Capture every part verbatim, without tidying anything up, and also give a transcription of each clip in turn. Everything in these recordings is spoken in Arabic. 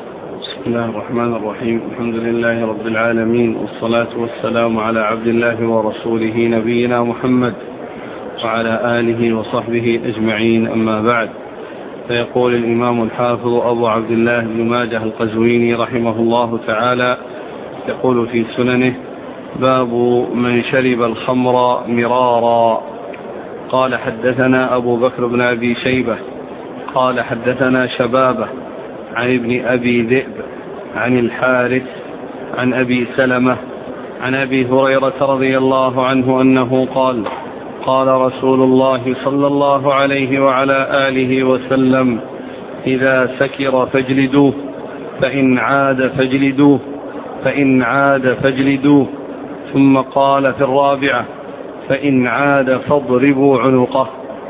بسم الله الرحمن الرحيم. الحمد لله رب العالمين، والصلاة والسلام على عبد الله ورسوله نبينا محمد وعلى آله وصحبه أجمعين، أما بعد. فيقول الإمام الحافظ أبو عبد الله بن ماجه القزويني رحمه الله تعالى، يقول في سننه: باب من شرب الخمر مرارا. قال: حدثنا أبو بكر بن أبي شيبة قال: حدثنا شبابة عن ابن أبي ذئب عن الحارث عن أبي سلمة عن أبي هريرة رضي الله عنه أنه قال: قال رسول الله صلى الله عليه وعلى آله وسلم: إذا سكر فاجلدوه، فإن عاد فاجلدوه فإن عاد فاجلدوه ثم قال في الرابعة: فإن عاد فاضربوا عنقه.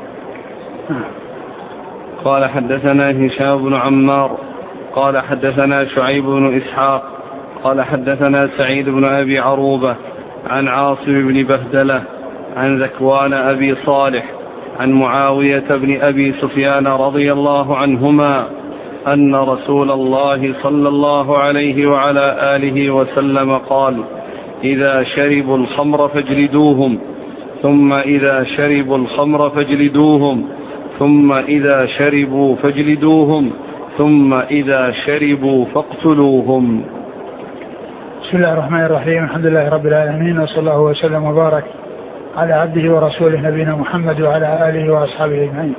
قال: حدثنا هشام بن عمار قال: حدثنا شعيب بن إسحاق قال: حدثنا سعيد بن أبي عروبة عن عاصم بن بهدلة عن ذكوان أبي صالح عن معاوية بن أبي سفيان رضي الله عنهما أن رسول الله صلى الله عليه وعلى آله وسلم قال: إذا شربوا الخمر فاجلدوهم، ثم إذا شربوا الخمر فاجلدوهم، ثم إذا شربوا فاجلدوهم، ثم إذا شربوا فاقتلوهم. بسم الله الرحمن الرحيم. الحمد لله رب العالمين، وصلى الله وسلم وبارك على عبده ورسوله نبينا محمد وعلى آله وأصحابه أجمعين.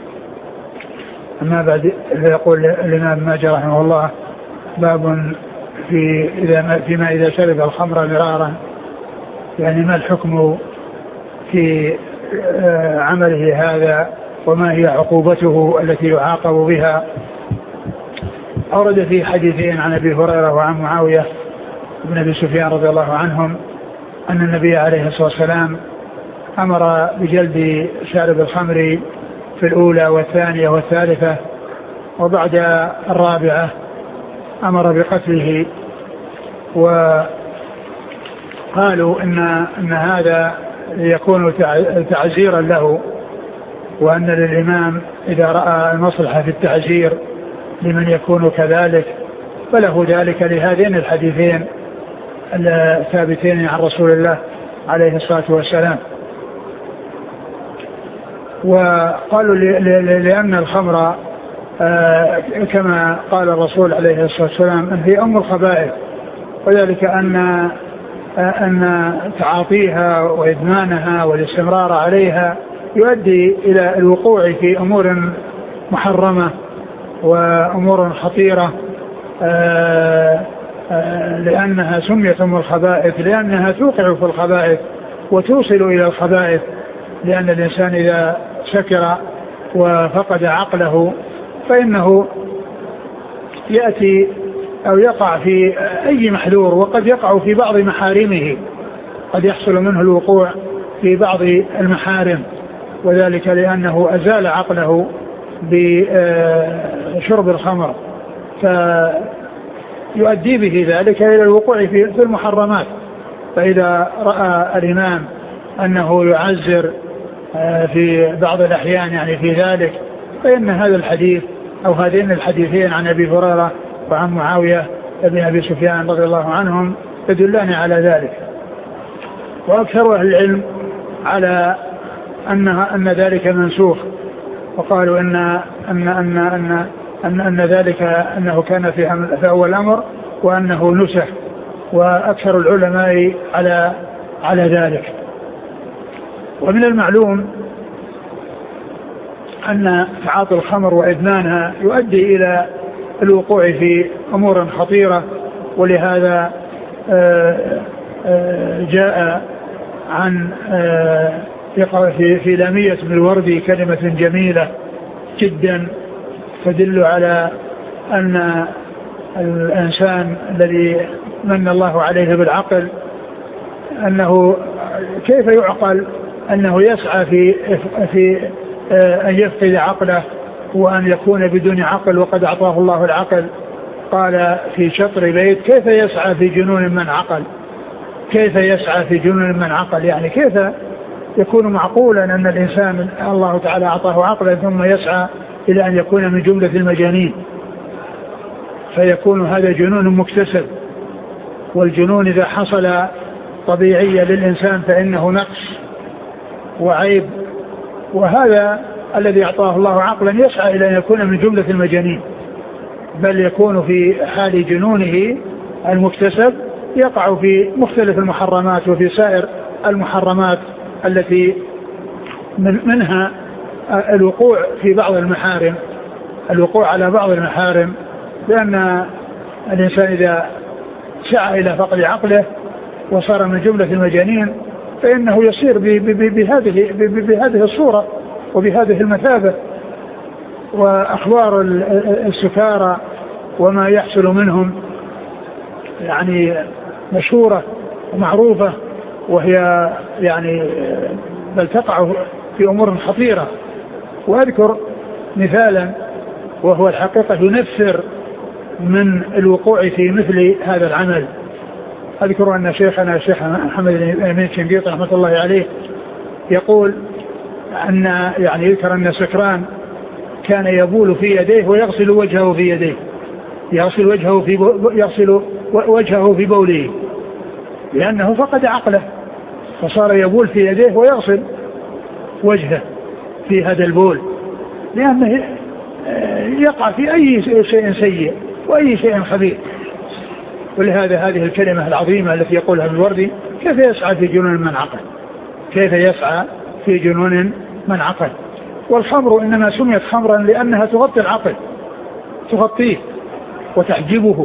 أما بعد، يقول الإمام ماجه رحمه الله: باب في إذا فيما إذا شرب الخمر مرارا، يعني ما الحكم في عمله هذا وما هي عقوبته التي يعاقب بها. أورد في حديثين عن أبي هريرة وعن معاوية بن أبي سفيان رضي الله عنهم أن النبي عليه الصلاة والسلام أمر بجلد شارب الخمر في الأولى والثانية والثالثة، وبعد الرابعة أمر بقتله. وقالوا إن, إن هذا يكون تعزيرا له، وأن للإمام إذا رأى المصلحة في التعزير لمن يكون كذلك فله ذلك، لهذين الحديثين الثابتين عن رسول الله عليه الصلاة والسلام. وقالوا لأن الخمر كما قال الرسول عليه الصلاة والسلام هي أم الخبائث، وذلك أن أن تعاطيها وإدمانها والاستمرار عليها يؤدي إلى الوقوع في أمور محرمة وأمور خطيرة، لأنها سميت أم الخبائث لأنها توقع في الخبائث وتوصل إلى الخبائث، لأن الإنسان إذا سكر وفقد عقله فإنه يأتي أو يقع في أي محذور، وقد يقع في بعض محارمه، قد يحصل منه الوقوع في بعض المحارم، وذلك لأنه أزال عقله بشرب الخمر، فيؤدي به ذلك إلى الوقوع في المحرمات. فإذا رأى الإمام أنه يعزر في بعض الأحيان يعني في ذلك، فإن هذا الحديث أو هذين الحديثين عن أبي هريرة وعن معاوية بن أبي سفيان رضي الله عنهم يدلان على ذلك. وأكثر أهل العلم على أنها أن ذلك منسوخ، وقالوا أن أن أن أن أن, أن ذلك أنه كان في, في أول الأمر وأنه نسخ، وأكثر العلماء على على ذلك. ومن المعلوم أن تعاطي الخمر وإدمانها يؤدي إلى الوقوع في أمور خطيرة، ولهذا جاء عن في في لامية بن الوردي كلمة جميلة جدا تدل على أن الإنسان الذي من الله عليه بالعقل أنه كيف يعقل أنه يسعى في في أن يفقد عقله وأن يكون بدون عقل وقد أعطاه الله العقل. قال في شطر بيت: كيف يسعى في جنون من عقل، كيف يسعى في جنون من عقل، يعني كيف يكون معقولا أن الإنسان الله تعالى أعطاه عقلا ثم يسعى إلى أن يكون من جملة المجانين. فيكون هذا جنون مكتسب، والجنون إذا حصل طبيعيا للإنسان فإنه نقص وعيب، وهذا الذي أعطاه الله عقلا يسعى إلى أن يكون من جملة المجانين، بل يكون في حال جنونه المكتسب يقع في مختلف المحرمات وفي سائر المحرمات التي من منها الوقوع في بعض المحارم، الوقوع على بعض المحارم، لأن الإنسان إذا سعى إلى فقد عقله وصار من جملة المجانين فإنه يصير بهذه بهذه الصورة وبهذه المثابة. وأخبار السكارى وما يحصل منهم يعني مشهورة ومعروفة، وهي يعني بل تقع في أمور خطيرة. وأذكر مثالا وهو الحقيقة ينفر من الوقوع في مثل هذا العمل. أذكر أن شيخنا الشيخ محمد بن شنقيط رحمة الله عليه يقول أن يعني يذكر أن سكران كان يبول في يديه ويغسل وجهه في يديه، يغسل وجهه في يغسل وجهه في بوله، لأنه فقد عقله فصار يبول في يديه ويغسل وجهه في هذا البول، لأنه يقع في أي شيء سيء وأي شيء خبيث. ولهذا هذه الكلمة العظيمة التي يقولها الوردي: كيف يسعى في جنون من عقل، كيف يسعى في جنون من عقل. والخمر إنما سميت خمرا لأنها تغطي العقل، تغطيه وتحجبه.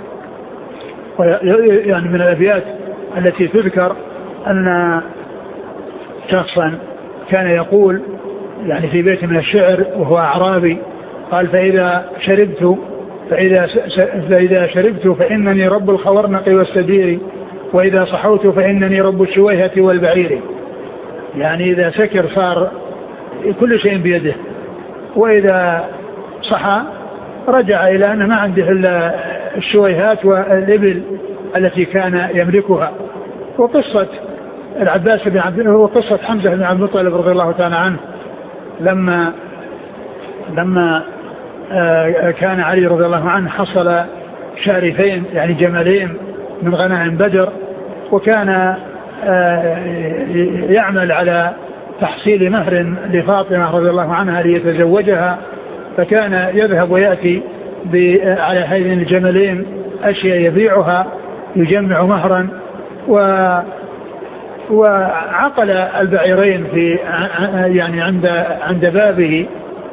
يعني من الأبيات التي تذكر أن شخصا كان يقول يعني في بيت من الشعر وهو أعرابي، قال: فإذا شربت فإذا, فإذا شربت فإنني رب الخورنق والسدير، وإذا صحوت فإنني رب الشويهة والبعير. يعني إذا سكر صار كل شيء بيده، وإذا صحى رجع إلى أنه ما عنده إلا الشويهات والإبل التي كان يملكها. وقصة العباس بن عبد وقصة حمزة بن عبد المطلب رضي الله تعالى عنه لما لما كان علي رضي الله عنه حصل شارفين يعني جملين من غنائم بدر، وكان يعمل على تحصيل مهر لفاطمة رضي الله عنها ليتزوجها، فكان يذهب ويأتي على هذين الجملين أشياء يبيعها يجمع مهرا، و وعقل البعيرين في يعني عند عند بابه.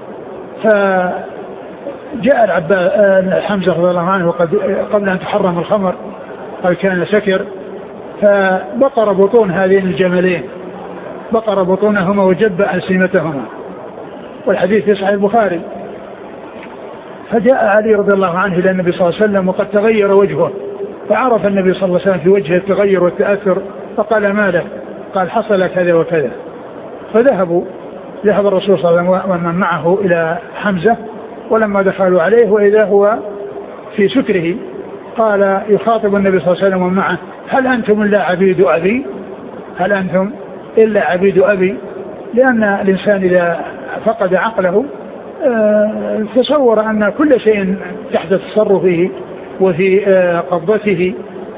فجاء العباس حمزة رضي الله عنه وقد قبل أن تحرم الخمر قد كان سكر، فبقر بطون هذين الجملين، بقر بطونهما وجب ألسنتهما، والحديث في صحيح البخاري. فجاء علي رضي الله عنه إلى النبي صلى الله عليه وسلم وقد تغير وجهه، فعرف النبي صلى الله عليه وسلم في وجهه التغير والتأثر، فقال: ما له؟ قال: حصل كذا وكذا. فذهبوا ذهب الرسول صلى الله عليه وسلم ومن معه إلى حمزة، ولما دخلوا عليه وإذا هو في سكره قال يخاطب النبي صلى الله عليه وسلم ومن معه: هل أنتم إلا عبيد أبي؟ هل أنتم إلا عبيد أبي؟ لأن الإنسان إذا فقد عقله تصور أن كل شيء تحت تصرفه وفي قبضته،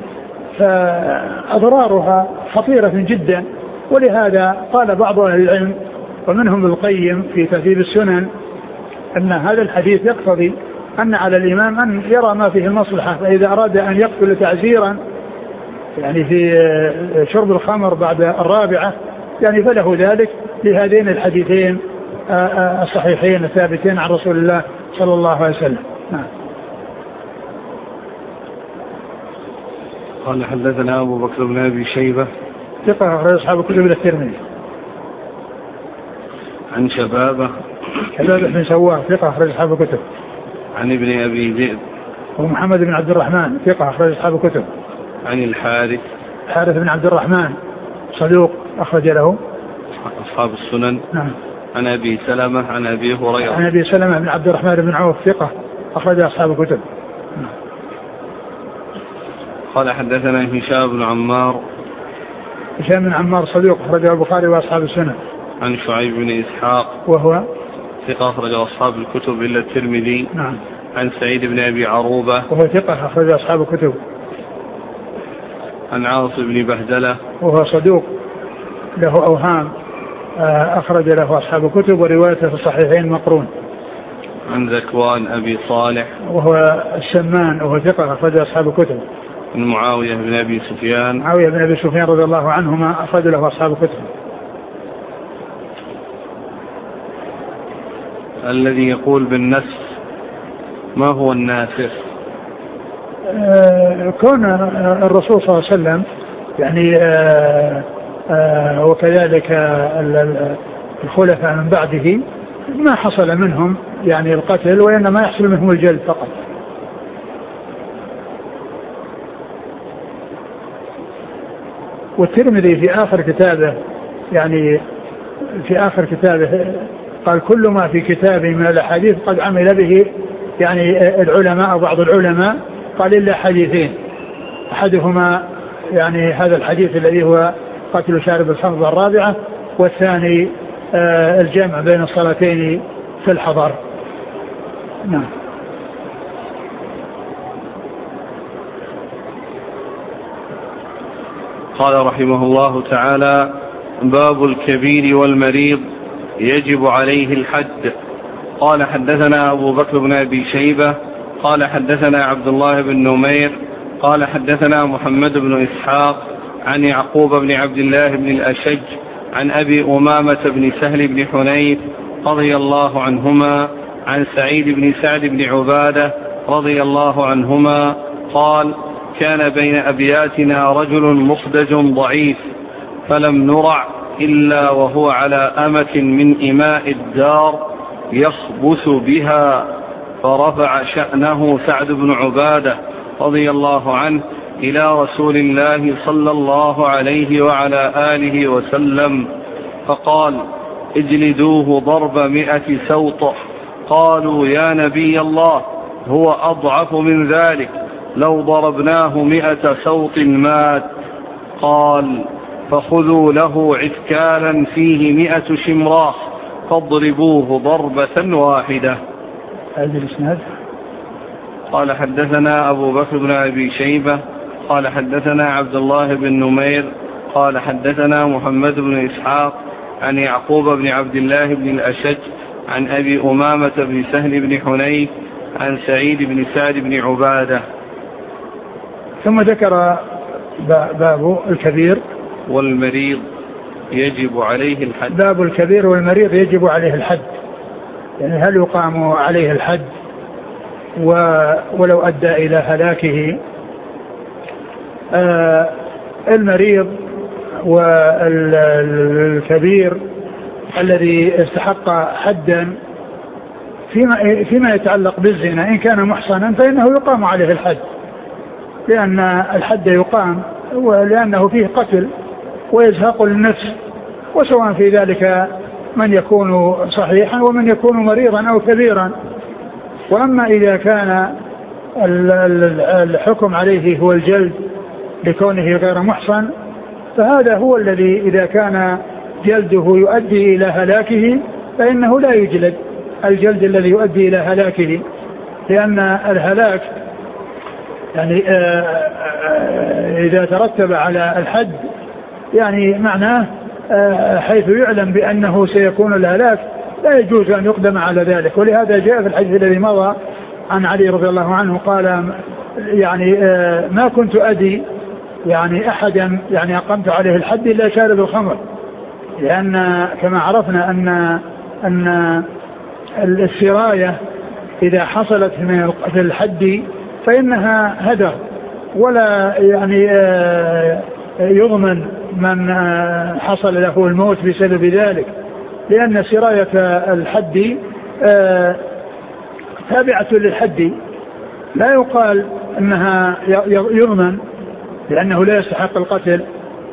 فأضرارها خطيرة جدا. ولهذا قال بعض أهل العلم ومنهم ابن القيم في تهذيب السنن أن هذا الحديث يقتضي أن على الإمام أن يرى ما فيه المصلحة، فإذا أراد أن يقتل تعزيرا يعني في شرب الخمر بعد الرابعة يعني فله ذلك لهذين الحديثين الصحيحين الثابتين عن رسول الله صلى الله عليه وسلم. نعم. قال: حدثنا أبو بكر بن أبي شيبة ثقة أخرج أصحاب الكتب الترمذي. عن شبابة شبابة بن سواه ثقة أخرج أصحاب الكتب. عن ابن أبي ذئب ومحمد بن عبد الرحمن ثقة أخرج أصحاب الكتب. عن الحارث الحارث بن عبد الرحمن صدوق أخرج له أصحاب السنن. نعم. عن أبي سلمة عن أبي هريرة عن أبي سلمة بن عبد الرحمن بن عوف ثقة أخرج أصحاب الكتب. قال: حدثنا هشام بن عمار هشام بن عمار صدوق أخرجه البخاري وأصحاب السنن. عن شعيب بن إسحاق وهو ثقة أخرج أصحاب الكتب إلا الترمذي. نعم. عن سعيد بن أبي عروبة وهو ثقة أخرج أصحاب الكتب. عن عاصم بن بهدلة وهو صدوق له أوهام أخرج له أصحاب الكتب وروايته في الصحيحين مقرون. عن ذكوان أبي صالح وهو السمان وهو ثقة أخرج أصحاب الكتب. عن معاوية بن أبي سفيان معاوية بن أبي سفيان رضي الله عنهما أخرج له أصحاب الكتب. الذي يقول بالنسخ ما هو الناسخ؟ آه كون الرسول صلى الله عليه وسلم يعني آه آه وكذلك الخلفاء من بعده ما حصل منهم يعني القتل وإنما يحصل منهم الجلد فقط. والترمذي في آخر كتابه يعني في آخر كتابه قال كل ما في كتابه من الأحاديث قد عمل به يعني العلماء أو بعض العلماء، قال إلا حديثين، أحدهما يعني هذا الحديث الذي هو قتل شارب الخمر الرابعة، والثاني آه الجمع بين الصلاتين في الحضر. نعم. قال رحمه الله تعالى: باب الكبير والمريض يجب عليه الحد. قال حدثنا أبو بكر بن أبي شيبة قال حدثنا عبد الله بن نمير قال حدثنا محمد بن إسحاق عن يعقوب بن عبد الله بن الأشج عن أبي أمامة بن سهل بن حنيف رضي الله عنهما عن سعيد بن سعد بن عبادة رضي الله عنهما قال: كان بين أبياتنا رجل مخدج ضعيف فلم نرع إلا وهو على أمة من إماء الدار يخبث بها، فرفع شأنه سعد بن عبادة رضي الله عنه إلى رسول الله صلى الله عليه وعلى آله وسلم فقال: اجلدوه ضرب مئة سوط. قالوا: يا نبي الله هو أضعف من ذلك، لو ضربناه مئة سوط مات. قال: فخذوا له عتكالا فيه مئة شمراخ فاضربوه ضربة واحدة. هذا الإسناد. قال حدثنا أبو بكر بن أبي شيبة قال حدثنا عبد الله بن نمير قال حدثنا محمد بن إسحاق عن يعقوب بن عبد الله بن الأشج عن أبي أمامة بن سهل بن حنيف عن سعيد بن سعد بن عبادة. ثم ذكر باب الكبير والمريض يجب عليه الحد. باب الكبير والمريض يجب عليه الحد، يعني هل يقام عليه الحد ولو أدى إلى هلاكه؟ آه المريض والكبير الذي استحق حدا فيما, فيما يتعلق بالزنا إن كان محصنا فإنه يقام عليه الحد، لأن الحد يقام لأنه فيه قتل ويزهق للنفس، وسواء في ذلك من يكون صحيحا ومن يكون مريضا أو كبيرا. وأما إذا كان الحكم عليه هو الجلد لكونه غير محصن، فهذا هو الذي إذا كان جلده يؤدي إلى هلاكه فإنه لا يجلد الجلد الذي يؤدي إلى هلاكه، لأن الهلاك يعني إذا ترتب على الحد يعني معناه حيث يعلم بأنه سيكون الهلاك لا يجوز أن يقدم على ذلك. ولهذا جاء في الحديث الذي مضى عن علي رضي الله عنه قال يعني ما كنت أدي يعني أحدا يعني أقمت عليه الحد إلا شارب الخمر، لأن كما عرفنا أن أن السراية إذا حصلت من الحد فإنها هدر، ولا يعني يضمن من حصل له الموت بسبب ذلك، لأن سراية الحد تابعة للحد، لا يقال أنها يضمن لأنه لا يستحق القتل.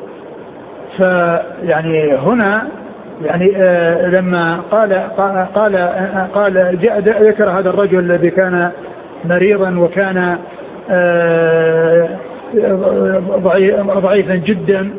فيعني هنا يعني لما قال قال قال جاء ذكر هذا الرجل الذي كان مريضا وكان ضعيفا جدا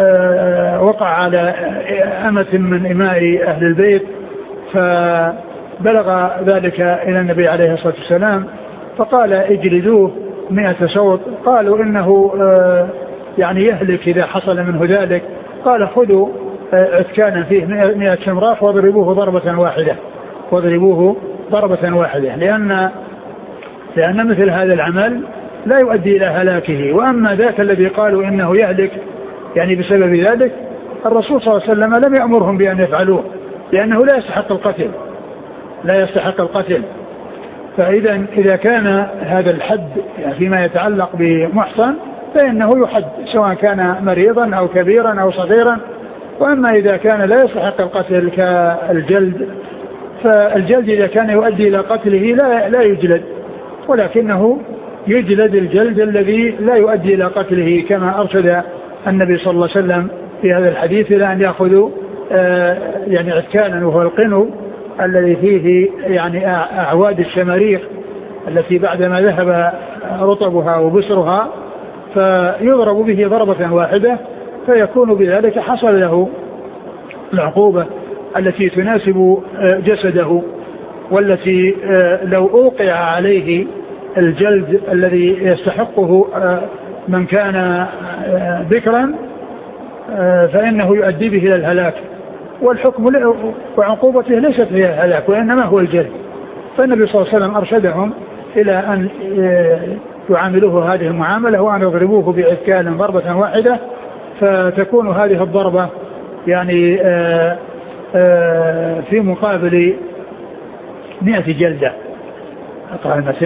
ووقع على أمة من إماء أهل البيت، بلغ ذلك إلى النبي عليه الصلاة والسلام فقال اجلدوه مئة صوت. قالوا إنه يعني يهلك إذا حصل منه ذلك. قال خذوا عتكانا فيه مئة شمراخ واضربوه ضربة واحدة واضربوه ضربة واحدة لأن لأن مثل هذا العمل لا يؤدي إلى هلاكه. وأما ذاك الذي قالوا إنه يهلك يعني بسبب ذلك الرسول صلى الله عليه وسلم لم يأمرهم بأن يفعلوه لأنه لا يستحق القتل لا يستحق القتل. فإذا إذا كان هذا الحد يعني فيما يتعلق بمحصن فإنه يحد سواء كان مريضا أو كبيرا أو صغيرا. وأما إذا كان لا يستحق القتل كالجلد فالجلد إذا كان يؤدي إلى قتله لا, لا يجلد ولكنه يجلد الجلد الذي لا يؤدي إلى قتله كما أرشد النبي صلى الله عليه وسلم في هذا الحديث إلى أن يأخذوا آه يعني عتكانا وهو القنو الذي فيه يعني أعواد الشماريخ التي بعدما ذهب رطبها وبسرها فيضرب به ضربة واحدة فيكون بذلك حصل له العقوبة التي تناسب جسده والتي لو أوقع عليه الجلد الذي يستحقه من كان ذكرا فإنه يؤدي به إلى الهلاك. والحكم وعقوبته ليست هي الهلاك وإنما هو الجلد. فالنبي صلى الله عليه وسلم أرشدهم إلى أن يعاملوه هذه المعاملة وأن يضربوه بعتكال ضربة واحدة فتكون هذه الضربة يعني آآ آآ في مقابل مئة جلدة. أقرأ المتن.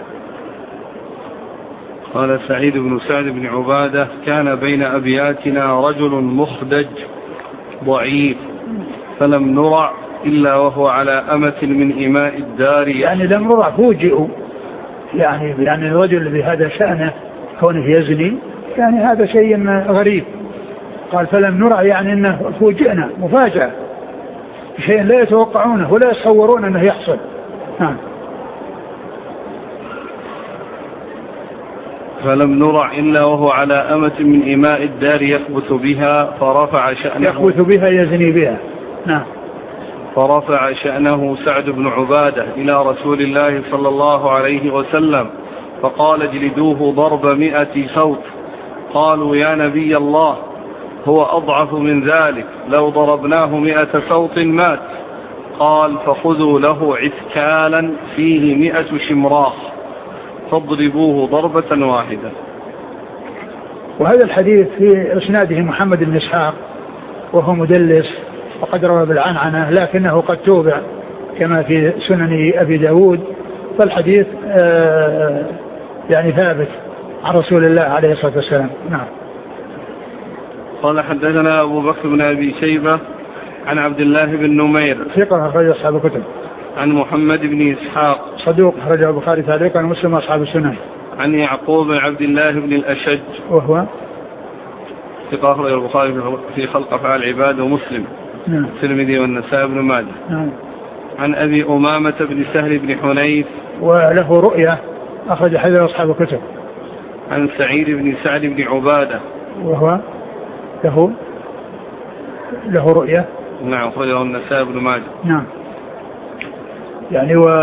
قال سعيد بن سعد بن عبادة كان بين أبياتنا رجل مخدج ضعيف فلم نرع إلا وهو على أمة من إماء الدار. يعني لم نرع فوجئوا يعني يعني الرجل بهذا شأنه كونه يزني يعني هذا شيء غريب. قال فلم نرع يعني أنه فوجئنا مفاجأة شيء لا يتوقعونه ولا يتصورون أنه يحصل. نعم. فلم نرع إلا وهو على أمة من إماء الدار يثبت بها فرفع شأنه يثبت بها يزني بها. نعم. فرفع شأنه سعد بن عبادة إلى رسول الله صلى الله عليه وسلم فقال اجلدوه ضرب مئة صوت. قالوا يا نبي الله هو أضعف من ذلك لو ضربناه مئة صوت مات. قال فخذوا له عتكالا فيه مئة شمراخ فاضربوه ضربة واحدة. وهذا الحديث في إسناده محمد بن إسحاق وهو مدلس وقد روى بالعنعنة لكنه قد توبع كما في سنن أبي داود. فالحديث آه يعني ثابت عن رسول الله عليه الصلاة والسلام. نعم. قال حدثنا أبو بكر بن أبي شيبة عن عبد الله بن نمير ثقة أخرج أصحاب الكتب. عن محمد بن إسحاق صدوق أخرجه البخاري تعليقا ومسلم أصحاب السنن. عن يعقوب بن عبد الله بن الأشج وهو ثقة أخرج البخاري في خلق أفعال العباد ومسلم. نعم. الترمذي والنسائي بن ماجه. نعم. عن أبي أمامة بن سهل بن حنيف وله رؤية أخرج حديث أصحاب الكتب. عن سعيد بن سعد بن عبادة وهو له له رؤية. نعم أخرجه النسائي بن ماجه. نعم. يعني و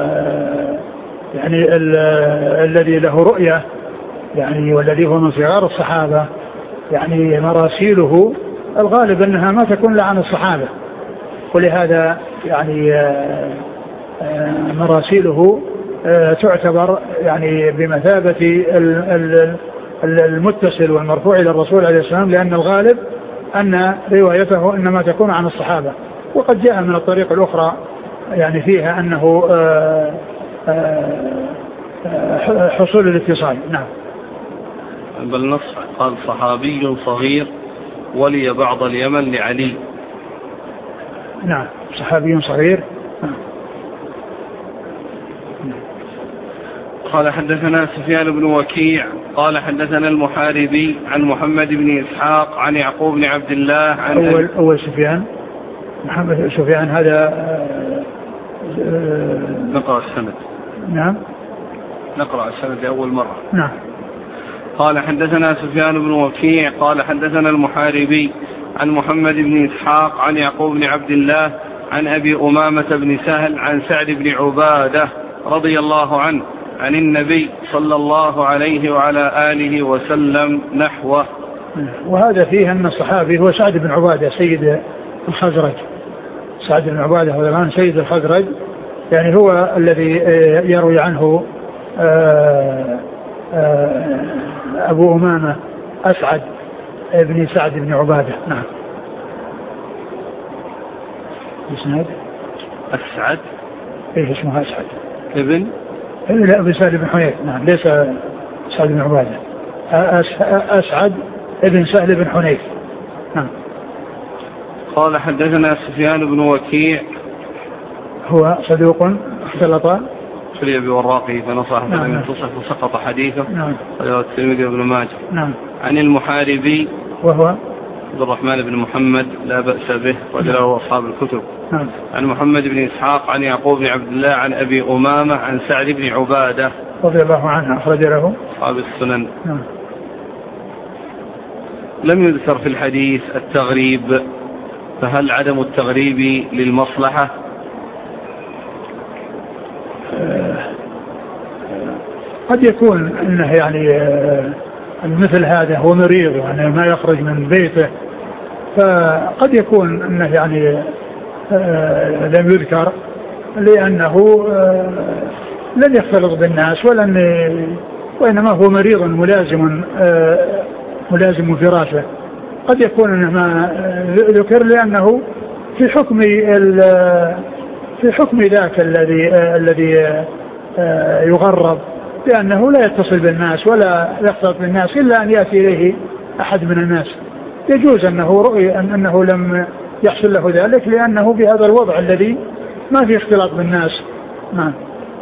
يعني ال... الذي له رؤية يعني والذي هو من صغار الصحابة يعني مراسيله الغالب أنها ما تكون إلا عن الصحابة ولهذا يعني مراسيله تعتبر يعني بمثابة المتصل والمرفوع إلى الرسول عليه السلام لأن الغالب أن روايته إنما تكون عن الصحابة. وقد جاء من الطريق الأخرى يعني فيها أنه حصول الاتصال. نعم. بل نص قال صحابي صغير ولي بعض اليمن لعلي. نعم صحابي صغير. قال حدثنا سفيان بن وكيع قال حدثنا المحاربي عن محمد بن إسحاق عن يعقوب بن عبد الله عن أول, أول سفيان محمد سفيان هذا نقرأ السند. نعم نقرأ السند أول مرة. نعم. قال حدثنا سفيان بن وكيع قال حدثنا المحاربي عن محمد بن إسحاق عن يعقوب بن عبد الله عن أبي أمامة بن سهل عن سعد بن عبادة رضي الله عنه عن النبي صلى الله عليه وعلى آله وسلم نحوه. وهذا فيه أن الصحابي هو سعد بن عبادة سيد الخزرج. سعد بن عبادة هو الآن سيد الخزرج، يعني هو الذي يروي عنه أبو أمامة أسعد ابن سعد بن عبادة. نعم. اسمه أسعد. إيه اسمه أسعد ابن لا ابن سعد بن حنيف. نعم ليس سعد بن عبادة. أسعد ابن سهل بن حنيف. نعم. قال حدثنا سفيان بن وكيع هو صدوق اختلط خلي بوراقه فنصح فلم ينتصح وسقط حديثه. نعم. قال الترمذي وابن ماجه. نعم. عن المحاربي وهو عبد الرحمن بن محمد لا بأس به وله أصحاب الكتب. نعم. عن محمد بن إسحاق عن يعقوب بن عبد الله عن أبي أمامة عن سعد بن عبادة رضي الله عنه أخرج له أصحاب السنن. نعم. لم يذكر في الحديث التغريب، فهل عدم التغريب للمصلحة؟ قد يكون أنه يعني مثل هذا هو مريض يعني ما يخرج من بيته، فقد يكون أنه يعني لم يذكر لأنه لن يختلط بالناس ولن، وإنما هو مريض ملازم ملازم فراشه. قد يكون أنه ما ذكر لأنه في حكم في حكم ذاك الذي الذي يغرب، لأنه لا يتصل بالناس ولا يختلط بالناس إلا أن يأتي إليه أحد من الناس. يجوز أنه رؤي أن أنه لم يحصل له ذلك لأنه بهذا الوضع الذي ما في اختلاط بالناس. نعم.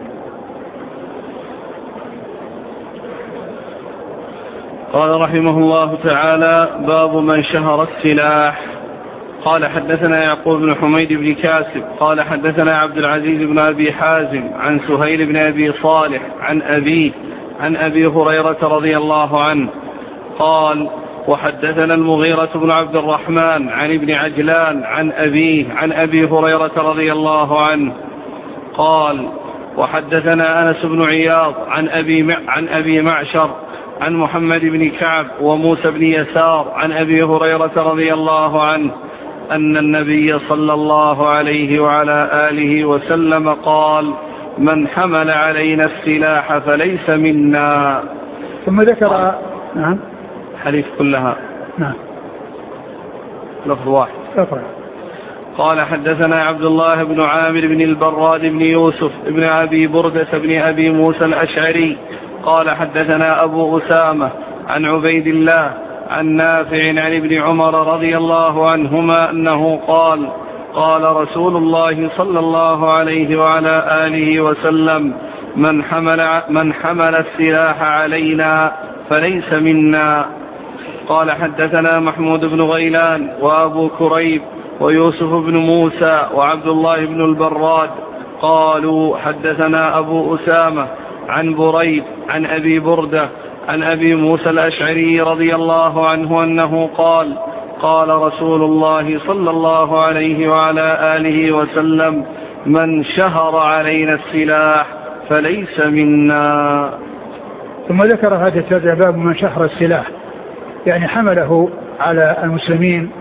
قال رحمه الله تعالى: باب من شهر السلاح. قال حدثنا يعقوب بن حميد بن كاسب قال حدثنا عبد العزيز بن أبي حازم عن سهيل بن أبي صالح عن أبيه عن أبي هريرة رضي الله عنه قال: وحدثنا المغيرة بن عبد الرحمن عن ابن عجلان عن أبيه عن أبي هريرة رضي الله عنه قال: وحدثنا أنس بن عياض عن أبي, عن أبي معشر عن محمد بن كعب وموسى بن يسار عن أبي هريرة رضي الله عنه أن النبي صلى الله عليه وعلى آله وسلم قال: من حمل علينا السلاح فليس منا. ثم ذكر نعم حديث كلها. نعم. لفظ واحد. أفرع. قال حدثنا عبد الله بن عامر بن البراد بن يوسف بن أبي بردة بن أبي موسى الأشعري قال حدثنا أبو أسامة عن عبيد الله عن نافع عن ابن عمر رضي الله عنهما أنه قال: قال رسول الله صلى الله عليه وعلى آله وسلم: من حمل, من حمل السلاح علينا فليس منا. قال حدثنا محمود بن غيلان وأبو كريب ويوسف بن موسى وعبد الله بن البراد قالوا حدثنا أبو أسامة عن بريد عن أبي بردة عن أبي موسى الأشعري رضي الله عنه أنه قال: قال رسول الله صلى الله عليه وعلى آله وسلم: من شهر علينا السلاح فليس منا. ثم ذكر هذا الترجمة باب من شهر السلاح، يعني حمله على المسلمين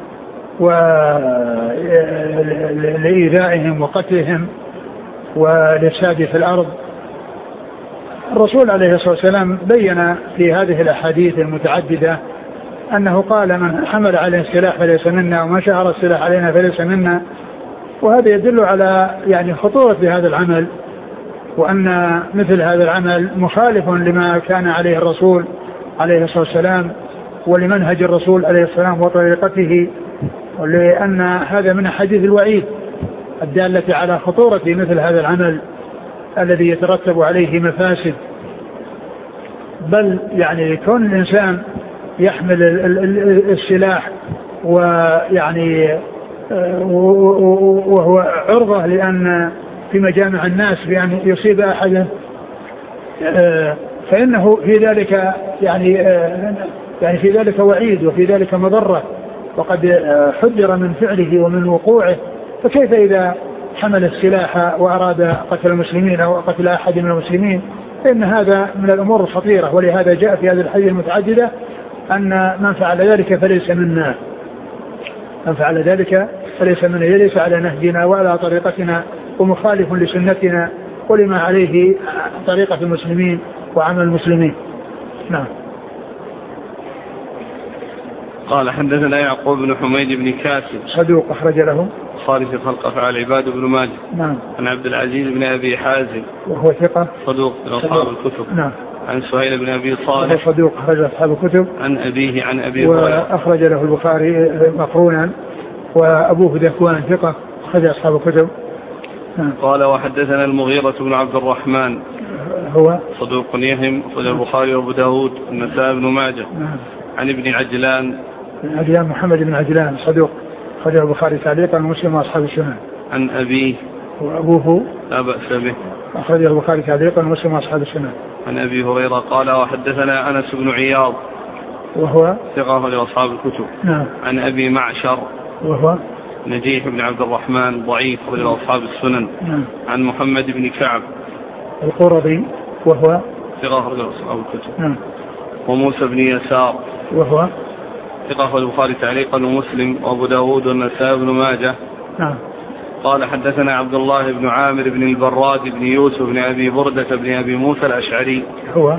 ولإيذائهم وقتلهم والإفساد في الأرض. الرسول عليه الصلاة والسلام بين في هذه الأحاديث المتعددة أنه قال: من حمل علينا السلاح فليس منا، ومن شهر السلاح علينا فليس منا. وهذا يدل على يعني خطورة هذا العمل، وأن مثل هذا العمل مخالف لما كان عليه الرسول عليه الصلاة والسلام ولمنهج الرسول عليه الصلاة والسلام وطريقته، ولأن هذا من حديث الوعيد الدالة على خطورة مثل هذا العمل الذي يترتب عليه مفاسد. بل يعني كون الإنسان يحمل السلاح ويعني وهو عرضة لأن في مجامع الناس بأن يصيب أحدا، فإنه في ذلك يعني يعني في ذلك وعيد وفي ذلك مضرة، وقد حذر من فعله ومن وقوعه فكيف إذا حمل السلاح وأراد قتل المسلمين أو قتل أحد من المسلمين؟ فإن هذا من الأمور الخطيرة. ولهذا جاء في هذه الحديث المتعددة أن من فعل ذلك فليس منا، من فعل ذلك فليس منا، ليس على نهجنا وعلى طريقتنا، ومخالف لسنتنا ولما عليه طريقة المسلمين وعمل المسلمين. نعم. قال حدثنا يعقوب بن حميد بن كاسب صدوق أخرج له البخاري في خلق أفعال العباد بن ماجه. نعم. عن عبد العزيز بن أبي حازم وهو ثقة صدوق من أصحاب الكتب. نعم. عن سهيل بن أبي صالح صدوق أخرج أصحاب الكتب. عن أبيه عن أبي هريرة وأخرج له البخاري مقرونا، وأبوه ذكوان ثقة أخرج أصحاب الكتب. نعم. قال وحدثنا المغيرة بن عبد الرحمن هو صدوق يهم أخرج البخاري وأبو داود والنسائي بن ماجه. نعم. عن ابن عجلان بن عجلان محمد بن عجلان صدوق أخرج البخاري تعليقا ومسلم وأصحاب السنن. عن أبيه وأبوه لا بأس به أخرج البخاري تعليقا ومسلم وأصحاب السنن. عن أبي هريرة قال وحدثنا أنس بن عياض وهو ثقة لأصحاب الكتب. نعم. عن أبي معشر وهو نجيح بن عبد الرحمن ضعيف لأصحاب السنن. نعم. عن محمد بن كعب القرظي وهو ثقة لأصحاب الكتب. نعم. وموسى بن يسار وهو ثقة البخاري تعليقا ومسلم وأبو داود والنسائي بن ماجه. نعم. قال حدثنا عبد الله بن عامر بن البراد بن يوسف بن أبي بردة بن أبي موسى الأشعري هو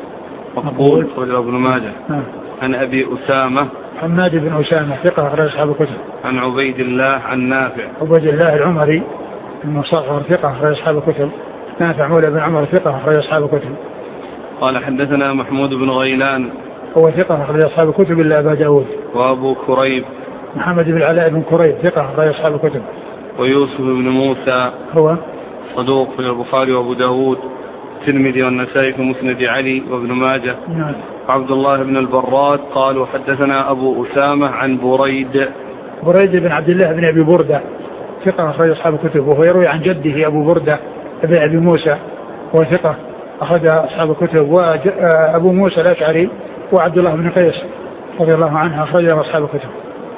مقبول وله ابن ماجه. نعم. عن أبي أسامة حماد بن أسامة ثقة أخرج أصحاب الكتب. عن عبيد الله عن نافع عبيد الله العمري المصغر ثقة أخرج أصحاب الكتب. نافع مولى بن عمر ثقة أخرج أصحاب الكتب. قال حدثنا محمود بن غيلان هو ثقة أخرج أصحاب الكتب إلا أبا داود. وأبو كريب محمد بن العلاء بن كريب ثقة أخرج أصحاب الكتب. ويوسف بن موسى هو صدوق في البخاري وأبو داود الترمذي والنسائي في مسند علي وابن ماجه. نعم. عبد الله بن البراد قال وحدثنا أبو أسامة عن بريد بريد بن عبد الله بن أبي بردة ثقة أخرج أصحاب الكتب، وهو يروي عن جده أبو بردة بن أبي موسى هو ثقة أخرج أصحاب الكتب. وأبو موسى الأشعري وعبد الله بن قيس رضي الله عنه أخرج أصحاب الكتب.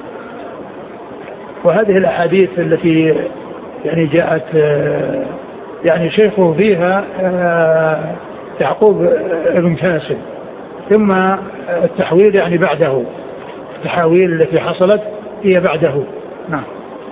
وهذه الأحاديث التي يعني جاءت يعني شيخه فيها يعقوب بن كاسب، ثم التحويل يعني بعده، التحويل التي حصلت هي بعده. نعم.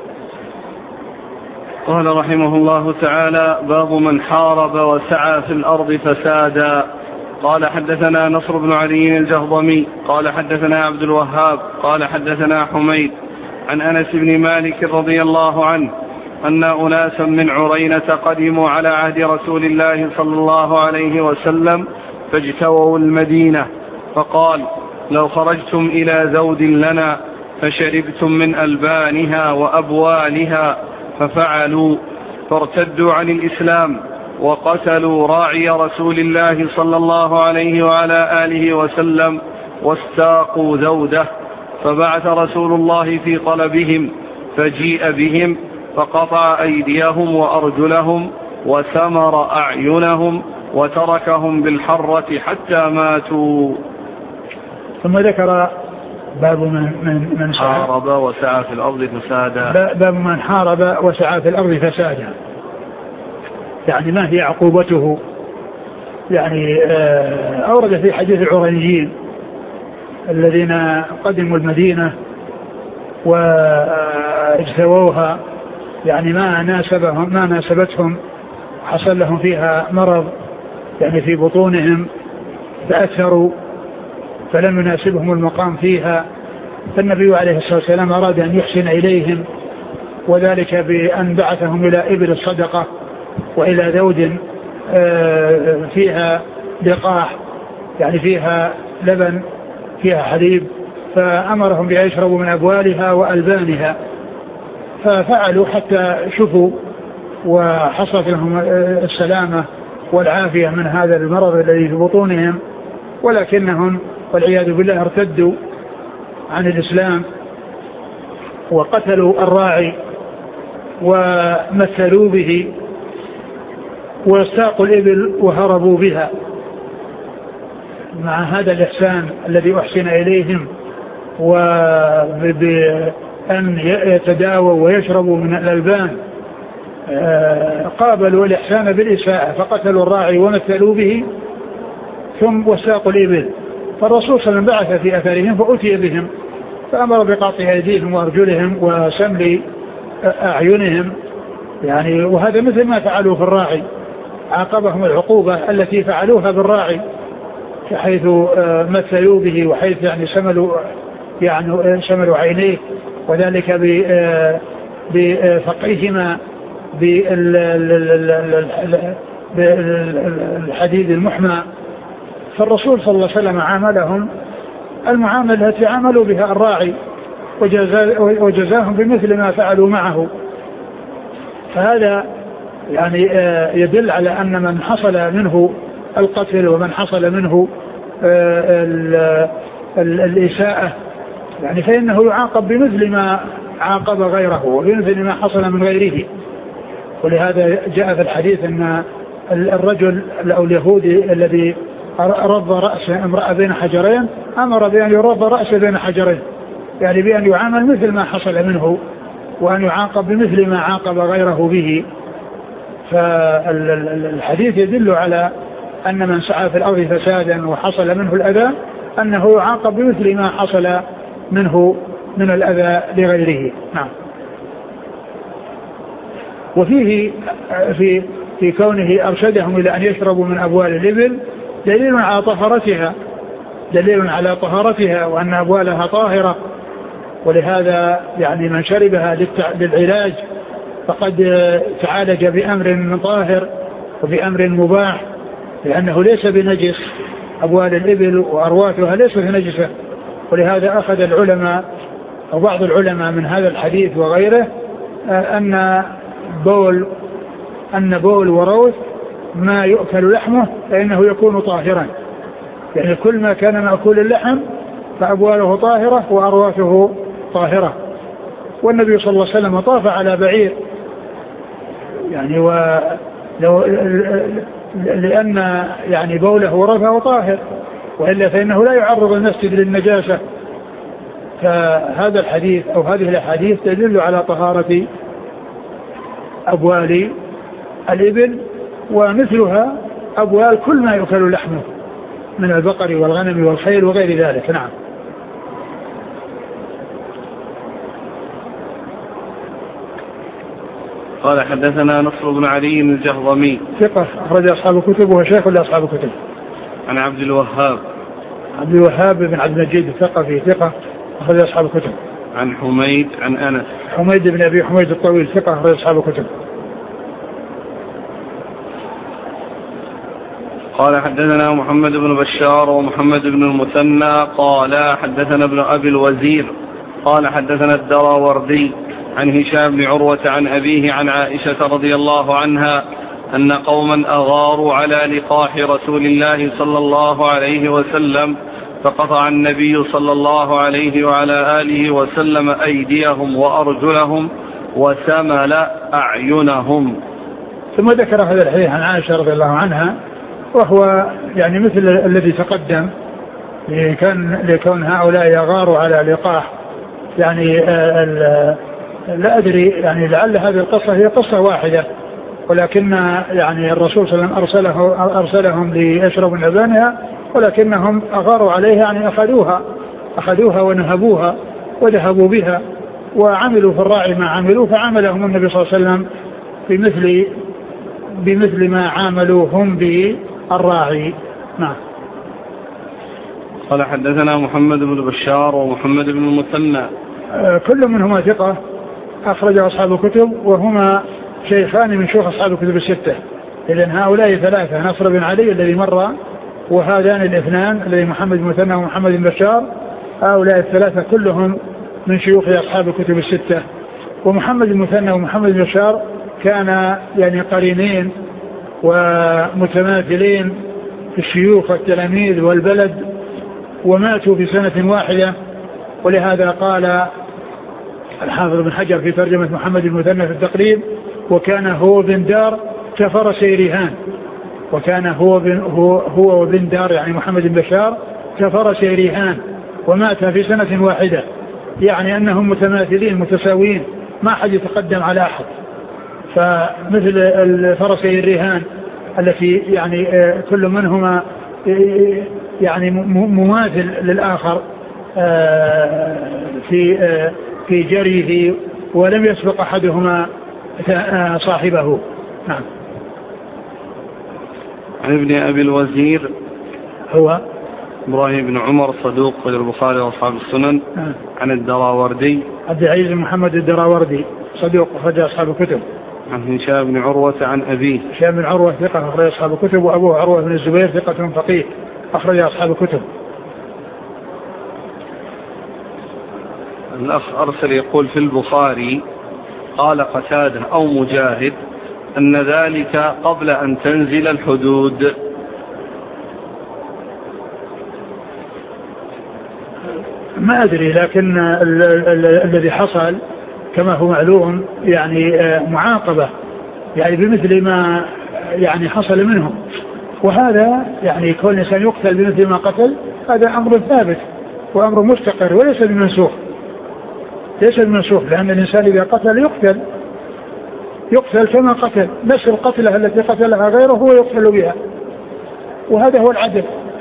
قال رحمه الله تعالى باب من حارب وسعى في الأرض فسادا. قال حدثنا نصر بن علي الجهضمي قال حدثنا عبد الوهاب قال حدثنا حميد عن أنس بن مالك رضي الله عنه أن أناسا من عرينة قدموا على عهد رسول الله صلى الله عليه وسلم فاجتووا المدينة، فقال لو خرجتم إلى زود لنا فشربتم من ألبانها وأبوالها، ففعلوا فارتدوا عن الإسلام وقتلوا راعي رسول الله صلى الله عليه وعلى آله وسلم واستاقوا زوده، فبعث رسول الله في طلبهم فجيء بهم فقطع أيديهم وأرجلهم وسمر أعينهم وتركهم بالحرة حتى ماتوا. ثم ذكر باب من من من حارب وسعى في الأرض فسادا. باب من حارب وسعى في الأرض فسادا، يعني ما هي عقوبته؟ يعني أورد في حديث العرينيين الذين قدموا المدينة واجتووها، يعني ما ناسبهم ما ناسبتهم، حصل لهم فيها مرض يعني في بطونهم تأثروا فلم يناسبهم المقام فيها، فالنبي عليه الصلاة والسلام أراد أن يحسن إليهم، وذلك بأن بعثهم إلى إبل الصدقة وإلى ذود فيها لقاح، يعني فيها لبن فيها حليب، فأمرهم بأن يشربوا من أبوالها وألبانها، ففعلوا حتى شفوا وحصلت لهم السلامة والعافية من هذا المرض الذي في بطونهم، ولكنهم والعياذ بالله ارتدوا عن الإسلام وقتلوا الراعي ومثلوا به واستاقوا الإبل وهربوا بها. مع هذا الإحسان الذي أحسن إليهم أن يتداووا ويشربوا من الألبان قابلوا الإحسان بالإساءة فقتلوا الراعي ومثلوا به ثم وساقوا الإبل. فالرسول صلى الله عليه وسلم بعث في أثرهم فأتي بهم فأمر بقطع أيديهم وأرجلهم وسمل أعينهم يعني. وهذا مثل ما فعلوا في الراعي، عاقبهم العقوبة التي فعلوها بالراعي حيث مثلوا به وحيث يعني سملوا يعني سملوا عينيه وذلك بفقعهما بالحديد المحمى. فالرسول صلى الله عليه وسلم عاملهم المعاملة التي عملوا بها الراعي وجزاهم بمثل ما فعلوا معه. فهذا يعني يدل على أن من حصل منه القتل ومن حصل منه الإساءة يعني فإنه يعاقب بمثل ما عاقب غيره وبمثل ما حصل من غيره. ولهذا جاء في الحديث أن الرجل أو اليهودي الذي رض رأس امرأة بين حجرين أمر بأن يرض رأسه بين حجرين يعني بأن يعامل مثل ما حصل منه وأن يعاقب بمثل ما عاقب غيره به. فالحديث يدل على أن من سعى في الأرض فسادا وحصل منه الأذى أنه يعاقب بمثل ما حصل منه من الأذى لغيره. نعم. وفيه في في كونه أرشدهم إلى أن يشربوا من أبوال الإبل دليل على طهارتها دليل على طهارتها وأن أبوالها طاهرة. ولهذا يعني من شربها للعلاج فقد تعالج بأمر طاهر وبأمر مباح لأنه ليس بنجس. أبوال الإبل وأرواتها ليس بنجسة. ولهذا أخذ العلماء أو بعض العلماء من هذا الحديث وغيره أن بول أن بول وروث ما يؤكل لحمه فإنه يكون طاهرا يعني كل ما كان مأكول اللحم فأبواله طاهرة وأرواثه طاهرة. والنبي صلى الله عليه وسلم طاف على بعير يعني ولو لأن يعني بوله ورثه طاهر وإلا فإنه لا يعرض المسجد للنجاسة. فهذا الحديث أو هذه الأحاديث تدل على طهارة أبوال الإبل ومثلها أبوال كل ما يؤكل لحمه من البقر والغنم والخيل وغير ذلك. نعم. قال حدثنا نصر بن علي الجهضمي ثقة أخرج أصحاب الكتب وهو شيخ لأصحاب الكتب. عن عبد الوهاب عبد الوهاب بن عبد المجيد الثقفي ثقة أخرج أصحاب الكتب. عن حميد عن أنس حميد بن أبي حميد الطويل ثقة أخرج أصحاب الكتب. قال حدثنا محمد بن بشار ومحمد بن المثنى قال حدثنا ابن أبي الوزير قال حدثنا الدراوردي عن هشام بن عروة عن أبيه عن عائشة رضي الله عنها أن قوما أغاروا على لقاح رسول الله صلى الله عليه وسلم فقطع النبي صلى الله عليه وعلى آله وسلم أيديهم وأرجلهم وسمل أعينهم. ثم ذكر هذا الحديث عن عائشة رضي الله عنها وهو يعني مثل الذي تقدم لكان لكون هؤلاء يغاروا على لقاح يعني لا أدري يعني لعل هذه القصة هي قصة واحدة ولكن يعني الرسول صلى الله عليه وسلم أرسله أرسلهم ليشربوا من لبنها ولكنهم أغاروا عليها يعني أخذوها أخذوها ونهبوها وذهبوا بها وعملوا في الراعي ما عملوا فعملهم النبي صلى الله عليه وسلم بمثل بمثل ما عاملوا هم بالراعي. نعم. قال حدثنا محمد بن بشار ومحمد بن المثنى كل منهما ثقة أخرج أصحاب الكتب وهما شيخان من شيوخ أصحاب الكتب الستة. إذن هؤلاء ثلاثة نصر بن علي الذي مر وهذان الاثنان الذي محمد بن المثنى ومحمد بن بشار هؤلاء الثلاثة كلهم من شيوخ أصحاب الكتب الستة. ومحمد بن المثنى ومحمد بن بشار كان يعني قرينين ومتماثلين في الشيوخ والتلاميذ والبلد وماتوا في سنة واحدة. ولهذا قال الحافظ بن حجر في ترجمة محمد بن المثنى في التقريب وكان هو بن دار كفرس رهان وكان هو بن هو, هو وبن دار يعني محمد بن بشار كفرس رهان ومات في سنة واحدة يعني أنهم متماثلين متساويين، ما أحد يتقدم على أحد. فمثل الفرسي الرهان التي يعني كل منهما يعني مماثل للآخر في في جريه، ولم يسبق أحدهما صاحبه. نعم. عن ابن أبي الوزير هو إبراهيم بن عمر صدوق في البخاري وأصحاب السنن. نعم. عن الدراوردي عبد العزيز محمد الدراوردي صدوق أخرج أصحاب الكتب. عن هشام بن عروة عن أبيه. هشام بن عروة ثقة أخرج أصحاب الكتب، وأبوه عروة بن الزبير ثقة فقيه أخرج أصحاب الكتب. الأخ أرسل يقول في البخاري قال قتادة أو مجاهد أن ذلك قبل أن تنزل الحدود. ما أدري، لكن ال ال الذي حصل كما هو معلوم يعني معاقبة يعني بمثل ما يعني حصل منهم، وهذا يعني كل إنسان يقتل بمثل ما قتل، هذا أمر ثابت وأمر مستقر وليس بمنسوخ، ليس بمنسوخ، لأن الإنسان إذا قتل يقتل يقتل كما قتل، نفس القتلة التي قتلها غيره هو يقتل بها، وهذا هو العدل.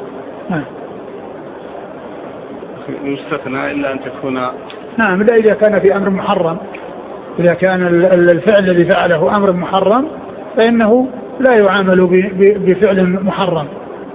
يستثنى إلا أن تكون نعم، لا إذا كان في أمر محرم، إذا كان الفعل الذي فعله أمر محرم فإنه لا يعامل بفعل محرم.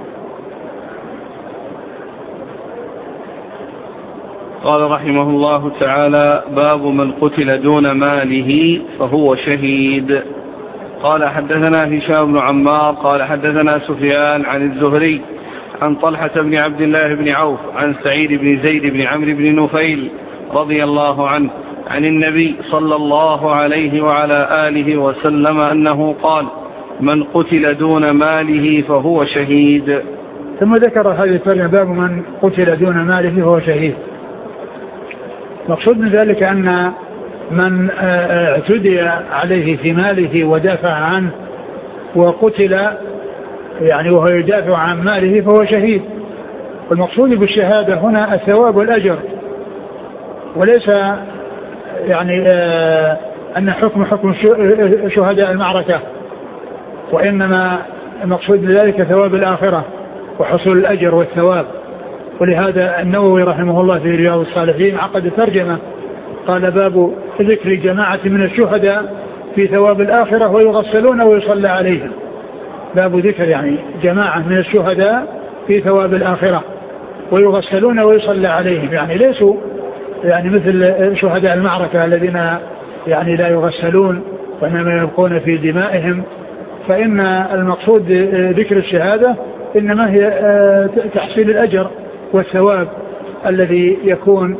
قال رحمه الله تعالى: باب من قتل دون ماله فهو شهيد. قال حدثنا هشام بن عمار قال حدثنا سفيان عن الزهري عن طلحة بن عبد الله بن عوف عن سعيد بن زيد بن عمرو بن نفيل رضي الله عنه عن النبي صلى الله عليه وعلى آله وسلم أنه قال: من قتل دون ماله فهو شهيد. ثم ذكر هذه الترجمة: باب من قتل دون ماله فهو شهيد. مقصود من ذلك أن من اعتدي عليه في ماله ودافع عنه وقتل يعني وهو يدافع عن ماله فهو شهيد. والمقصود بالشهادة هنا الثواب والأجر، وليس يعني آه أن حكم حكم شهداء المعركة، وإنما المقصود بذلك ثواب الآخرة وحصول الأجر والثواب. ولهذا النووي رحمه الله في رياض الصالحين عقد ترجمة قال: باب ذكر جماعة من الشهداء في ثواب الآخرة ويغسلون ويصلى عليهم. باب ذكر يعني جماعة من الشهداء في ثواب الآخرة ويغسلون ويصلى عليهم، يعني ليسوا يعني مثل شهداء المعركة الذين يعني لا يغسلون وإنما يبقون في دمائهم. فإن المقصود ذكر الشهادة إنما هي تحصيل الأجر والثواب الذي يكون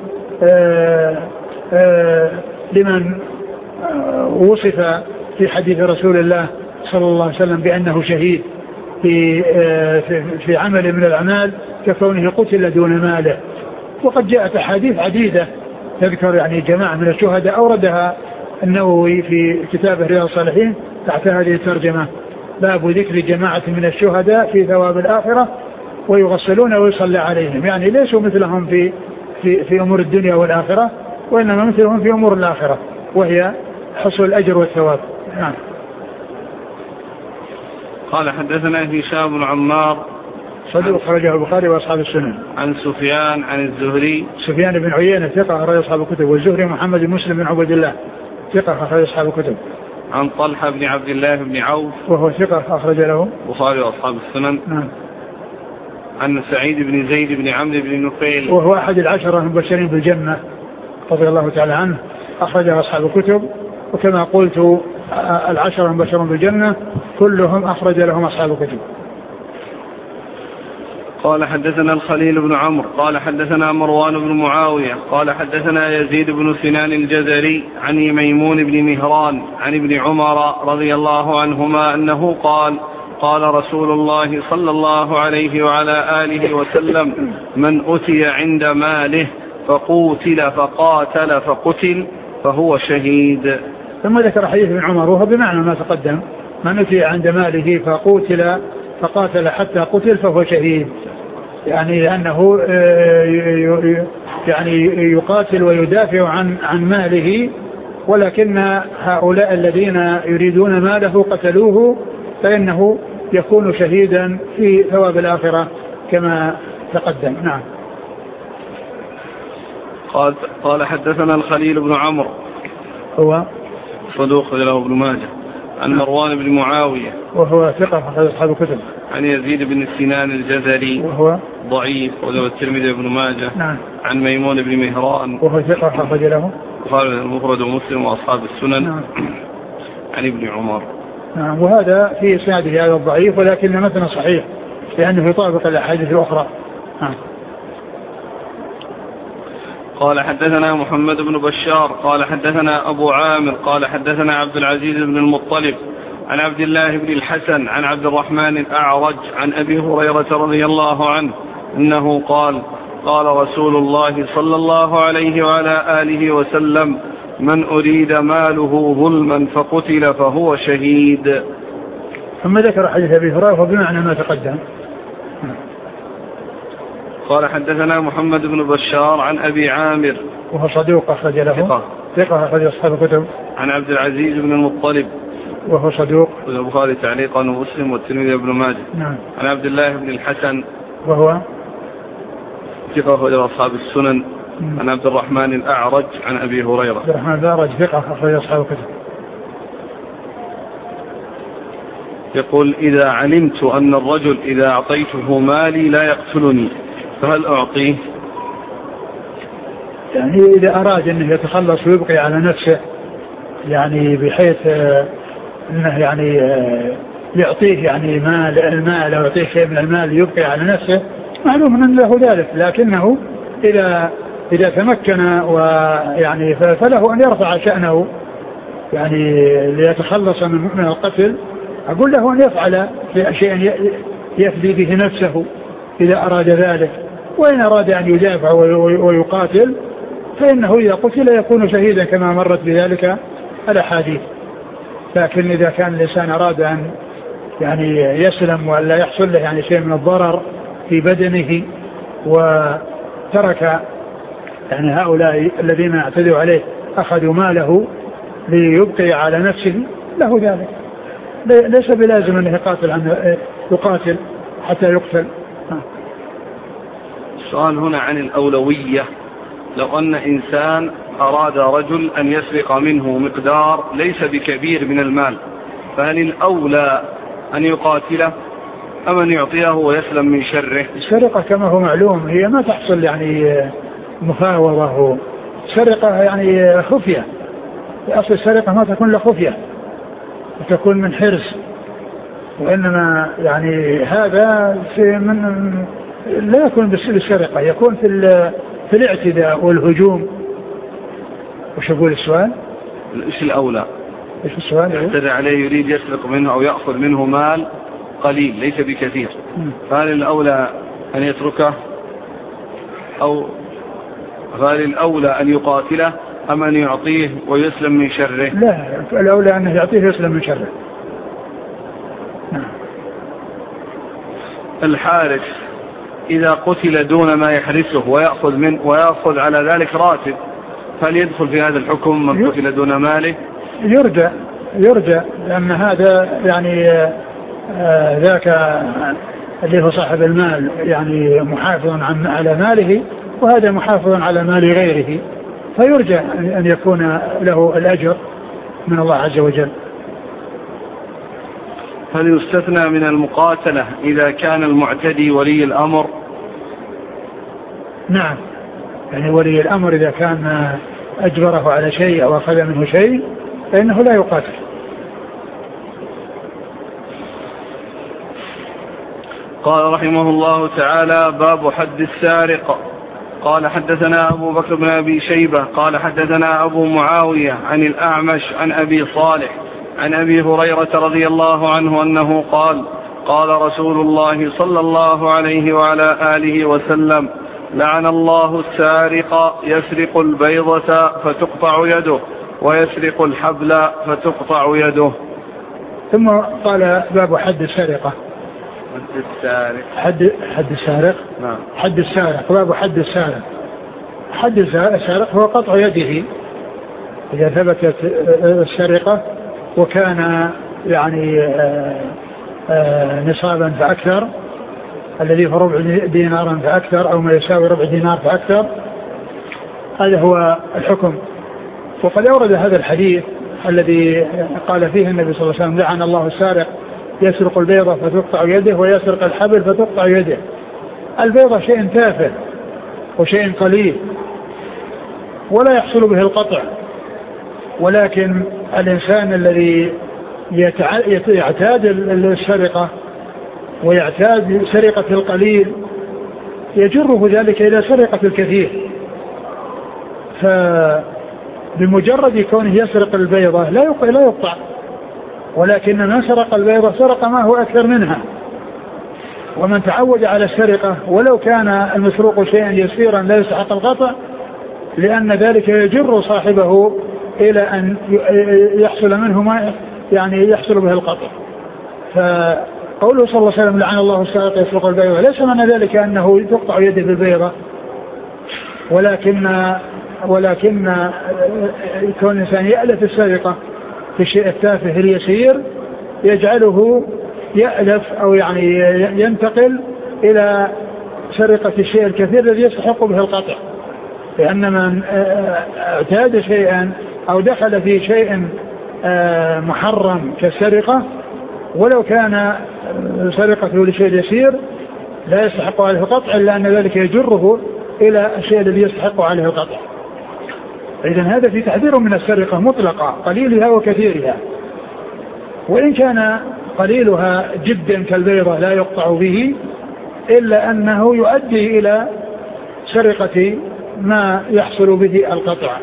لمن وصف في حديث رسول الله صلى الله عليه وسلم بأنه شهيد في في عمل من الأعمال ككونه قتل دون ماله. وقد جاءت أحاديث عديدة تذكر يعني جماعة من الشهداء أوردها النووي في كتابه رياض الصالحين تحت هذه الترجمة: باب ذكر جماعة من الشهداء في ثواب الآخرة ويغسلون ويصلى عليهم، يعني ليسوا مثلهم في في في أمور الدنيا والآخرة، وإنما مثلهم في أمور الآخرة وهي حصول الأجر والثواب. نعم. قال حدثنا هشام بن عمار صدوق خرجه البخاري وأصحاب السنن. عن سفيان عن الزهري سفيان بن عيينة ثقة أخرج أصحاب الكتب، والزهري محمد بن مسلم بن عبد الله ثقة أخرج أصحاب الكتب. عن طلحة بن عبد الله بن عوف وهو ثقة أخرج له البخاري وأصحاب السنن. نعم. عن سعيد بن زيد بن عمرو بن نفيل وهو أحد العشرة المبشرين بالجنة رضي الله تعالى عنه أخرجه أصحاب الكتب، وكما قلت العشرة المبشرون بالجنة كلهم أخرج لهم أصحاب الكتب. قال حدثنا الخليل بن عمرو قال حدثنا مروان بن معاوية قال حدثنا يزيد بن سنان الجزري عن ميمون بن مهران عن ابن عمر رضي الله عنهما أنه قال: قال رسول الله صلى الله عليه وعلى آله وسلم: من أتي عند ماله فقوتل فقاتل فقتل فهو شهيد. ثم ذكر حديث ابن عمر وهو بمعنى ما تقدم: من أتي عند ماله فقوتل فقاتل حتى قتل فهو شهيد، يعني لأنه يعني يقاتل ويدافع عن عن ماله، ولكن هؤلاء الذين يريدون ماله قتلوه، فإنه يكون شهيدا في ثواب الآخرة كما تقدم. نعم. قال قال حدثنا الخليل بن عمرو هو صدوق له ابن ماجه عن مروان بن معاوية وهو ثقة أخرج أصحاب الكتب. عن يزيد بن سنان الجزري وهو ضعيف وله الترمذي بن ماجه. نعم. عن ميمون بن مهران وهو ثقة أخرج له قال المفرد ومسلم وأصحاب السنن. نعم. عن ابن عمر. نعم. وهذا في إسناده هذا الضعيف، ولكن مثلا صحيح لأنه يطابق الأحاديث الأخرى. نعم. قال حدثنا محمد بن بشار قال حدثنا أبو عامر قال حدثنا عبد العزيز بن المطلب عن عبد الله بن الحسن عن عبد الرحمن الأعرج عن أبي هريرة رضي الله عنه أنه قال قال رسول الله صلى الله عليه وعلى آله وسلم من أريد ماله ظلما فقتل فهو شهيد. ثم ذكر حديث أبي هريرة بمعنى ما تقدم. قال حدثنا محمد بن بشار عن أبي عامر وهو صدوق أخرج له ثقة ثقة أخرج أصحاب الكتب. عن عبد العزيز بن المطلب وهو صدوق البخاري تعليقا ومسلم والترمذي بن ماجه. نعم. عن عبد الله بن الحسن وهو ثقة أخرج أصحاب السنن. مم. عن عبد الرحمن الأعرج عن أبي هريرة عبد الرحمن الأعرج ثقة أخرج أصحاب الكتب. يقول إذا علمت أن الرجل إذا أعطيته مالي لا يقتلني فهل أعطيه؟ يعني إذا أراد أنه يتخلص ويبقي على نفسه، يعني بحيث أنه يعني يعطيه يعني مال المال أو يعطيه شيء من المال يبقي على نفسه، معلوم أن له ذلك، لكنه إذا إذا تمكن ويعني فله أن يرفع شأنه يعني ليتخلص من القتل، أقول له أن يفعل شيئا يفدي به نفسه إذا أراد ذلك. وإن أراد أن يدافع ويقاتل فإنه إذا قتل يكون شهيدا كما مرت بذلك الأحاديث. لكن إذا كان الإنسان أراد أن يعني يسلم ولا يحصل له يعني شيء من الضرر في بدنه وترك يعني هؤلاء الذين اعتدوا عليه أخذوا ماله ليبقي على نفسه له ذلك، ليس بلازم أنه يقاتل عن يقاتل حتى يقتل. السؤال هنا عن الأولوية. لو أن إنسان أراد رجل أن يسرق منه مقدار ليس بكبير من المال، فهل الأولى أن يقاتله أم أن يعطيه ويسلم من شره؟ السرقة كما هو معلوم هي ما تحصل يعني مفاوضة، سرقة يعني خفية، أصل السرقة ما تكون لخفية وتكون من حرص، وإنما يعني هذا في من لا يكون بالسرقة، يكون في في الاعتداء والهجوم. وش يقول السؤال؟ إيش الأولى؟ إيش السؤال؟ اعتدى عليه يريد يسرق منه أو يأخذ منه مال قليل ليس بكثير، فهل الأولى أن يتركه أو فهل الأولى أن يقاتله أم أن يعطيه ويسلم من شره؟ لا، الأولى أن يعطيه ويسلم من شره. الحارس إذا قتل دون ما يحرسه ويأخذ من ويأخذ على ذلك راتب، فهل يدخل في هذا الحكم من قتل دون ماله؟ يرجى يرجى لأن هذا يعني آه ذاك اللي هو صاحب المال يعني محافظ عن على ماله، وهذا محافظ على مال غيره، فيرجى أن يكون له الأجر من الله عز وجل. هل يستثنى من المقاتلة إذا كان المعتدي ولي الأمر؟ نعم، يعني ولي الأمر إذا كان أجبره على شيء أو أخذ منه شيء فإنه لا يقاتل. قال رحمه الله تعالى: باب حد السارق. قال حدثنا أبو بكر بن أبي شيبة قال حدثنا أبو معاوية عن الأعمش عن أبي صالح عن أبي هريرة رضي الله عنه أنه قال: قال رسول الله صلى الله عليه وعلى آله وسلم: لعن الله السارق يسرق البيضة فتقطع يده ويسرق الحبل فتقطع يده. ثم قال: باب حد السرقة. حد السارق. حد حد السارق. نعم. حد السارق، باب حد السارق. حد السارق هو قطع يده إذا ثبتت السرقة وكان يعني آآ آآ نصابا فأكثر، الذي هو ربع دينارا فأكثر أو ما يساوي ربع دينار فأكثر، هذا هو الحكم. وقد أورد هذا الحديث الذي قال فيه النبي صلى الله عليه وسلم: لعن الله السارق يسرق البيضة فتقطع يده ويسرق الحبل فتقطع يده. البيضة شيء تافه وشيء قليل ولا يحصل به القطع، ولكن الإنسان الذي يعتاد السرقة ويعتاد سرقة القليل يجره ذلك إلى سرقة الكثير، فبمجرد كونه يسرق البيضة لا يقطع، ولكن من سرق البيضة سرق ما هو أكثر منها. ومن تعود على السرقة ولو كان المسروق شيئا يسيرا لا يستحق القطع، لأن ذلك يجر صاحبه إلى أن يحصل منه ما يعني يحصل به القطع. فقوله صلى الله عليه وسلم: لعن الله السارق يسرق البيضة، ليس معنى ذلك أنه تقطع يده بالبيضة، ولكن ولكن كون الإنسان يألف السرقة في الشيء التافه اليسير يجعله يألف أو يعني ينتقل إلى سرقة الشيء الكثير الذي يستحق به القطع. لأن من اعتاد شيئا أو دخل في شيء محرم كالسرقة ولو كان سرقته لشيء يسير لا يستحق عليه القطع، إلا أن ذلك يجره إلى الشيء الذي يستحق عليه القطع. إذن هذا في تحذير من السرقة مطلقة قليلها وكثيرها، وإن كان قليلها جدا كالبيضة لا يقطع به، إلا أنه يؤدي إلى سرقة ما يحصل به القطع.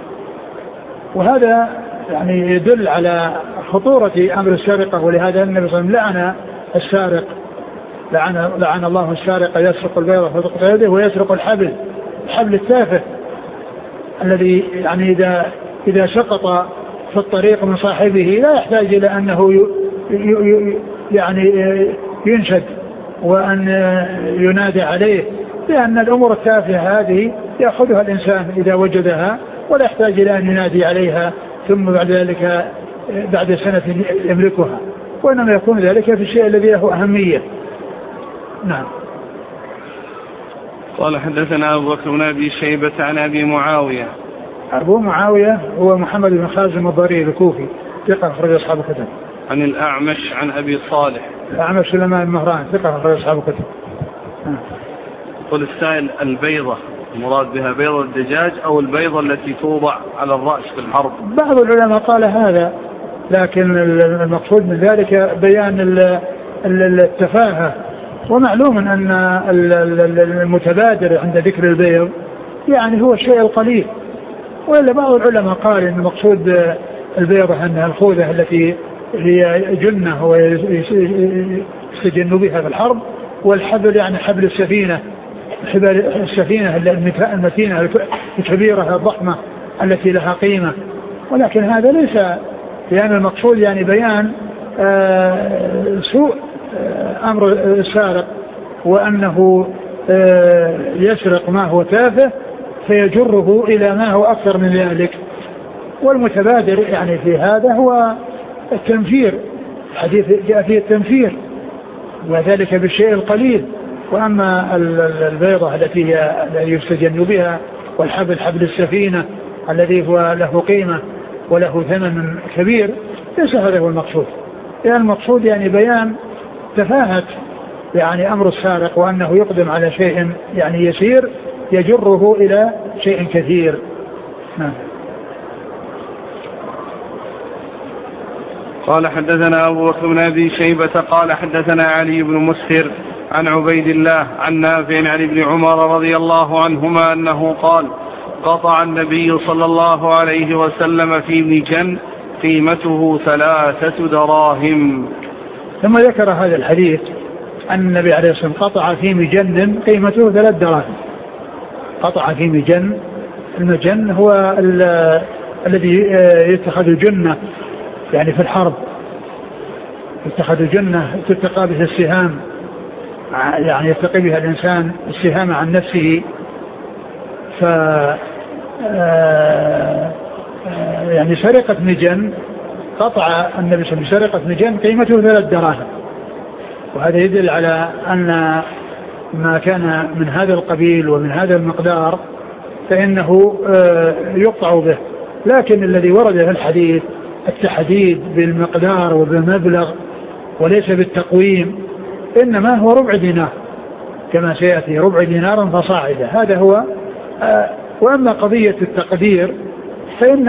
وهذا يعني يدل على خطورة أمر السرقة، ولهذا النبي صلى الله عليه وسلم لعن السارق، لعن, لعن الله السارق يسرق البيضة فتقطع يده ويسرق الحبل، الحبل التافه الذي يعني إذا, إذا سقط في الطريق من صاحبه لا يحتاج إلى أنه يعني ينشد وأن ينادى عليه، لأن الأمور التافهة هذه يأخذها الإنسان إذا وجدها ولا يحتاج إلى أن ينادي عليها ثم بعد ذلك بعد سنة يملكها، وإنما يكون ذلك في الشيء الذي له أهمية. نعم. قال: حدثنا أبو بكر بن أبي شيبة عن أبي معاوية. أبو معاوية هو محمد بن خازم الضريري الكوفي، ثقة أخرج أصحاب الكتب. عن الأعمش عن أبي صالح. الأعمش سليمان المهران، ثقة أخرج أصحاب الكتب. قل السائل: البيضة المراد بها بيضة الدجاج أو البيضة التي توضع على الرأس في الحرب؟ بعض العلماء قال هذا، لكن المقصود من ذلك بيان التفاهة. ومعلوم أن المتبادر عند ذكر البيض يعني هو الشيء القليل، وإلا بعض العلماء قال أن المقصود البيضة أنها الخوذة التي هي جنة ويستجن بها في الحرب، والحبل يعني حبل السفينة، حبل السفينة المتينة الكبيرة الضخمة التي لها قيمة. ولكن هذا ليس، لأن المقصود يعني بيان آه سوء آه أمر السارق، وأنه آه يسرق ما هو تافه فيجره إلى ما هو أكثر من ذلك. والمتبادر يعني في هذا هو التنفير، حديث جاء فيه التنفير وذلك بالشيء القليل. وأما البيضة التي هي يستجن بها والحبل حبل السفينة الذي هو له قيمة وله ثمن كبير ليس هذا هو المقصود. يعني المقصود يعني بيان تفاهة يعني أمر السارق، وأنه يقدم على شيء يعني يسير يجره إلى شيء كثير. نعم. قال: حدثنا أبو بكر بن أبي شيبة قال: حدثنا علي بن مسهر عن عبيد الله عن نافع عن ابن عمر رضي الله عنهما أنه قال: قطع النبي صلى الله عليه وسلم في مجن قيمته ثلاثة دراهم. ثم ذكر هذا الحديث أن النبي عليه الصلاة والسلام قطع في مجن قيمته ثلاث دراهم. قطع في مجن، المجن هو الذي يتخذ جنة يعني في الحرب، يتخذ جنة تتقى بها السهام، يعني يتقي بها الإنسان السهام عن نفسه ف يعني سرقة مجن قطع النبي صلى الله عليه وسلم سرقة مجن قيمته ثلاث دراهم، وهذا يدل على أن ما كان من هذا القبيل ومن هذا المقدار فإنه يقطع به. لكن الذي ورد في الحديث التحديد بالمقدار وبالمبلغ وليس بالتقويم، إنما هو ربع دينار كما سيأتي، ربع دينار فصاعدا، هذا هو. وأما قضية التقدير فإن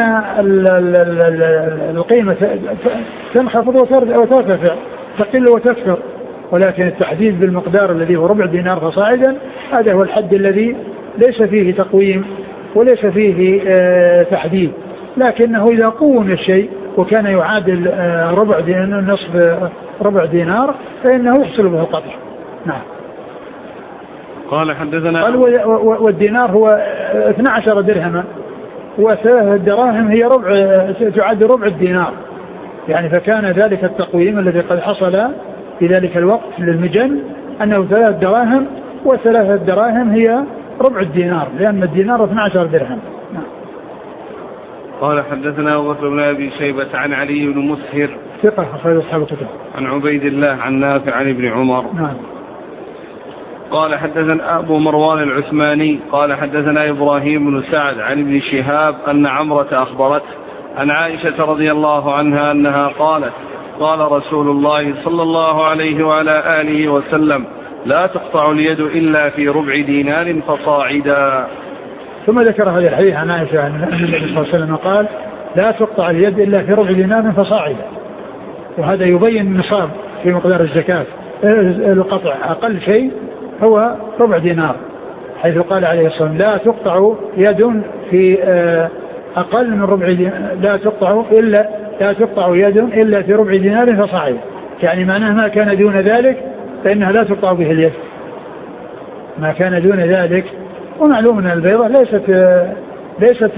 القيمة تنخفض وترتفع، تقل وتكثر، ولكن التحديد بالمقدار الذي هو ربع دينار فصاعدا هذا هو الحد الذي ليس فيه تقويم وليس فيه تحديد، لكنه إذا قوم الشيء وكان يعادل ربع دينار نصف ربع دينار فإنه يحصل به القطع. نعم. قال حدثنا قال والدينار هو اثنتا عشرة درهما وثلاثة دراهم هي ربع تعد ربع الدينار، يعني فكان ذلك التقويم الذي قد حصل في ذلك الوقت للمجن أنه ثلاث دراهم وثلاثة دراهم هي ربع الدينار، لأن الدينار اثنتا عشرة درهم. نعم. قال حدثنا أبو بكر بن أبي شيبة عن علي بن مسهر ثقة أخرج أصحاب الكتب عن عبيد الله عن نافع عن ابن عمر. نعم. قال حدثنا أبو مروان العثماني قال حدثنا إبراهيم بن سعد عن ابن شهاب أن عمرة أخبرته عن عائشة رضي الله عنها أنها قالت قال رسول الله صلى الله عليه وعلى آله وسلم لا تقطع اليد إلا في ربع دينار فصاعدا. ثم ذكر هذا الحديث عن عائشة أن النبي صلى الله عليه وسلم قال لا تقطع اليد إلا في ربع دينار فصاعدا، وهذا يبين النصاب في مقدار الزكاة. القطع أقل شيء هو ربع دينار، حيث قال عليه الصلاة والسلام لا تقطع يد في أقل من ربع دينار، لا تقطع إلا لا تقطع يد إلا في ربع دينار فصاعدا، يعني معناه ما كان دون ذلك فإنها لا تقطع به اليد، ما كان دون ذلك. ومعلوم أن البيضة ليست ليست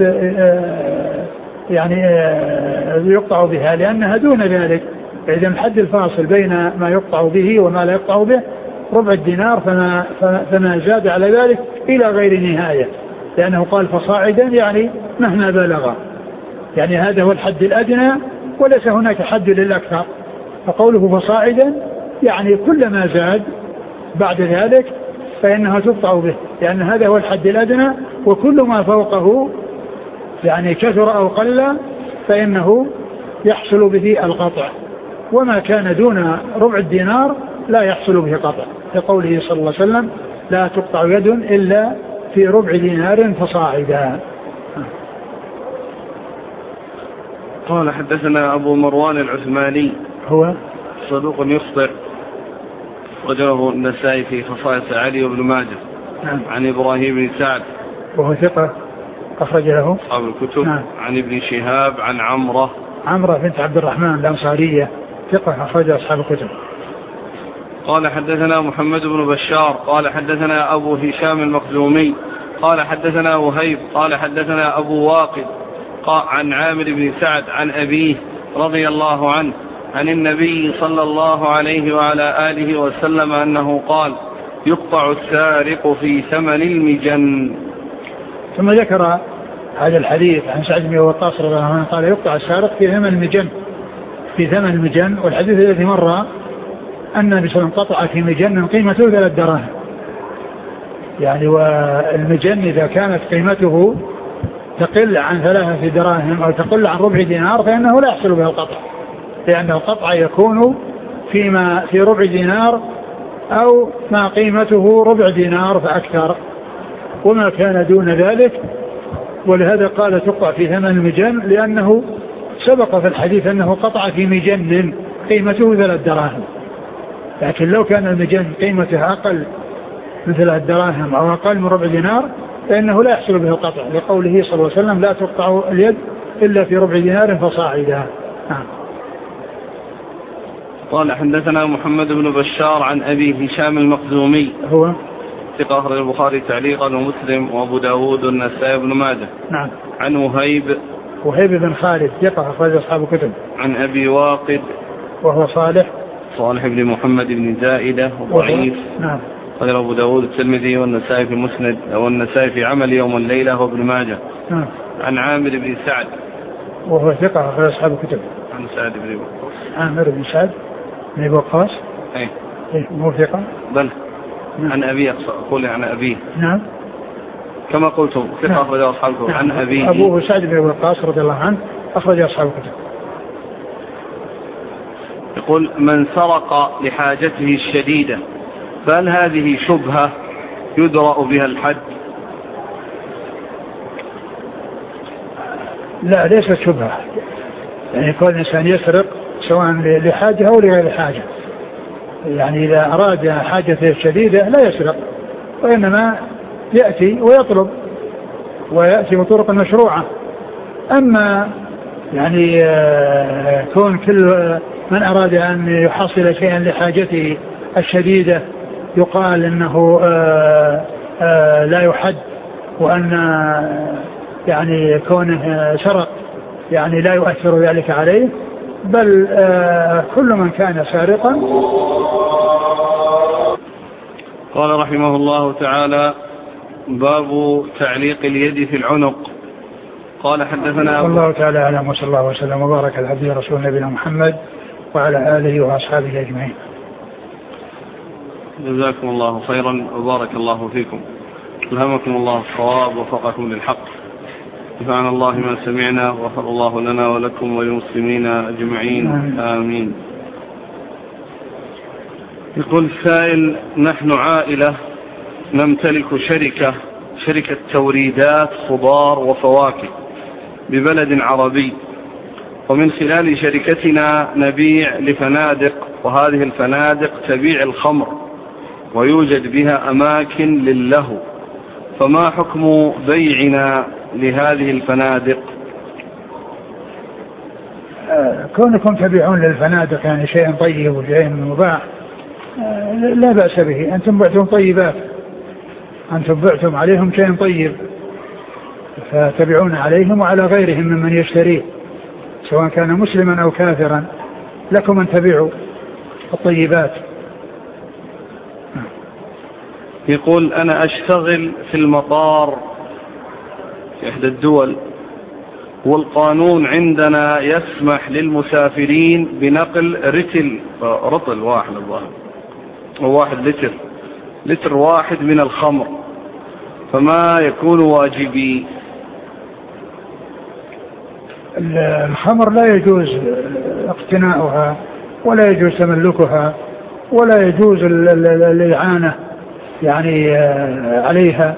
يعني يقطع بها لأنها دون ذلك، إذا الحد الفاصل بين ما يقطع به وما لا يقطع به ربع الدينار، فما, فما زاد على ذلك إلى غير نهاية، لأنه قال فصاعدا يعني مهما بلغ، يعني هذا هو الحد الأدنى وليس هناك حد للأكثر، فقوله فصاعدا يعني كل ما زاد بعد ذلك فإنها تقطع به، لأن هذا هو الحد الأدنى، وكل ما فوقه يعني كثر أو قل فإنه يحصل به القطع، وما كان دون ربع الدينار لا يحصل به قطع، لقوله صلى الله عليه وسلم لا تقطع يد إلا في ربع دينار فصاعدا. قال حدثنا أبو مروان العثماني هو صدوق يخطئ وجره النسائي في خصائص علي وابن ماجه. نعم. عن إبراهيم بن سعد وهو ثقة أخرج له أصحاب الكتب. نعم. عن ابن شهاب عن عمرة عمرة بنت عبد الرحمن الأنصارية ثقة أخرج أصحاب الكتب. قال حدثنا محمد بن بشار قال حدثنا أبو هشام المخزومي قال حدثنا وهيب قال حدثنا أبو واقد عن عامر بن سعد عن أبيه رضي الله عنه عن النبي صلى الله عليه وعلى آله وسلم أنه قال يقطع السارق في ثمن المجن. ثم ذكر هذا الحديث عن سعد بن وقاص رضي الله عنه قال يقطع السارق في ثمن المجن في ثمن المجن والحديث الذي مر أن النبي صلى الله عليه وسلم قطع في مجن قيمته ثلاث دراهم، يعني والمجن إذا كانت قيمته تقل عن ثلاثة دراهم أو تقل عن ربع دينار فإنه لا يحصل به القطع، لأن القطع يكون فيما في ربع دينار أو ما قيمته ربع دينار فأكثر، وما كان دون ذلك. ولهذا قال تقطع في ثمن المجن لأنه سبق في الحديث أنه قطع في مجن قيمته ثلاث دراهم، لكن لو كان المجن قيمته أقل من ثلاث دراهم أو أقل من ربع دينار فإنه لا يحصل به القطع، لقوله صلى الله عليه وسلم لا تقطع اليد إلا في ربع دينار فصاعدا. نعم. قال حدثنا محمد بن بشار عن أبي هشام المخزومي هو ثقة أخرج البخاري تعليقا ومسلم وأبو داود والنسائي بن ماجه. نعم. عن وهيب وهيب بن خالد ثقة أخرج أصحاب الكتب. عن أبي واقد وهو صالح صالح بن محمد بن زائدة ضعيف. نعم. قال أبو داود الترمذي والنسائي في مسند والنسائي في عمل يوم الليلة وابن ماجه. نعم. عن عامر بن سعد وهو ثقة في أصحاب الكتب. عن سعد بن وقاص. عامر بن سعد بن وقاص. أي. إيه مو ثقة. بل. نعم. عن أبيه أقول عن أبيه. نعم. كما قلتم ثقة نعم. أخرج أصحاب الكتب. عن أبيه. أبوه سعد بن وقاص رضي الله عنه أخرج أصحاب الكتب. يقول من سرق لحاجته الشديدة فهل هذه شبهة يدرأ بها الحد؟ لا ليست شبهة، يعني كل إنسان يسرق سواء لحاجة أو لغير حاجة، يعني إذا أراد حاجته الشديدة لا يسرق، وإنما يأتي ويطلب ويأتي بطرق مشروعة. أما يعني كون كل من أراد أن يحصل شيئا لحاجته الشديدة يقال إنه آآ آآ لا يحد، وأن يعني كونه سرق يعني لا يؤثر ذلك عليه، بل كل من كان سارقا. قال رحمه الله تعالى: باب تعليق اليد في العنق. قال حدثنا الله تعالى أعلم، وصلى الله وسلم وبارك على عبده ورسوله نبينا محمد وعلى آله وأصحابه أجمعين. جزاكم الله خيرا وبارك الله فيكم، ألهمكم الله الصواب ووفقكم للحق، نفعنا الله ما سمعنا وغفر الله لنا ولكم وللمسلمين أجمعين آمين, آمين. يقول السائل: نحن عائلة نمتلك شركة شركة توريدات خضار وفواكه ببلد عربي، ومن خلال شركتنا نبيع لفنادق، وهذه الفنادق تبيع الخمر ويوجد بها أماكن للهو، فما حكم بيعنا لهذه الفنادق؟ كونكم تبيعون للفنادق يعني شيء طيب وشيء مباح لا بأس به، أنتم بعتم طيبات، أنتم بعتم عليهم شيء طيب فتبيعون عليهم وعلى غيرهم ممن يشتريه سواء كان مسلما أو كافرا، لكم أن تبيعوا الطيبات. يقول: أنا أشتغل في المطار في إحدى الدول، والقانون عندنا يسمح للمسافرين بنقل رتل رطل واحد الظاهر واحد لتر لتر واحد من الخمر، فما يكون واجبي؟ الخمر لا يجوز اقتناؤها ولا يجوز تملكها ولا يجوز الإعانة يعني عليها،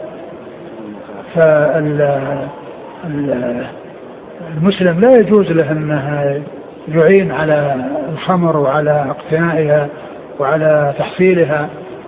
فالمسلم لا يجوز له أنه يعين على الخمر وعلى اقتنائها وعلى تحصيلها.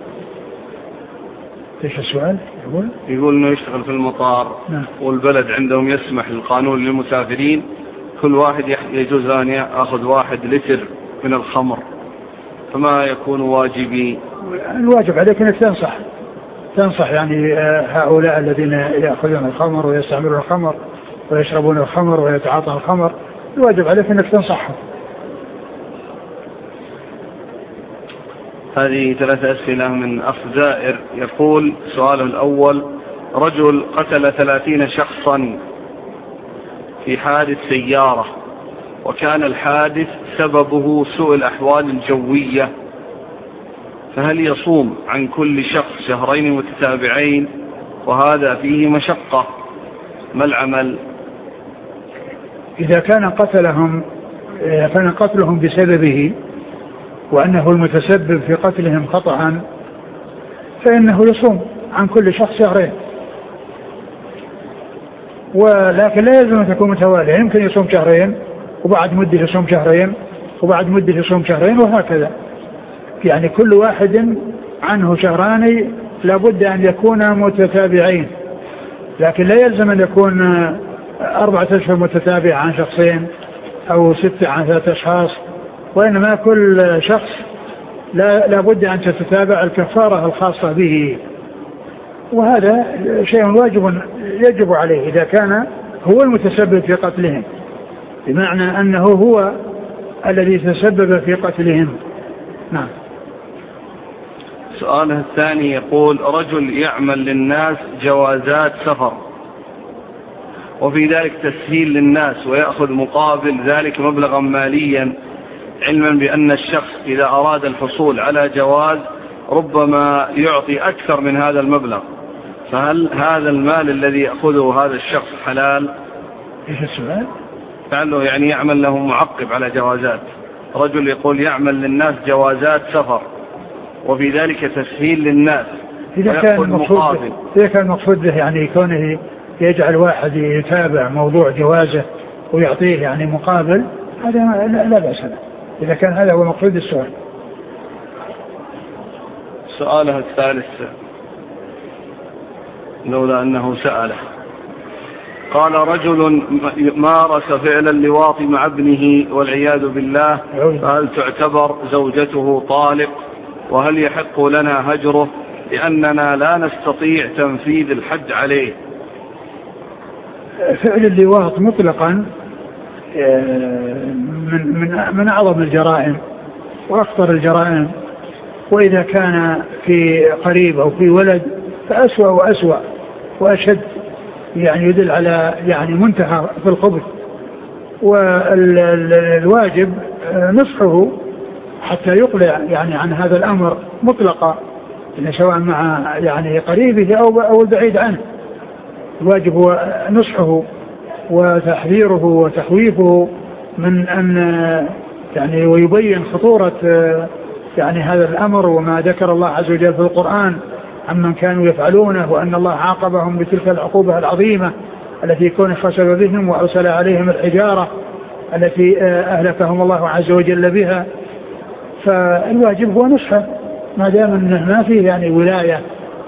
ايش السؤال؟ يقول يقول انه يشتغل في المطار نعم. والبلد عندهم يسمح القانون للمسافرين كل واحد يجوز ان ياخذ واحد لتر من الخمر، فما يكون واجبي؟ الواجب عليك انك تنصح تنصح يعني هؤلاء الذين ياخذون الخمر ويستعملون الخمر ويشربون الخمر ويتعاطون الخمر، الواجب عليك انك تنصحهم. هذه ثلاثة أسئلة من أخ زائر. يقول سؤاله الأول: رجل قتل ثلاثين شخصا في حادث سيارة، وكان الحادث سببه سوء الأحوال الجوية، فهل يصوم عن كل شخص شهرين متتابعين وهذا فيه مشقة؟ ما العمل؟ إذا كان قتلهم كان قتلهم بسببه وأنه المتسبب في قتلهم خطأ فإنه يصوم عن كل شخص شهرين، ولكن لا يلزم أن تكون متوالية، يمكن يصوم شهرين وبعد مدة يصوم شهرين وبعد مدة يصوم شهرين وهكذا، يعني كل واحد عنه شهران لابد أن يكون متتابعين، لكن لا يلزم أن يكون أربعة أشهر متتابع عن شخصين أو ستة عن ثلاثة أشخاص، وإنما كل شخص لا لابد أن تتتابع الكفارة الخاصة به، وهذا شيء واجب يجب عليه إذا كان هو المتسبب في قتلهم، بمعنى أنه هو الذي تسبب في قتلهم. نعم. سؤاله الثاني يقول رجل يعمل للناس جوازات سفر وفي ذلك تسهيل للناس ويأخذ مقابل ذلك مبلغا ماليا، علما بأن الشخص إذا أراد الحصول على جواز ربما يعطي أكثر من هذا المبلغ، فهل هذا المال الذي يأخذه هذا الشخص حلال؟ إيش السؤال؟ فعله يعني يعمل له معقب على جوازات. رجل يقول يعمل للناس جوازات سفر وفي ذلك تسهيل للناس إذا كان المقصود إذا كان المقصود به يعني كونه يجعل واحد يتابع موضوع جوازه ويعطيه يعني مقابل، هذا لا بأس به إذا كان هذا هو مقصود السؤال. سؤاله الثالث لولا أنه سأله، قال رجل مارس فعل اللواط مع ابنه والعياذ بالله، فهل تعتبر زوجته طالق؟ وهل يحق لنا هجره لأننا لا نستطيع تنفيذ الحد عليه؟ فعل اللواط مطلقا من من من أعظم الجرائم وأخطر الجرائم، وإذا كان في قريب أو في ولد فأسوأ وأسوأ وأشد، يعني يدل على يعني منتهى في الخبث. والواجب نصحه حتى يقلع يعني عن هذا الأمر مطلقا، سواء مع يعني قريبه أو أو البعيد عنه. الواجب هو نصحه وتحذيره وتخويفه من أن يعني ويبين خطورة يعني هذا الأمر وما ذكر الله عز وجل في القرآن عمن كانوا يفعلونه، وأن الله عاقبهم بتلك العقوبة العظيمة التي كون خسر بهم وأرسل عليهم الحجارة التي أهلكهم الله عز وجل بها. فالواجب هو نصحه ما دام أنه ما فيه يعني ولاية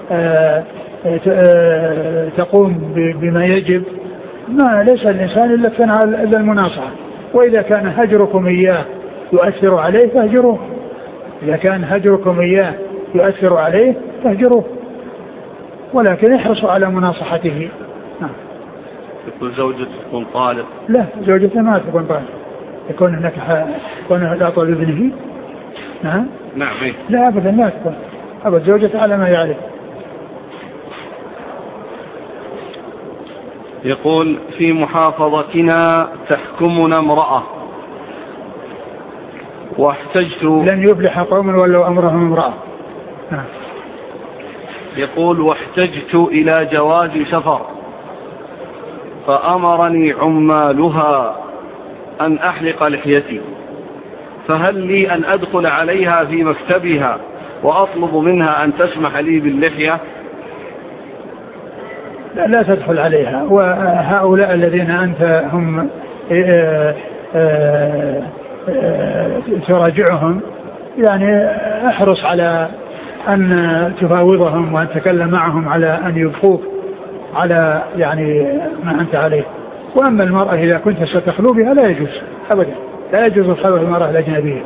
تقوم بما يجب، ما ليس الإنسان إلا كان إلا المناصحة. وإذا كان هجركم إياه يؤثر عليه فاهجروه، إذا كان هجركم إياه يؤثر عليه فاهجروه، ولكن احرصوا على مناصحته. نعم. يقول زوجته تكون طالق؟ لا، زوجته ما تكون طالق، يكون هناك يكون لا طالب ابنه. نعم. نعم. لا أبدا لا تكون أبدا، زوجته على ما يعرف. يقول في محافظتنا تحكمنا امرأة واحتجت لن يفلح قوم ولو أمرهم امرأة. نعم. يقول واحتجت إلى جواز سفر فأمرني عمالها أن أحلق لحيتي، فهل لي أن أدخل عليها في مكتبها وأطلب منها أن تسمح لي باللحية؟ لا, لا تدخل عليها، وهؤلاء الذين أنت هم تراجعهم يعني احرص على أن تفاوضهم وأن تتكلم معهم على أن يبقوك على يعني ما أنت عليه. وأما المرأة إذا كنت ستخلو بها لا يجوز أبدا، لا يجوز الخلو المرأة الأجنبية.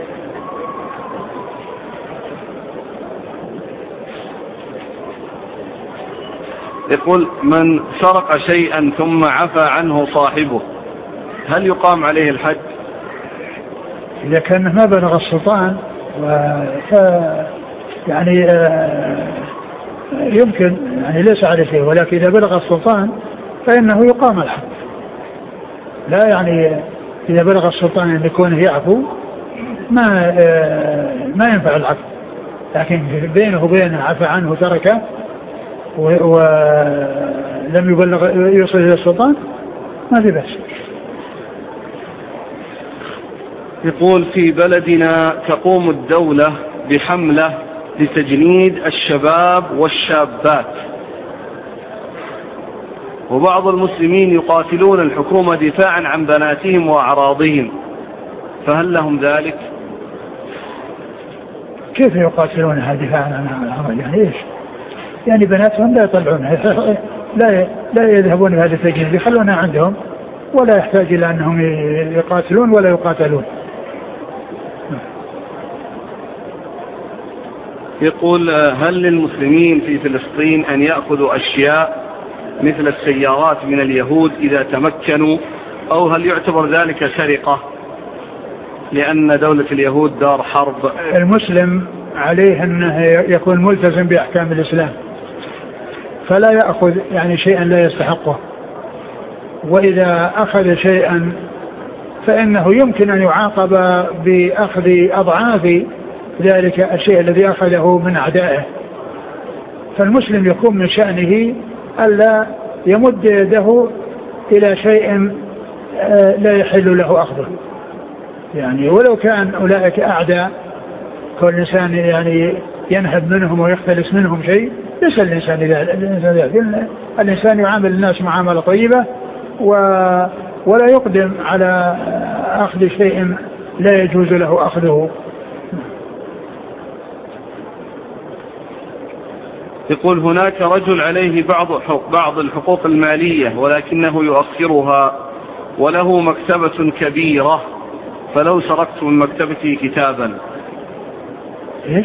يقول من سرق شيئا ثم عفى عنه صاحبه هل يقام عليه الحد؟ إذا كان ما بلغ السلطان ف يعني يمكن يعني ليس عليه شيء، ولكن إذا بلغ السلطان فإنه يقام الحد. لا يعني إذا بلغ السلطان أن يكون يعفو ما ما ينفع العفو، لكن بينه وبينه عفى عنه تركه ولم يبلغ يوصل إلى السلطان ما في بأس. يقول في بلدنا تقوم الدولة بحملة لتجنيد الشباب والشابات، وبعض المسلمين يقاتلون الحكومة دفاعا عن بناتهم وأعراضهم، فهل لهم ذلك؟ كيف يقاتلونها دفاعا عن أعراضهم؟ يعني إيش؟ يعني بناتهم لا يطلعونها، لا لا يذهبون بهذا التجنيد، يخلونها عندهم ولا يحتاج إلى أنهم يقاتلون ولا يقاتلون. يقول هل للمسلمين في فلسطين أن يأخذوا أشياء مثل السيارات من اليهود إذا تمكنوا، أو هل يعتبر ذلك سرقة لأن دولة اليهود دار حرب؟ المسلم عليه أنه يكون ملتزم بأحكام الإسلام، فلا يأخذ يعني شيئا لا يستحقه. وإذا أخذ شيئا فإنه يمكن أن يعاقب بأخذ أضعاف ذلك الشيء الذي أخذه من أعدائه. فالمسلم يكون من شأنه ألا يمد يده إلى شيء لا يحل له أخذه، يعني ولو كان أولئك أعداء، كل إنسان يعني ينهب منهم ويختلس منهم شيء، ليس الإنسان ذلك. الإنسان يعامل الناس معاملة طيبة ولا يقدم على أخذ شيء لا يجوز له أخذه. يقول هناك رجل عليه بعض بعض الحقوق المالية ولكنه يؤخرها وله مكتبة كبيرة، فلو سرقت من مكتبتي كتابا إيش؟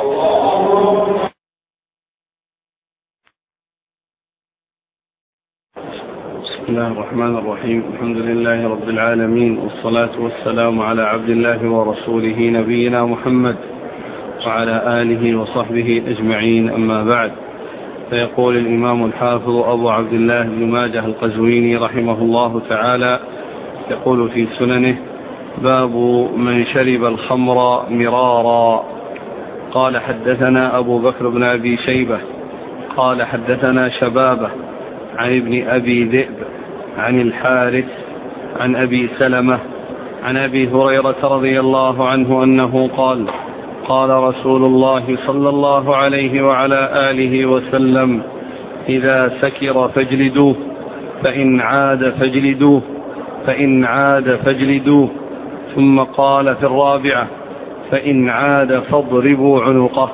بسم الله الرحمن الرحيم. الحمد لله رب العالمين، والصلاة والسلام على عبد الله ورسوله نبينا محمد وعلى آله وصحبه أجمعين، أما بعد. فيقول الإمام الحافظ أبو عبد الله بن ماجه القزويني رحمه الله تعالى، يقول في سننه: باب من شرب الخمر مرارا. قال حدثنا أبو بكر بن أبي شيبة قال حدثنا شبابة عن ابن أبي ذئب عن الحارث عن أبي سلمة عن أبي هريرة رضي الله عنه أنه قال: قال رسول الله صلى الله عليه وعلى آله وسلم: إذا سكر فاجلدوه، فإن عاد فاجلدوه فإن عاد فاجلدوه ثم قال في الرابعة: فإن عاد فاضربوا عنقه.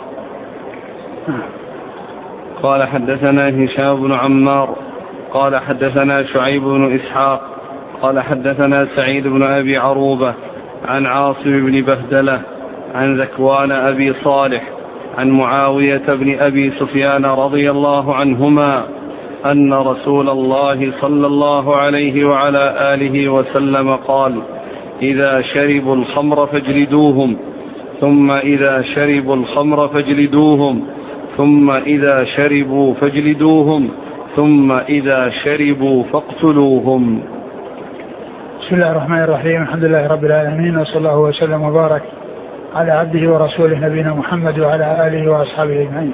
قال حدثنا هشام بن عمار قال حدثنا شعيب بن إسحاق قال حدثنا سعيد بن أبي عروبة عن عاصم بن بهدلة عن ذكوان أبي صالح عن معاوية بن أبي سفيان رضي الله عنهما أن رسول الله صلى الله عليه وعلى آله وسلم قال: إذا شربوا الخمر فاجلدوهم، ثم إذا شربوا الخمر فاجلدوهم، ثم إذا شربوا فاجلدوهم، ثم إذا شربوا فاقتلوهم. بسم الله الرحمن الرحيم. الحمد لله رب العالمين، وصلى الله وسلم وبارك على عبده ورسوله نبينا محمد وعلى آله وأصحابه أجمعين.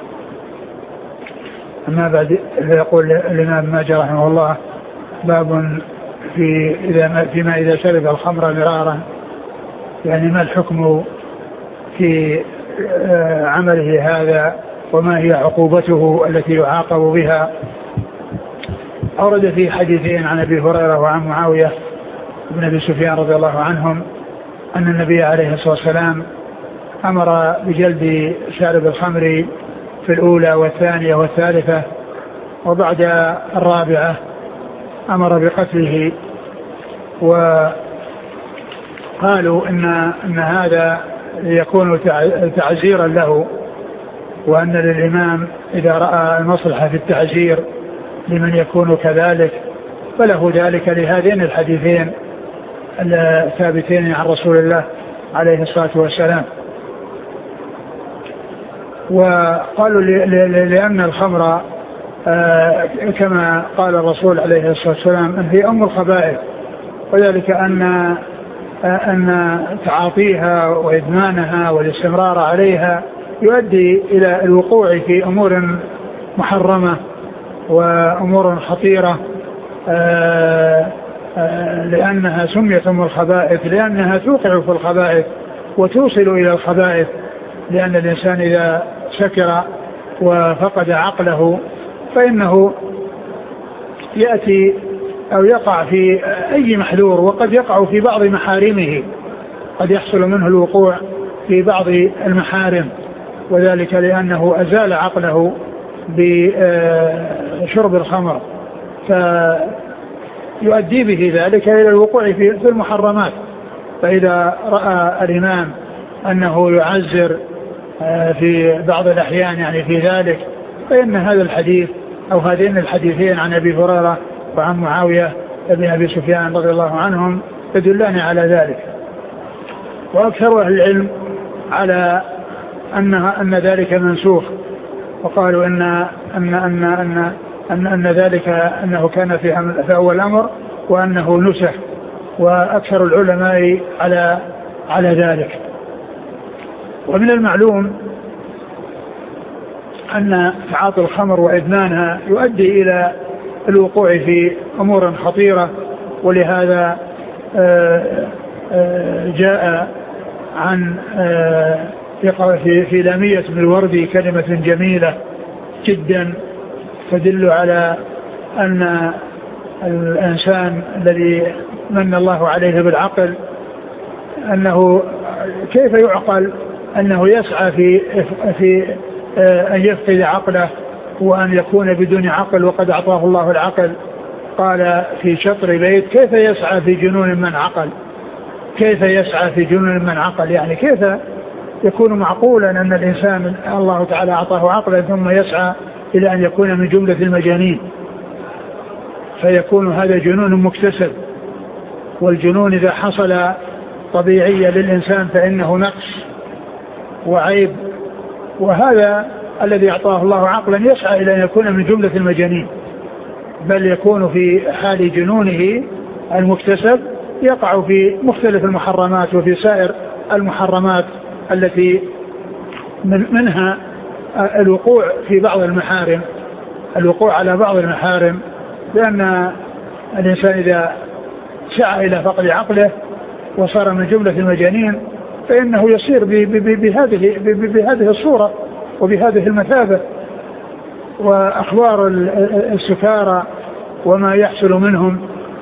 أما بعد، يقول الإمام ماجه رحمه الله: باب في إذا فيما إذا شرب الخمر مرارا، يعني ما الحكم في عمله هذا وما هي عقوبته التي يعاقب بها. أورد في حديثين عن أبي هريرة وعن معاوية بن أبي سفيان رضي الله عنهم أن النبي عليه الصلاة والسلام أمر بجلد شارب الخمر في الأولى والثانية والثالثة، وبعد الرابعة أمر بقتله. وقالوا إن, إن هذا يكون تعزيرا له، وأن للإمام إذا رأى المصلحة في التعزير لمن يكون كذلك فله ذلك، لهذين الحديثين الثابتين عن رسول الله عليه الصلاة والسلام. وقالوا لأن الخمر كما قال الرسول عليه الصلاة والسلام هي أم الخبائث، وذلك أن أن تعاطيها وإدمانها والاستمرار عليها يؤدي إلى الوقوع في أمور محرمة وأمور خطيرة، لأنها سميت أم الخبائث لأنها توقع في الخبائث وتوصل إلى الخبائث، لأن الإنسان إذا سكر وفقد عقله فإنه يأتي أو يقع في أي محذور، وقد يقع في بعض محارمه، قد يحصل منه الوقوع في بعض المحارم، وذلك لأنه أزال عقله بشرب الخمر، فيؤدي به ذلك إلى الوقوع في المحرمات. فإذا رأى الإمام أنه يعزر في بعض الأحيان يعني في ذلك، فإن هذا الحديث أو هذين الحديثين عن أبي هريرة وعن معاوية بن أبي سفيان رضي الله عنهم يدلان على ذلك. وأكثر أهل العلم على أنها أن ذلك منسوخ، وقالوا أن أن أن أن أن, أن ذلك أنه كان في, في أول الأمر وأنه نسخ، وأكثر العلماء على على ذلك. ومن المعلوم أن تعاطي الخمر وإدمانها يؤدي إلى الوقوع في أمور خطيرة، ولهذا جاء عن في في لامية بن الوردي كلمة جميلة جدا تدل على أن الإنسان الذي من الله عليه بالعقل أنه كيف يعقل أنه يسعى في في أن يفقد عقله وأن يكون بدون عقل وقد أعطاه الله العقل. قال في شطر بيت: كيف يسعى في جنون من عقل، كيف يسعى في جنون من عقل، يعني كيف يكون معقولا أن الإنسان الله تعالى أعطاه عقلا ثم يسعى إلى أن يكون من جملة المجانين، فيكون هذا جنون مكتسب. والجنون إذا حصل طبيعيا للإنسان فإنه نقص وعيب، وهذا الذي أعطاه الله عقلا يسعى إلى أن يكون من جملة المجانين، بل يكون في حال جنونه المكتسب يقع في مختلف المحرمات وفي سائر المحرمات التي من منها الوقوع في بعض المحارم، الوقوع على بعض المحارم، لأن الإنسان إذا سعى إلى فقد عقله وصار من جملة المجانين فإنه يصير بهذه بهذه الصورة وبهذه المثابة. وأخبار السكارى وما يحصل منهم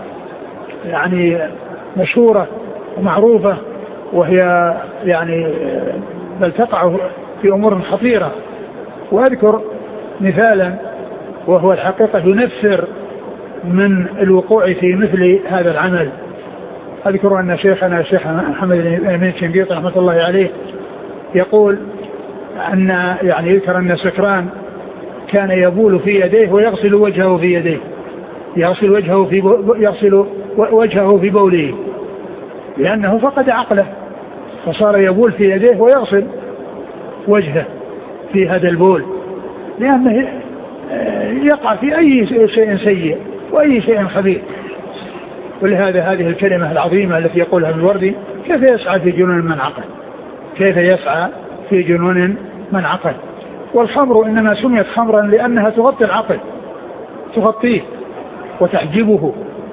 يعني مشهورة ومعروفة، وهي يعني بل تقع في أمور خطيرة. وأذكر مثالا وهو الحقيقة ينفر من الوقوع في مثل هذا العمل. أذكر أن شيخنا الشيخ محمد الأمين الشنقيطي رحمة الله عليه يقول أن يعني يذكر أن سكران كان يبول في يديه ويغسل وجهه في يديه، يغسل وجهه في يغسل وجهه في بوله، لأنه فقد عقله فصار يبول في يديه ويغسل وجهه في هذا البول، لأنه يقع في أي شيء سيء وأي شيء خبيث. ولهذا هذه الكلمة العظيمة التي يقولها ابن الوردي: كيف يسعى في جنون من عقل، كيف يسعى في جنون من عقل. والخمر إنما سميت خمرا لأنها تغطي العقل، تغطيه وتحجبه.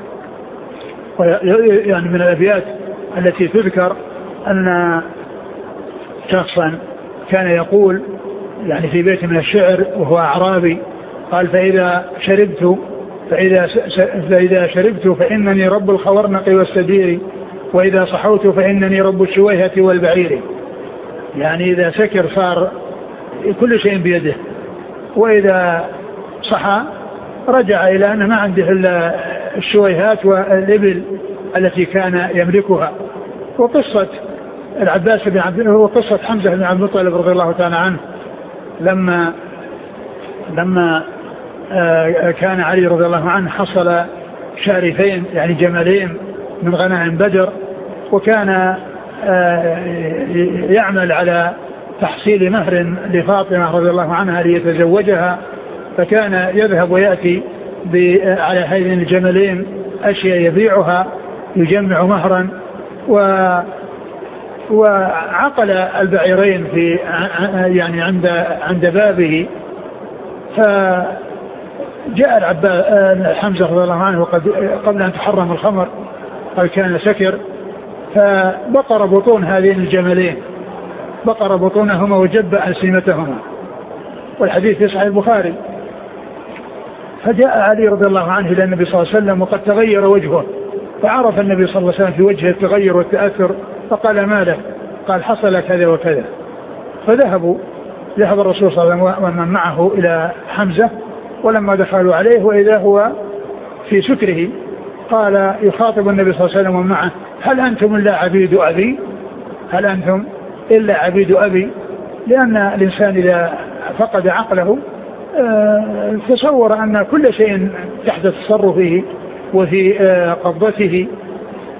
يعني من الأبيات التي تذكر أن شخصا كان يقول يعني في بيت من الشعر وهو أعرابي، قال: فإذا شربت فإذا, فإذا شربت فإنني رب الخورنق والسدير، وإذا صحوت فإنني رب الشويهة والبعير. يعني إذا سكر صار كل شيء بيده، وإذا صحى رجع إلى أن ما عنده إلا الشويهات والإبل التي كان يملكها. وقصة العباس بن عبد وقصة حمزة بن عبد المطلب رضي الله تعالى عنه لما لما كان علي رضي الله عنه حصل شارفين يعني جملين من غنائم بدر، وكان يعمل على تحصيل مهر لفاطمة رضي الله عنها ليتزوجها، فكان يذهب ويأتي على هذين الجملين أشياء يبيعها يجمع مهرا، و وعقل البعيرين في يعني عند عند بابه. فجاء العباس حمزة رضي الله عنه قبل أن تحرم الخمر، قال كان سكر، فبقر بطون هذين الجملين، بقر بطونهما وجب ألسنتهما، والحديث في صحيح البخاري. فجاء علي رضي الله عنه إلى النبي صلى الله عليه وسلم وقد تغير وجهه، فعرف النبي صلى الله عليه وسلم في وجهه التغير والتأثر، فقال: ما له؟ قال: حصل كذا وكذا. فذهبوا ذهب الرسول صلى الله عليه وسلم ومن معه إلى حمزة، ولما دخلوا عليه وإذا هو في سكره قال يخاطب النبي صلى الله عليه وسلم ومن معه: هل أنتم إلا عبيد أبي؟ هل أنتم إلا عبيد أبي؟ لأن الإنسان إذا فقد عقله تصور أن كل شيء تحت تصرفه وفي قبضته،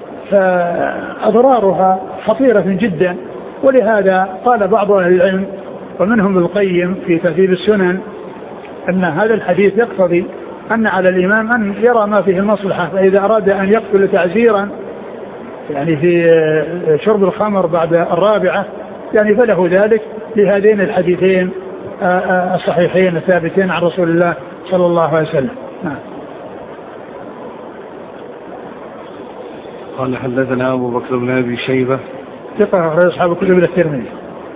فأضرارها خطيرة جدا. ولهذا قال بعض أهل العلم ومنهم ابن القيم في تهذيب السنن أن هذا الحديث يقتضي أن على الإمام أن يرى ما فيه المصلحة، فإذا أراد أن يقتل تعزيرا يعني في شرب الخمر بعد الرابعة يعني فله ذلك لهذين الحديثين الصحيحين الثابتين عن رسول الله صلى الله عليه وسلم. نعم. قال حدثنا أبو بكر بن أبي شيبة ثقة أخرج أصحاب الكتب الترمذي.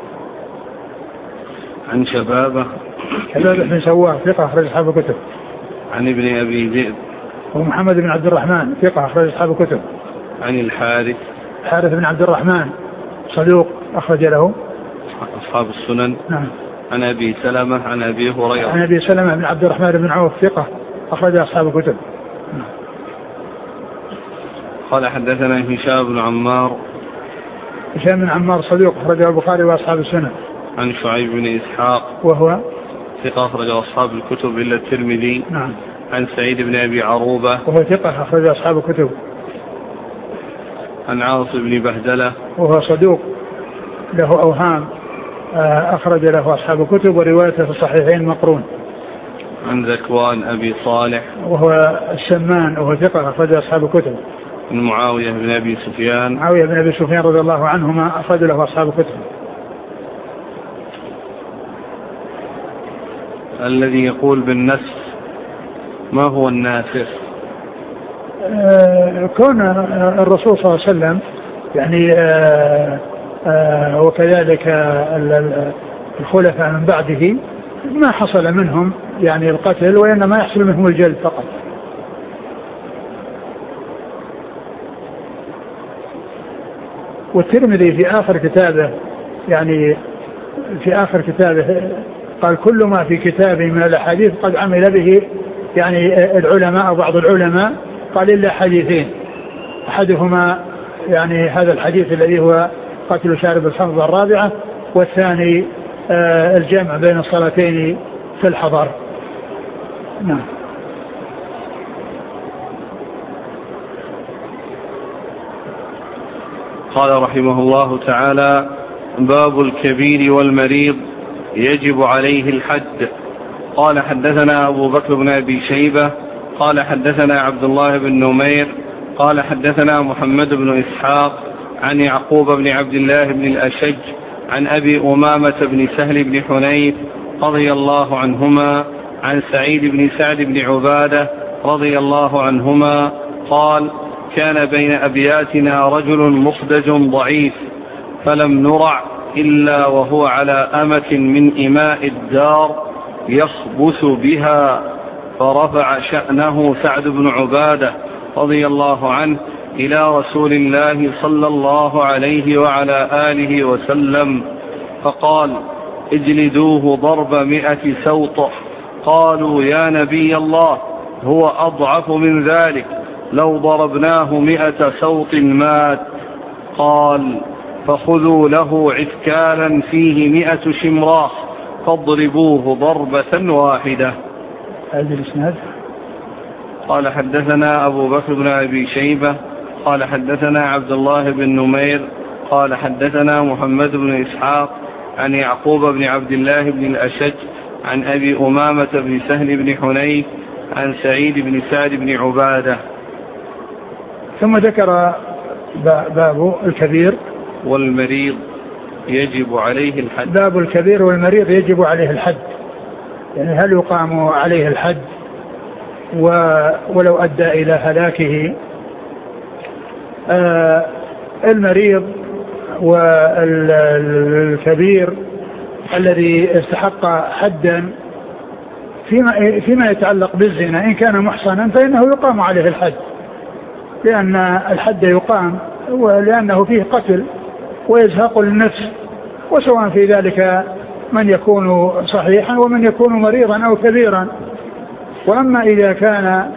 عن شبابة شبابة بن سواه ثقة أخرج أصحاب الكتب. عن ابن أبي ذئب ومحمد بن عبد الرحمن ثقة أخرج أصحاب الكتب. عن الحارث الحارث بن عبد الرحمن صدوق أخرج له أصحاب السنن. نعم. عن أبي سلمة عن أبي هريرة عن أبي سلمة بن عبد الرحمن بن عوف ثقة أخرج أصحاب الكتب. قال حدثنا هشام بن عمار هشام بن عمار صدوق أخرجه البخاري وأصحاب السنن. عن شعيب بن إسحاق وهو ثقة أخرج أصحاب الكتب إلا الترمذي. نعم. عن سعيد بن أبي عروبة وهو ثقة أخرج أصحاب الكتب. عن عاصم بن بهدلة وهو صدوق له أوهام أخرج له أصحاب الكتب وروايته في الصحيحين مقرون. عن ذكوان أبي صالح وهو السمان وهو ثقة أخرج أصحاب الكتب. عن معاوية بن أبي سفيان معاوية بن أبي سفيان رضي الله عنهما أخرج له أصحاب الكتب. الذي يقول بالنسخ ما هو الناسخ؟ آه كون الرسول صلى الله عليه وسلم يعني آه آه وكذلك الخلفاء من بعده ما حصل منهم يعني القتل وإنما يحصل منهم الجلد فقط. والترمذي في آخر كتابه يعني في آخر كتابه قال كل ما في كتابه من الأحاديث قد عمل به يعني العلماء أو بعض العلماء، قال إلا حديثين، أحدهما يعني هذا الحديث الذي هو قتل شارب الخمر الرابعة، والثاني آه الجمع بين الصلاتين في الحضر. نعم. قال رحمه الله تعالى: باب الكبير والمريض يجب عليه الحد. قال حدثنا أبو بكر بن أبي شيبة قال حدثنا عبد الله بن نمير قال حدثنا محمد بن إسحاق عن يعقوب بن عبد الله بن الأشج عن أبي أمامة بن سهل بن حنيف رضي الله عنهما عن سعيد بن سعد بن عبادة رضي الله عنهما قال: كان بين أبياتنا رجل مخدج ضعيف فلم نرع إلا وهو على أمة من إماء الدار يخبث بها، فرفع شأنه سعد بن عبادة رضي الله عنه إلى رسول الله صلى الله عليه وعلى آله وسلم فقال: اجلدوه ضرب مئة سوط. قالوا: يا نبي الله هو أضعف من ذلك، لو ضربناه مئة سوط مات. قال: فخذوا له عتكالا فيه مئة شمراخ فاضربوه ضربة واحدة. هذا الإسناد. قال حدثنا أبو بكر بن أبي شيبة قال حدثنا عبد الله بن نمير قال حدثنا محمد بن إسحاق عن يعقوب بن عبد الله بن الأشج عن أبي أمامة بن سهل بن حنيف عن سعيد بن سعد بن عبادة. ثم ذكر باب الكبير والمريض يجب عليه الحد. باب الكبير والمريض يجب عليه الحد، يعني هل يقام عليه الحد ولو أدى إلى هلاكه؟ آه المريض والكبير الذي استحق حدا فيما, فيما يتعلق بالزنا إن كان محصنا فإنه يقام عليه الحد، لأن الحد يقام ولأنه فيه قتل ويزهق للنفس، وسواء في ذلك من يكون صحيحا ومن يكون مريضا أو كبيرا. وأما إذا كان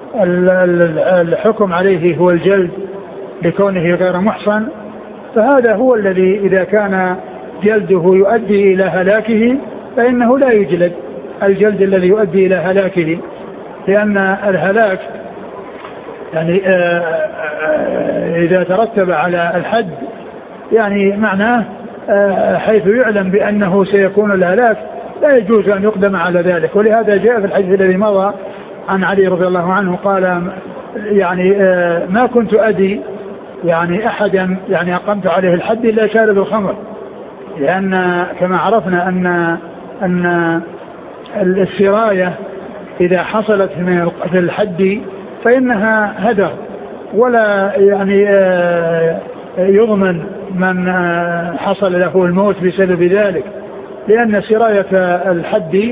الحكم عليه هو الجلد لكونه غير محصن، فهذا هو الذي إذا كان جلده يؤدي إلى هلاكه فإنه لا يجلد الجلد الذي يؤدي إلى هلاكه، لأن الهلاك يعني إذا ترتب على الحد يعني معناه حيث يعلم بأنه سيكون الهلاك لا يجوز أن يقدم على ذلك. ولهذا جاء في الحديث الذي مضى عن علي رضي الله عنه قال يعني ما كنت أدي يعني أحدا يعني أقمت عليه الحد إلا شارب الخمر، لأن كما عرفنا أن أن السراية إذا حصلت من الحد فإنها هدر، ولا يعني يضمن من حصل له الموت بسبب ذلك، لأن سراية الحد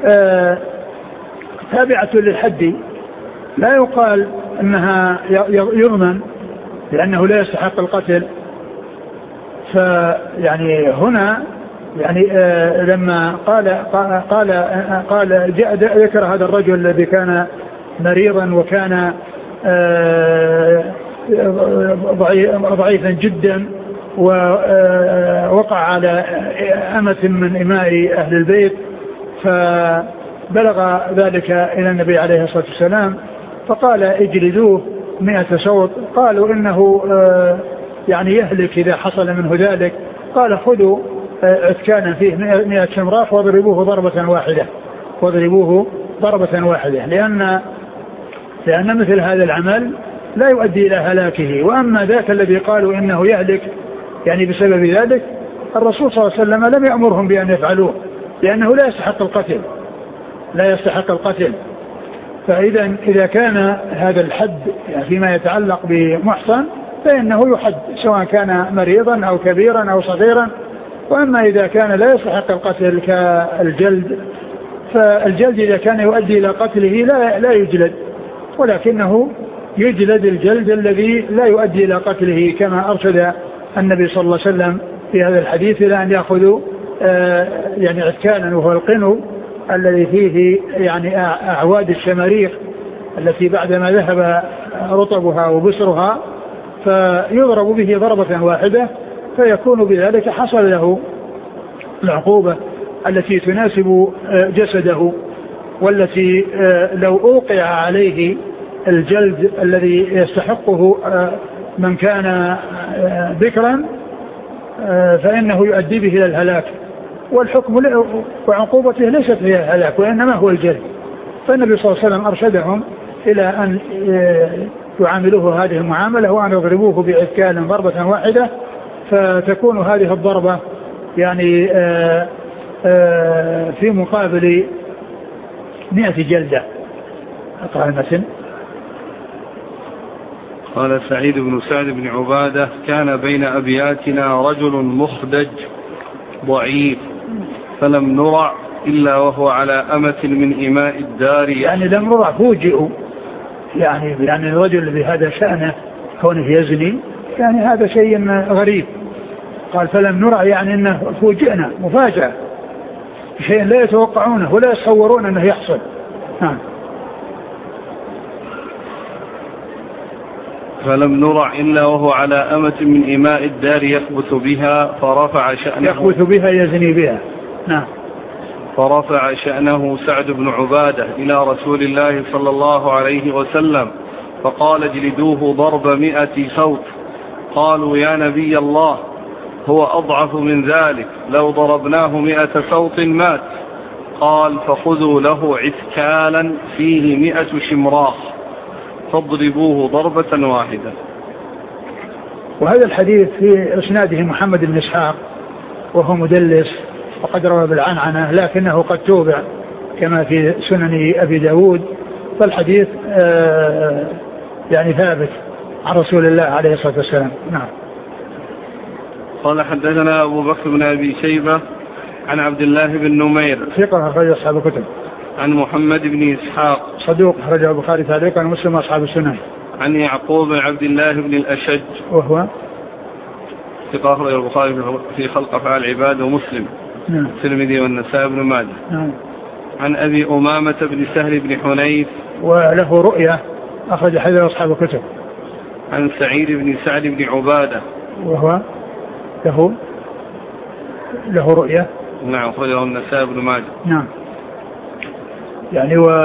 تابعة للحد، لا يقال أنها يضمن لأنه لا يستحق القتل. فيعني هنا يعني آه لما قال قال قال جاء ذكر هذا الرجل الذي كان مريضا وكان آه ضعيفا جدا ووقع على أمة من إماء أهل البيت، فبلغ ذلك إلى النبي عليه الصلاة والسلام فقال اجلدوه مئة صوت. قالوا إنه آه يعني يهلك إذا حصل منه ذلك. قال خذوا عسكانا فيه مئة شمراخ واضربوه ضربة واحدة واضربوه ضربة واحدة لأن لأن مثل هذا العمل لا يؤدي إلى هلاكه. وأما ذاك الذي قالوا إنه يهلك يعني بسبب ذلك، الرسول صلى الله عليه وسلم لم يأمرهم بأن يفعلوه لأنه لا يستحق القتل لا يستحق القتل. فإذا إذا كان هذا الحد يعني فيما يتعلق بمحصن فإنه يحد سواء كان مريضا أو كبيرا أو صغيرا. وأما إذا كان لا يستحق القتل كالجلد، فالجلد إذا كان يؤدي إلى قتله لا لا يجلد، ولكنه يجلد الجلد الذي لا يؤدي إلى قتله، كما أرشد النبي صلى الله عليه وسلم في هذا الحديث إلى أن يأخذوا آه يعني عسكانا، وهو القنو الذي فيه يعني أعواد الشماريخ التي بعدما ذهب رطبها وبسرها فيضرب به ضربة واحدة، فيكون بذلك حصل له العقوبة التي تناسب جسده، والتي لو أوقع عليه الجلد الذي يستحقه من كان ذكرا فإنه يؤدي به إلى الهلاك، والحكم وعقوبته ليست هي الهلاك وإنما هو الجلد. فالنبي صلى الله عليه وسلم أرشدهم إلى أن يعاملوه هذه المعاملة وأن يضربوه بعسكان ضربة واحدة، فتكون هذه الضربة يعني آآ آآ في مقابل مئة جلدة. أقرأ المتن. قال سعيد بن سعد بن عبادة: كان بين أبياتنا رجل مخدج ضعيف فلم نرع إلا وهو على أمة من إماء الدار. يعني لم نرع فوجئوا، يعني يعني الرجل بهذا شأنه كونه يزني، يعني هذا شيء غريب. قال فلم نرع يعني أنه فوجئنا مفاجأة، شيء لا يتوقعونه ولا يتصورون أنه يحصل. ها. فلم نرع إلا وهو على أمة من إماء الدار يثبت بها فرفع شأنه يثبت بها يزني بها. نعم. فرفع شأنه سعد بن عبادة إلى رسول الله صلى الله عليه وسلم فقال: اجلدوه ضرب مئة صوت. قالوا: يا نبي الله، هو أضعف من ذلك، لو ضربناه مئة صوت مات. قال: فخذوا له عسكالا فيه مئة شمراخ فاضربوه ضربة واحدة. وهذا الحديث في إسناده محمد بن إسحاق وهو مدلس وقد روى بالعنعنة، لكنه قد توبع كما في سنن أبي داود، فالحديث آه يعني ثابت عن رسول الله عليه الصلاة والسلام. نعم. قال: حدثنا أبو بكر بن أبي شيبة عن عبد الله بن نمير ثقة أخرج أصحاب الكتب. عن محمد بن إسحاق صدوق أخرجه البخاري تعليقا ومسلم أصحاب السنن. عن يعقوب بن عبد الله بن الأشج وهو ثقة أخرج البخاري في خلق أفعال العباد ومسلم. نعم. الترمذي والنسائي بن ماجه. نعم. عن أبي أمامة بن سهل بن حنيف وله رؤية أخرج حديث أصحاب الكتب. عن سعيد بن سعد بن عبادة وهو له له رؤية. نعم. أخرجه النسائي بن ماجه. نعم. يعني و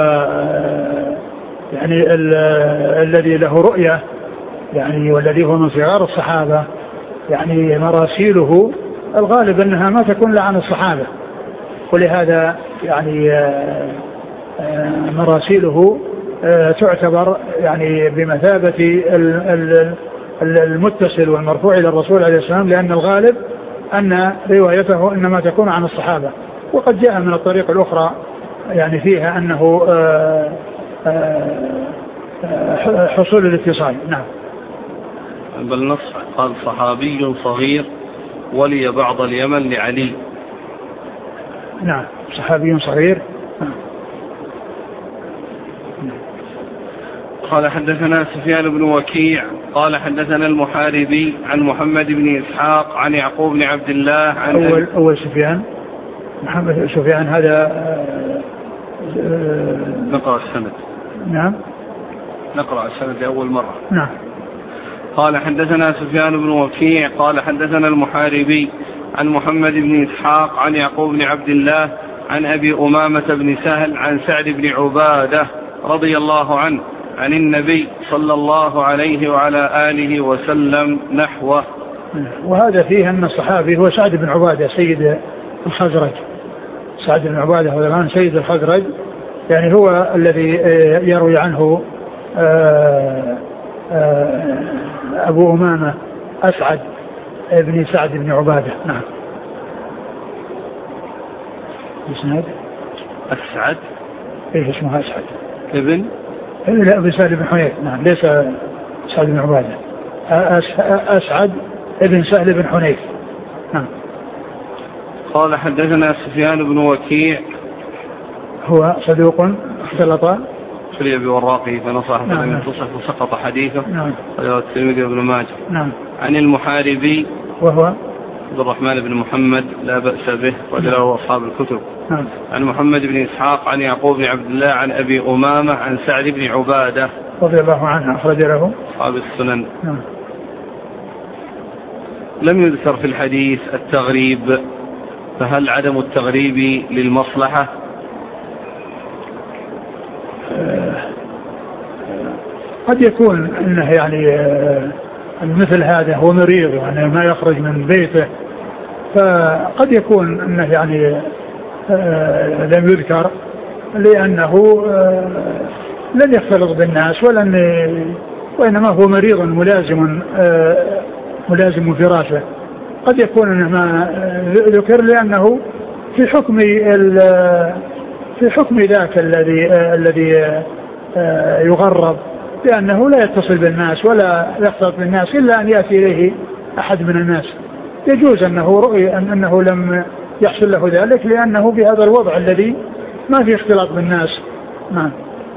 يعني ال... الذي له رؤية يعني والذي هو من صغار الصحابة يعني مراسيله الغالب أنها ما تكون إلا عن الصحابة، ولهذا يعني مراسيله تعتبر يعني بمثابة المتصل والمرفوع إلى الرسول عليه السلام، لأن الغالب أن روايته إنما تكون عن الصحابة. وقد جاء من الطريق الأخرى يعني فيها أنه حصول الاتصال. نعم. بل نص قال صحابي صغير ولي بعض اليمن لعلي. نعم صحابي صغير. قال حدثنا سفيان بن وكيع قال حدثنا المحاربي عن محمد بن إسحاق عن يعقوب بن عبد الله عن أول, أول سفيان محمد سفيان هذا. نقرأ السند. نعم نقرأ السند لأول مرة. نعم. قال حدثنا سفيان بن وكيع قال حدثنا المحاربي عن محمد بن إسحاق عن يعقوب بن عبد الله عن أبي أمامة بن سهل عن سعد بن عبادة رضي الله عنه عن النبي صلى الله عليه وعلى آله وسلم نحوه. وهذا فيه أن الصحابي هو سعد بن عبادة سيد الخزرج. سعد بن عبادة هو الآن سيد الخزرج، يعني هو الذي يروي عنه أبو أمامة أسعد ابن سعد بن عبادة. نعم. اسمه أسعد. إيه اسمه أسعد ابن لا ابن سعد بن حنيف. نعم ليس سعد بن عبادة. أسعد ابن سهل بن حنيف. نعم. قال حدثنا سفيان بن وكيع هو صدوق اختلط خلي بوراقه فنصح نعم. فلم ينتصح وسقط حديثه. نعم. قال الترمذي وابن ماجه. نعم. عن المحاربي وهو عبد الرحمن بن محمد لا بأس به وله أصحاب الكتب. نعم. عن محمد بن إسحاق عن يعقوب بن عبد الله عن أبي أمامة عن سعد بن عبادة رضي الله عنه أخرج له أصحاب السنن. نعم. لم يذكر في الحديث التغريب، فهل عدم التغريب للمصلحة؟ قد يكون أنه يعني مثل هذا هو مريض يعني ما يخرج من بيته، فقد يكون أنه يعني لم يذكر لأنه لن يختلط بالناس ولن، وإنما هو مريض ملازم ملازم فراشه. قد يكون أنه ما ذكر لأنه في حكم في حكم ذاك الذي الذي يغرب، لأنه لا يتصل بالناس ولا يختلط بالناس إلا أن يأتي إليه أحد من الناس. يجوز أنه رؤي أن أنه لم يحصل له ذلك لأنه بهذا الوضع الذي ما في اختلاط بالناس. نعم.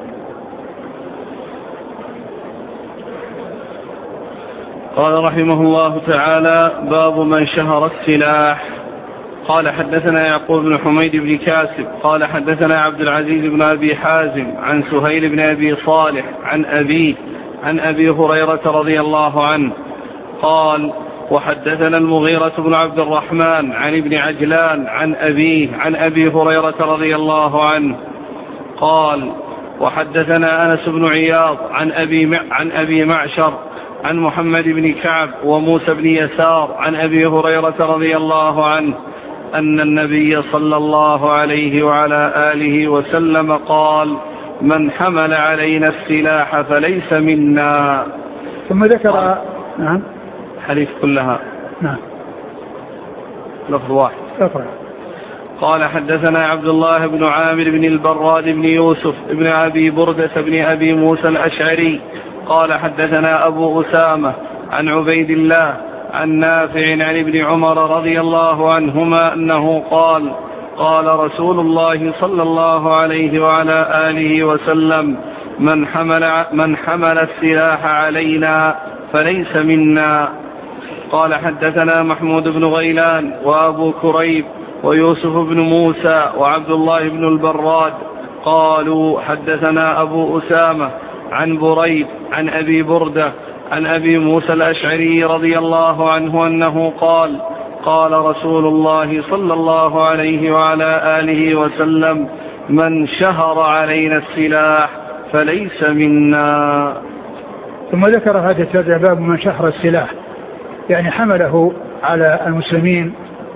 قال رحمه الله تعالى: باب من شهر السلاح. قال حدثنا يعقوب بن حميد بن كاسب قال حدثنا عبد العزيز بن أبي حازم عن سهيل بن أبي صالح عن أبيه عن أبي هريرة رضي الله عنه قال: وحدثنا المغيرة بن عبد الرحمن عن ابن عجلان عن أبيه عن أبي هريرة رضي الله عنه قال: وحدثنا أنس بن عياض عن أبي, عن أبي معشر عن محمد بن كعب وموسى بن يسار عن أبي هريرة رضي الله عنه أن النبي صلى الله عليه وعلى آله وسلم قال: من حمل علينا السلاح فليس منا. ثم ذكر نعم حديث كلها. نعم. لفظ واحد. أفرع. قال حدثنا عبد الله بن عامر بن البراد بن يوسف بن أبي بردة بن أبي موسى الأشعري قال حدثنا أبو أسامة عن عبيد الله عن نافع عن ابن عمر رضي الله عنهما أنه قال: قال رسول الله صلى الله عليه وعلى آله وسلم: من حمل, من حمل السلاح علينا فليس منا. قال حدثنا محمود بن غيلان وأبو كريب ويوسف بن موسى وعبد الله بن البراد قالوا حدثنا أبو أسامة عن بريد عن أبي بردة عن أبي موسى الأشعري رضي الله عنه أنه قال: قال رسول الله صلى الله عليه وعلى آله وسلم: من شهر علينا السلاح فليس منا. ثم ذكر هذا الترجمة: باب من شهر السلاح، يعني حمله على المسلمين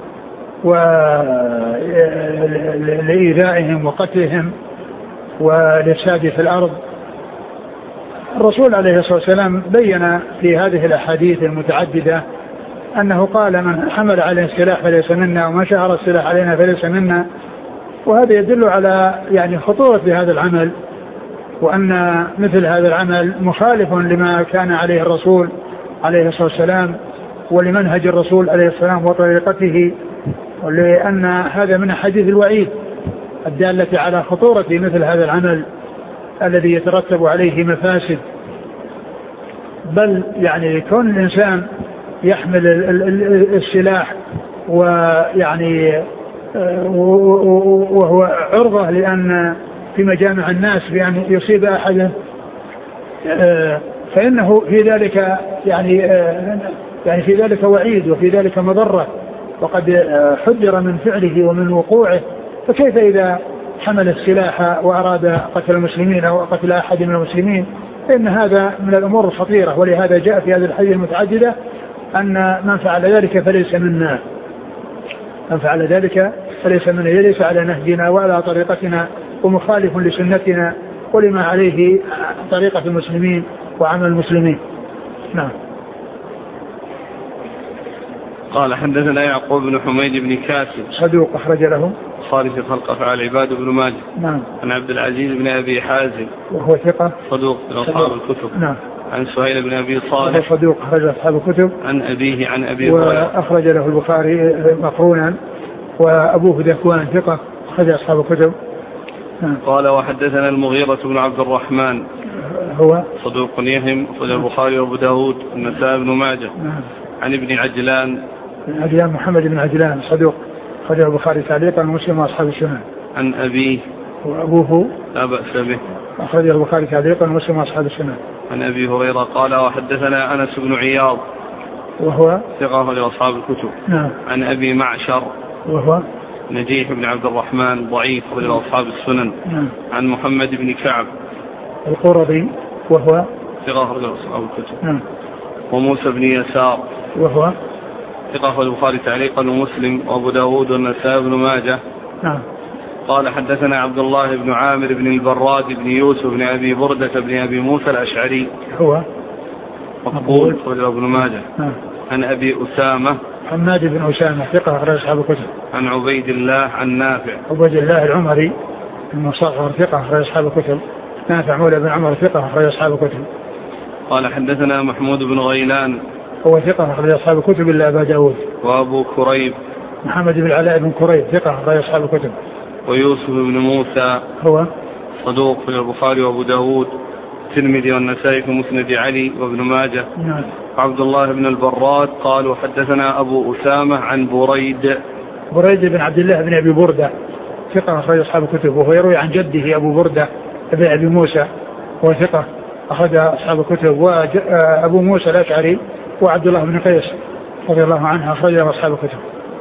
ولإيذائهم وقتلهم والإفساد في الأرض. الرسول عليه الصلاة والسلام بين في هذه الأحاديث المتعددة أنه قال من حمل عليه السلاح فليس منا ومن شهر السلاح علينا فليس منا. وهذا يدل على يعني خطورة هذا العمل، وأن مثل هذا العمل مخالف لما كان عليه الرسول عليه الصلاة والسلام ولمنهج الرسول عليه الصلاة والسلام وطريقته، ولأن هذا من حديث الوعيد الدالة على خطورة مثل هذا العمل الذي يترتب عليه مفاسد. بل يعني كون الإنسان يحمل السلاح ويعني وهو عرضة لأن في مجامع الناس بأن يصيب أحدا، فإنه في ذلك يعني يعني في ذلك وعيد وفي ذلك مضرة، وقد حذر من فعله ومن وقوعه. فكيف إذا حمل السلاح وأراد قتل المسلمين أو قتل أحد من المسلمين؟ فإن هذا من الأمور الخطيرة. ولهذا جاء في هذه الحديث المتعددة أن من فعل ذلك فليس منا، من فعل ذلك فليس منا، ليس على نهجنا وعلى طريقتنا ومخالف لسنتنا ولما عليه طريقة المسلمين وعمل المسلمين. نعم. قال حدثنا يعقوب بن حميد بن كاسب صدوق أخرج له خالف في خلق أفعال العباد بن ماجه. نعم. عن عبد العزيز بن أبي حازم وهو ثقة صدوق من أصحاب الكتب. نعم. عن سهيل بن أبي صالح صدوق أخرج أصحاب الكتب. عن أبيه عن أبي هريرة وأخرج له البخاري مقرونا، وأبوه ذكوان ثقة أخرج أصحاب الكتب. نعم. قال وحدثنا المغيرة بن عبد الرحمن هو صدوق يهم أخرج البخاري وأبو داود والنسائي بن ماجه. نعم. عن ابن عجلان بن عجلان محمد بن عجلان صدوق أخرج البخاري تعليقا ومسلم وأصحاب السنن. عن أبيه وأبوه لا بأس به أخرج البخاري تعليقا ومسلم وأصحاب السنن. عن أبي هريرة قال وحدثنا أنس بن عياض وهو ثقة لأصحاب الكتب. نعم. عن أبي معشر وهو نجيح بن عبد الرحمن ضعيف لأصحاب السنن. نعم. عن محمد بن كعب القرظي وهو ثقة لأصحاب الكتب. نعم. وموسى بن يسار وهو ثقة البخاري تعليقا ومسلم وأبو داود والنسائي بن ماجه. نعم. قال حدثنا عبد الله بن عامر بن البراد بن يوسف بن أبي بردة بن أبي موسى الأشعري هو مقبول وله ابن ماجه. نعم. عن أبي أسامة حماد بن أسامة ثقة أخرج أصحاب الكتب. عن عبيد الله عن نافع عبيد الله العمري المصغر ثقة أخرج أصحاب الكتب. نافع مولى بن عمر ثقة أخرج أصحاب الكتب. قال حدثنا محمود بن غيلان هو ثقة أخرج أصحاب الكتب إلا أبا داود. وأبو كريب محمد بن علاء بن كريب ثقة أخرج أصحاب الكتب. ويوسف بن موسى هو صدوق في البخاري وأبو داود الترمذي والنسائي في مسند علي وابن ماجه. نعم. عبد الله بن البراد قال وحدثنا أبو أسامة عن بريد بريد بن عبد الله بن أبي بردة ثقة أخرج أصحاب الكتب، وهو يروي عن جده أبو بردة بن أبي موسى وهو ثقة أخرج أصحاب الكتب. وأبو موسى الأشعري وعبد الله بن قيس رضي الله عنه أخرج أصحاب الكتب.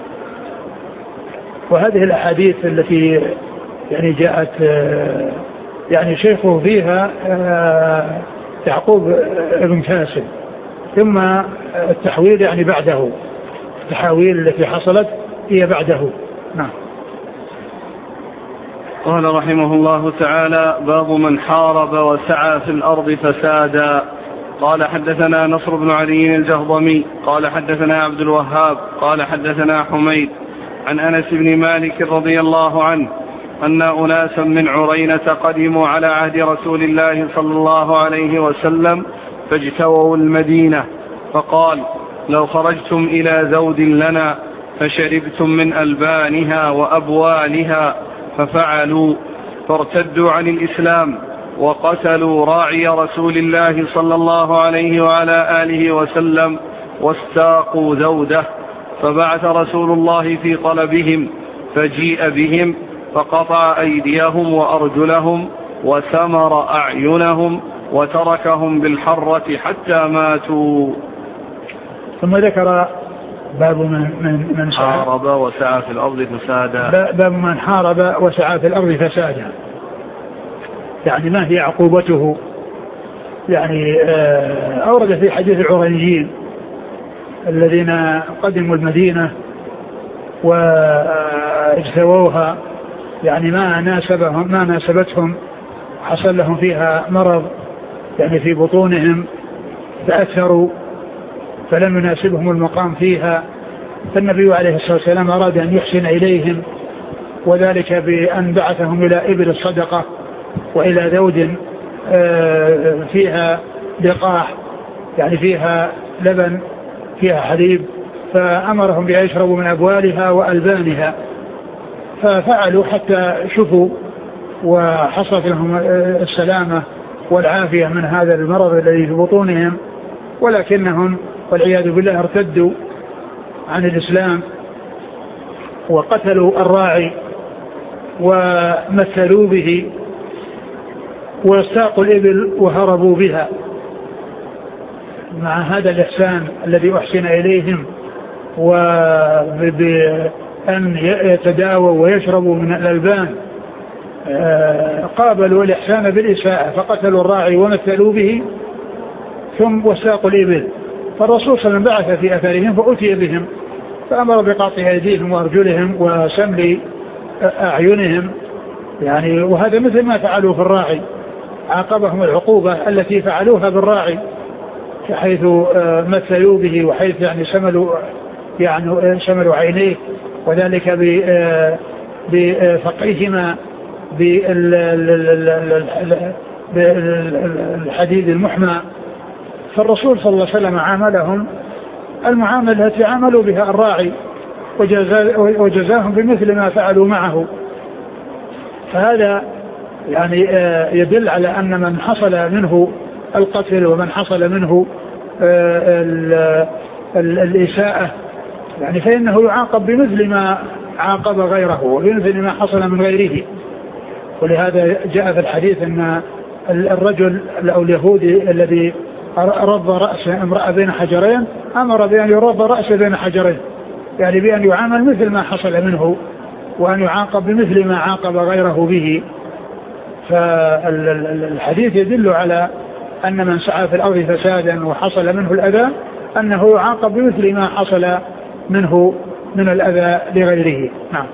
وهذه الأحاديث التي يعني جاءت يعني شيخه فيها يعقوب بن كاسب، ثم التحويل يعني بعده، التحويل التي حصلت هي بعده. نعم. قال رحمه الله تعالى باب من حارب وسعى في الأرض فسادا. قال حدثنا نصر بن علي الجهضمي قال حدثنا عبد الوهاب قال حدثنا حميد عن أنس بن مالك رضي الله عنه أن أناسا من عرينة قدموا على عهد رسول الله صلى الله عليه وسلم فاجتووا المدينة، فقال لو خرجتم إلى زود لنا فشربتم من ألبانها وأبوالها، ففعلوا فارتدوا عن الإسلام وقتلوا راعي رسول الله صلى الله عليه وعلى آله وسلم واستاقوا زوده، فبعث رسول الله في طلبهم فجيء بهم فقطع أيديهم وأرجلهم وسمر أعينهم وتركهم بالحرة حتى ماتوا. ثم ذكر باب من, من, من حارب وسعى في الأرض فسادا. باب من حارب وسعى في الأرض فسادا، يعني ما هي عقوبته؟ يعني أورد في حديث العرينيين الذين قدموا المدينة واجتووها يعني ما ناسبهم ما ناسبتهم، حصل لهم فيها مرض يعني في بطونهم تأثروا فلم يناسبهم المقام فيها، فالنبي عليه الصلاة والسلام أراد أن يحسن إليهم، وذلك بأن بعثهم إلى إبل الصدقة وإلى ذود فيها لقاح يعني فيها لبن فيها حليب، فأمرهم بأن يشربوا من أبوالها وألبانها، ففعلوا حتى شفوا وحصلت لهم السلامة والعافية من هذا المرض الذي في بطونهم، ولكنهم والعياذ بالله ارتدوا عن الإسلام وقتلوا الراعي ومثلوا به واستاقوا الإبل وهربوا بها، مع هذا الإحسان الذي أحسن إليهم وبأن يتداووا ويشربوا من الألبان قابلوا الإحسان بالإساءة فقتلوا الراعي ومثلوا به ثم وساقوا الإبل. فالرسول صلى الله عليه وسلم بعث في أثرهم فأتي بهم فأمر بقطع أيديهم وأرجلهم وسمل أعينهم يعني، وهذا مثل ما فعلوا في الراعي، عاقبهم العقوبة التي فعلوها بالراعي حيث مثلوا به وحيث يعني سملوا يعني سملوا عينيه وذلك بفقعهما بالحديد المحمى. فالرسول صلى الله عليه وسلم عاملهم المعاملة التي عاملوا بها الراعي وجزاهم بمثل ما فعلوا معه. فهذا يعني يدل على أن من حصل منه القتل ومن حصل منه الإساءة يعني فإنه يعاقب بمثل ما عاقب غيره وبمثل ما حصل من غيره. ولهذا جاء في الحديث أن الرجل أو اليهودي الذي رض رأس امرأة بين حجرين أمر بأن يرض رأسه بين حجرين، يعني بأن يعامل مثل ما حصل منه وأن يعاقب بمثل ما عاقب غيره به. فالحديث يدل على أن من سعى في الأرض فسادا وحصل منه الأذى أنه يعاقب بمثل ما حصل منه من الأذى لغيره. نعم.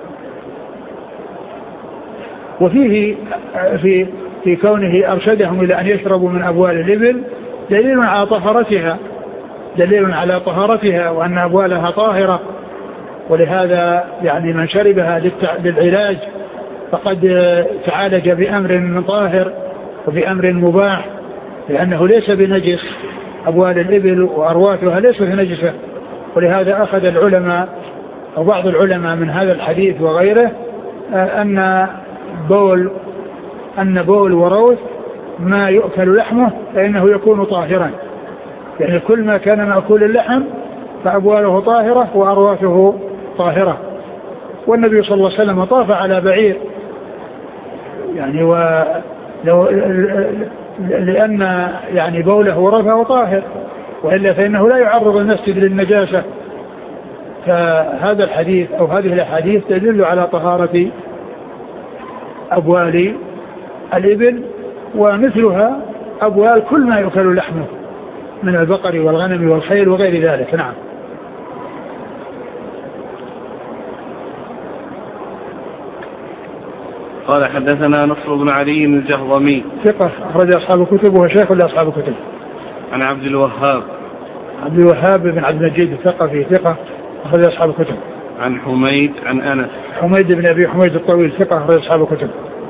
وفيه في في كونه أرشدهم إلى أن يشربوا من أبوال الإبل دليل على طهارتها دليل على طهارتها وأن أبوالها طاهرة، ولهذا يعني من شربها للعلاج فقد تعالج بأمر طاهر وبأمر مباح، لأنه ليس بنجس، أبوال الإبل وأرواتها ليس بنجسة. ولهذا أخذ العلماء أو بعض العلماء من هذا الحديث وغيره أن بول أن بول وروث ما يؤكل لحمه فإنه يكون طاهرا، يعني كل ما كان مأكول اللحم فأبواله طاهرة وأرواثه طاهرة. والنبي صلى الله عليه وسلم طاف على بعير يعني ولو لأن يعني بوله ورثه طاهر، وإلا فإنه لا يعرض المسجد للنجاسة. فهذا الحديث أو هذه الأحاديث تدل على طهارة أبوال الإبل، ومثلها أبوال كل ما يؤكل لحمه من البقر والغنم والخيل وغير ذلك. نعم. قال حدثنا نصر بن علي الجهضمي ثقة أخرج أصحاب الكتب وهو شيخ لأصحاب الكتب. عن عبد الوهاب عبد الوهاب بن عبد المجيد الثقفي ثقة أخرج أصحاب الكتب. عن حميد عن أنس حميد بن أبي حميد الطويل ثقة أخرج أصحاب الكتب.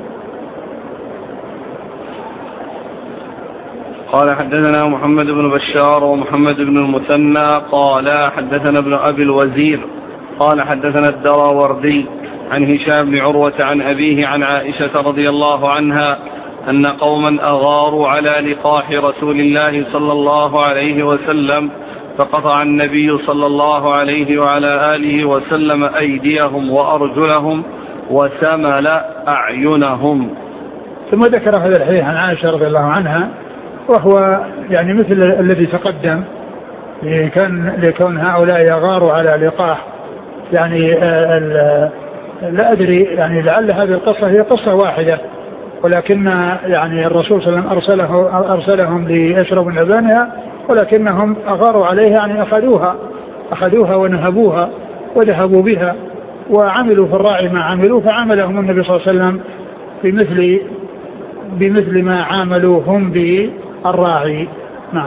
قال حدثنا محمد بن بشار ومحمد بن المثنى قال حدثنا ابن أبي الوزير قال حدثنا الدراوردي عن هشام بن عروة عن أبيه عن عائشة رضي الله عنها أن قوما أغاروا على لقاح رسول الله صلى الله عليه وسلم فقطع النبي صلى الله عليه وعلى آله وسلم أيديهم وأرجلهم وسمل أعينهم. ثم ذكر هذا الحديث عن عائشة رضي الله عنها، وهو يعني مثل الذي تقدم كان لكون هؤلاء يغاروا على لقاح. يعني لا أدري يعني لعل هذه القصة هي قصة واحدة، ولكن يعني الرسول صلى الله عليه وسلم أرسله أرسلهم ليشربوا من لبنها، ولكنهم أغاروا عليها يعني أخذوها أخذوها ونهبوها وذهبوا بها وعملوا في الراعي ما عملوا، فعملهم النبي صلى الله عليه وسلم بمثل بمثل ما عاملوا هم بالراعي. نعم.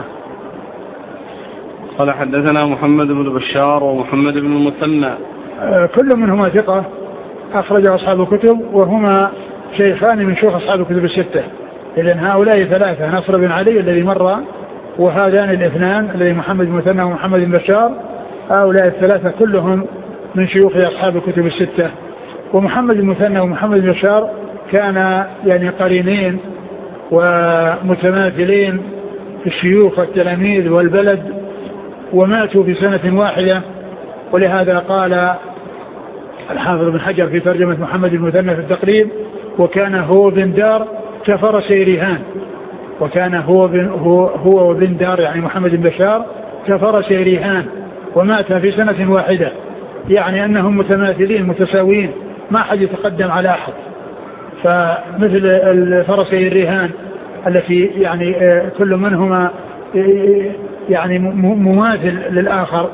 قال حدثنا محمد بن بشار ومحمد بن المثنى كل منهما ثقة أخرج أصحاب الكتب، وهما شيخان من شيوخ أصحاب الكتب الستة. إذن هؤلاء ثلاثة، نصر بن علي الذي مر، وهذان الاثنان الذي محمد بن المثنى ومحمد بن بشار، هؤلاء الثلاثة كلهم من شيوخ أصحاب الكتب الستة. ومحمد بن المثنى ومحمد بن بشار كان يعني قرينين ومتماثلين في الشيوخ والتلاميذ والبلد، وماتوا في سنة واحدة. ولهذا قال الحافظ بن حجر في ترجمة محمد بن المثنى في التقريب: وكان هو بن دار كفرسي رهان. وكان هو بن هو, هو وبن دار يعني محمد بن بشار كفرسي رهان، ومات في سنة واحدة، يعني أنهم متماثلين متساويين، ما حد يتقدم على أحد. فمثل الفرسي الرهان التي يعني كل منهما يعني مماثل للآخر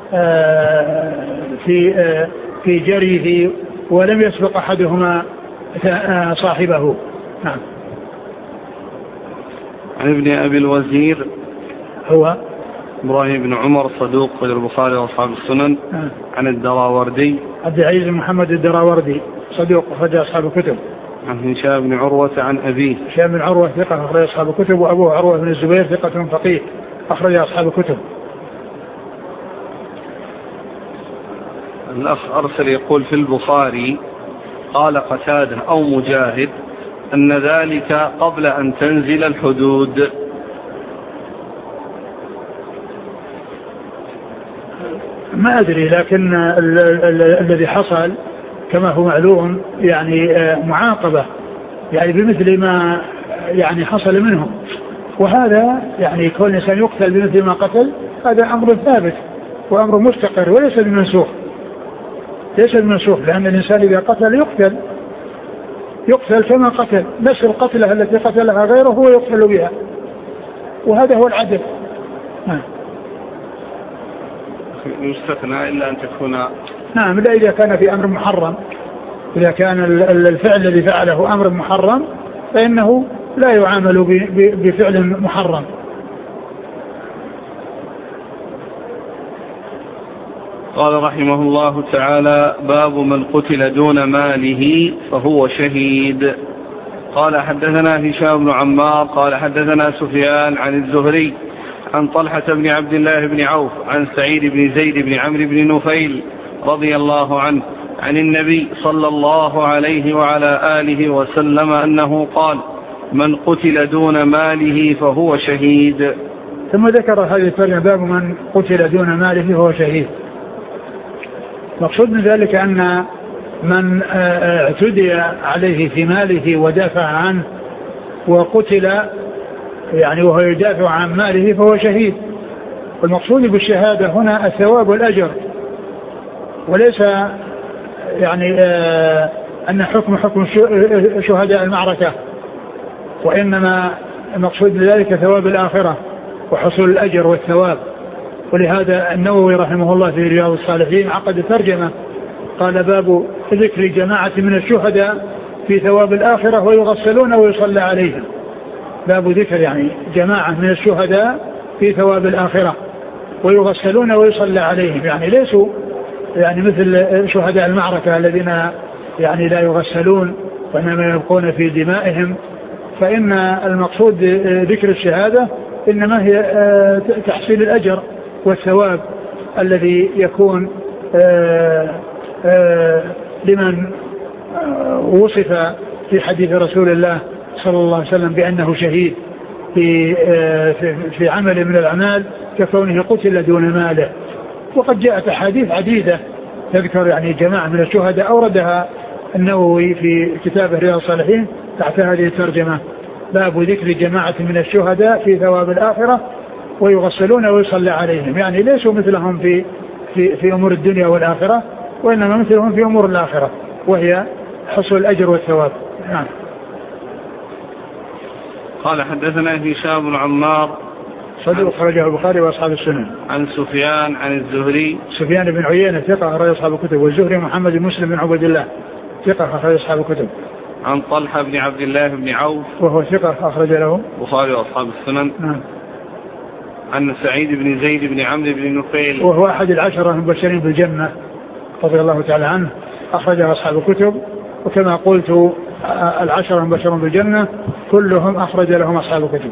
في في جريه، ولم يسبق أحدهما صاحبه. نعم. عن ابن أبي الوزير هو إبراهيم بن عمر صدوق في البخاري وأصحاب السنن. نعم. عن الدراوردي عبد العزيز محمد الدراوردي صدوق أخرج أصحاب الكتب. عن هشام بن عروة عن أبيه. هشام بن عروة ثقة أخرج أصحاب الكتب، وأبوه عروة بن الزبير ثقة فقيه أخرج أصحاب الكتب. الأخ أرسل يقول في البخاري قال قتادة أو مجاهد أن ذلك قبل أن تنزل الحدود. ما أدري، لكن ال ال الذي حصل كما هو معلوم يعني معاقبة يعني بمثل ما يعني حصل منهم، وهذا يعني كل إنسان يقتل بمثل ما قتل، هذا أمر ثابت وأمر مستقر وليس بمنسوخ، ليس بمنسوخ، لأن الإنسان إذا قتل يقتل يقتل كما قتل، نفس القتلة التي قتلها غيره هو يقتل بها، وهذا هو العدل. نعم. يستثنى إلا أن تكون نعم، لا إذا كان في أمر محرم، إذا كان الفعل الذي فعله أمر محرم فإنه لا يعامل بفعل محرم. قال رحمه الله تعالى: باب من قتل دون ماله فهو شهيد. قال حدثنا هشام بن عمار قال حدثنا سفيان عن الزهري عن طلحة بن عبد الله بن عوف عن سعيد بن زيد بن عمرو بن نفيل رضي الله عنه عن النبي صلى الله عليه وعلى آله وسلم أنه قال: من قتل دون ماله فهو شهيد. ثم ذكر هذه الترجمة: باب من قتل دون ماله فهو شهيد. مقصود من ذلك أن من اعتدي عليه في ماله ودافع عنه وقتل يعني وهو يدافع عن ماله فهو شهيد. والمقصود بالشهادة هنا الثواب والأجر، وليس يعني أن حكم حكم شهداء المعركة، وإنما المقصود بذلك ثواب الآخرة وحصول الأجر والثواب. ولهذا النووي رحمه الله في رياض الصالحين عقد ترجمة قال: باب ذكر جماعة من الشهداء في ثواب الآخرة ويغسلون ويصلى عليهم. باب ذكر يعني جماعة من الشهداء في ثواب الآخرة ويغسلون ويصلى عليهم، يعني ليسوا يعني مثل شهداء المعركة الذين يعني لا يغسلون وإنما يبقون في دمائهم. فإن المقصود ذكر الشهادة إنما هي تحصيل الأجر والثواب الذي يكون لمن وصف في حديث رسول الله صلى الله عليه وسلم بأنه شهيد في في عمل من الأعمال ككونه قتل دون ماله. وقد جاءت أحاديث عديدة تذكر يعني جماعة من الشهداء أوردها النووي في كتابه رياض الصالحين تحت هذه الترجمة: باب ذكر جماعة من الشهداء في ثواب الآخرة ويغسلون ويصلى عليهم، يعني ليسوا مثلهم في في في أمور الدنيا والآخرة، وإنما مثلهم في أمور الآخرة وهي حصول الأجر والثواب. نعم. قال حدثنا هشام بن عمار صدوق أخرجه البخاري وأصحاب السنن. عن سفيان عن الزهري. سفيان بن عيينة ثقة أخرج أصحاب الكتب. والزهري محمد بن مسلم بن عبد الله ثقة أخرج أصحاب الكتب. عن طلحة بن عبد الله بن عوف وهو ثقة أخرج له البخاري وأصحاب السنن. نعم. عن سعيد بن زيد بن عمرو بن نفيل وهو أحد العشرة المبشرين بالجنة رضي الله تعالى عنه أخرجه أصحاب الكتب. وكما قلت العشرة المبشرون بالجنة كلهم أخرج لهم أصحاب الكتب.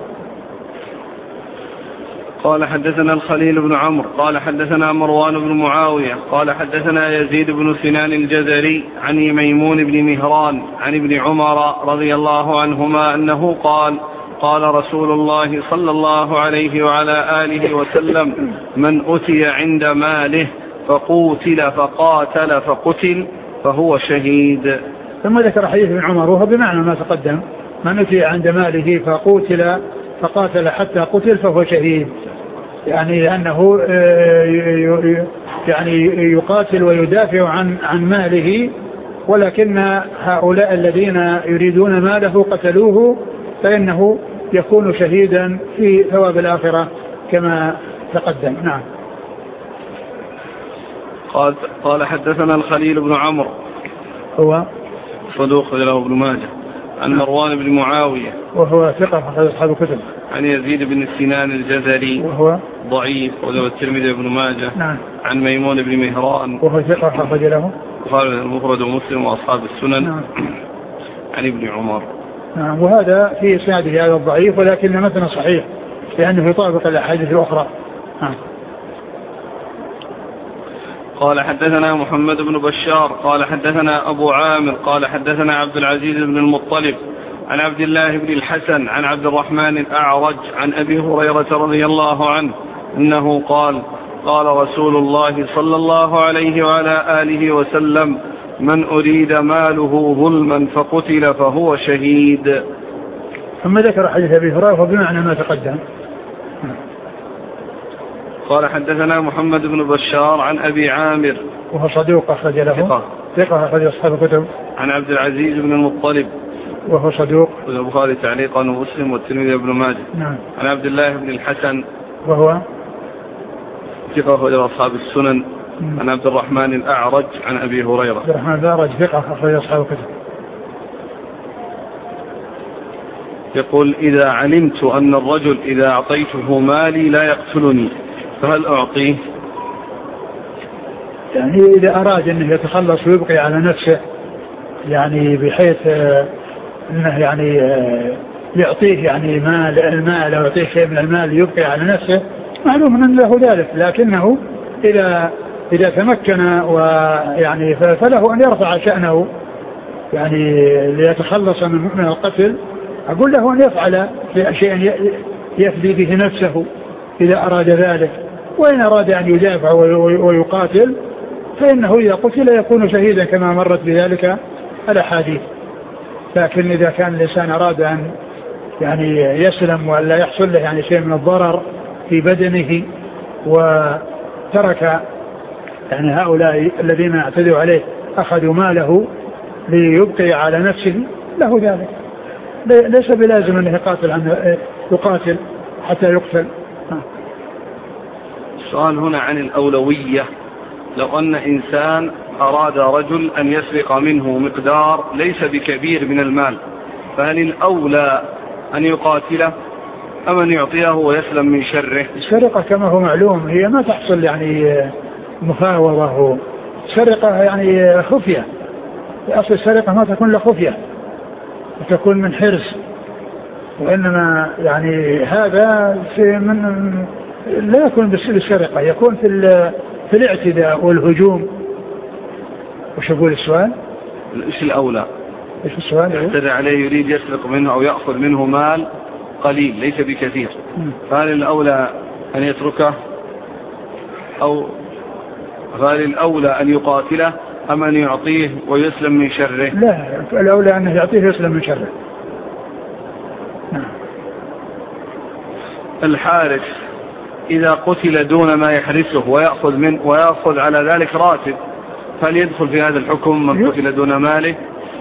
قال حدثنا الخليل بن عمرو قال حدثنا مروان بن معاوية قال حدثنا يزيد بن سنان الجزري عن ميمون بن مهران عن ابن عمر رضي الله عنهما أنه قال قال رسول الله صلى الله عليه وعلى آله وسلم من أتي عند ماله فقوتل فقاتل فقتل فهو شهيد. ثم ذكر حديث ابن عمر وهو بمعنى ما تقدم من أتي عند ماله فقوتل فقاتل حتى قتل فهو شهيد، يعني أنه يعني يقاتل ويدافع عن عن ماله، ولكن هؤلاء الذين يريدون ماله قتلوه فإنه يكون شهيدا في ثواب الآخرة كما تقدم. نعم. قال قال حدثنا الخليل بن عمرو هو صدوق له ابن ماجه عن مروان بن معاوية وهو ثقة أخرج أصحاب الكتب. عن يزيد بن سنان الجزري وهو ضعيف وله الترمذي بن ماجه. نعم. عن ميمون بن مهران وهو ثقة أخرج له البخاري المفرد ومسلم وأصحاب السنن. نعم. عن ابن عمر. نعم. وهذا في إسناده هذا الضعيف ولكن مثلا صحيح لأنه يطابق الأحاديث الأخرى. نعم. قال حدثنا محمد بن بشار قال حدثنا أبو عامر قال حدثنا عبد العزيز بن المطلب عن عبد الله بن الحسن عن عبد الرحمن الأعرج عن أبي هريرة رضي الله عنه أنه قال قال رسول الله صلى الله عليه وعلى آله وسلم من أريد ماله ظلما فقتل فهو شهيد. ثم ذكر حديث أبي هريرة بمعنى ما تقدم. قال حدثنا محمد بن بشار عن أبي عامر وهو صدوق أخرج له ثقة ثقة أخرج أصحاب الكتب. عن عبد العزيز بن المطلب وهو صدوق البخاري تعليقا ومسلم والترمذي بن ماجه. نعم. عن عبد الله بن الحسن وهو ثقة أخرج أصحاب السنن. مم. عن عبد الرحمن الأعرج عن أبي هريرة عبد الرحمن الأعرج ثقة أخرج أصحاب الكتب. يقول إذا علمت أن الرجل إذا أعطيته مالي لا يقتلني فهل أعطيه؟ يعني إذا أراد أنه يتخلص ويبقي على نفسه يعني بحيث أنه يعني يعطيه يعني مال المال أو يعطيه شيء من المال يبقي على نفسه معلوم أن له ذلك، لكنه إذا إذا تمكن ويعني فله أن يرفع شأنه يعني ليتخلص من القتل، أقول له أن يفعل شيئا يفدي به نفسه إذا أراد ذلك، وإن أراد أن يدافع ويقاتل فإنه إذا قتل يكون شهيدا كما مرت بذلك الأحاديث. لكن إذا كان الإنسان أراد أن يعني يسلم ولا يحصل له يعني شيء من الضرر في بدنه وترك يعني هؤلاء الذين اعتدوا عليه أخذوا ماله ليبقي على نفسه له ذلك، ليس بلازم أنه يقاتل عن يقاتل حتى يقتل. السؤال هنا عن الأولوية، لو أن إنسان أراد رجل أن يسرق منه مقدار ليس بكبير من المال فهل الأولى أن يقاتله أم أن يعطيه ويسلم من شره؟ السرقة كما هو معلوم هي ما تحصل يعني مفاوضة، سرقة يعني خفية، أصل السرقة ما تكون لخفية وتكون من حرص، وإنما يعني هذا في من لا يكون بالسرقة، يكون في في الاعتداء والهجوم. وش أقول السؤال؟ إيش الأولى؟ إيش السؤال؟ اعتدى عليه يريد يسرق منه أو يأخذ منه مال قليل ليس بكثير، فهل الأولى أن يتركه أو فهل الأولى أن يقاتله أم أن يعطيه ويسلم من شره؟ لا، الأولى أن يعطيه ويسلم من شره. الحارس إذا قتل دون ما يحرسه ويأخذ من ويأخذ على ذلك راتب هل يدخل في هذا الحكم من قتل دون ماله؟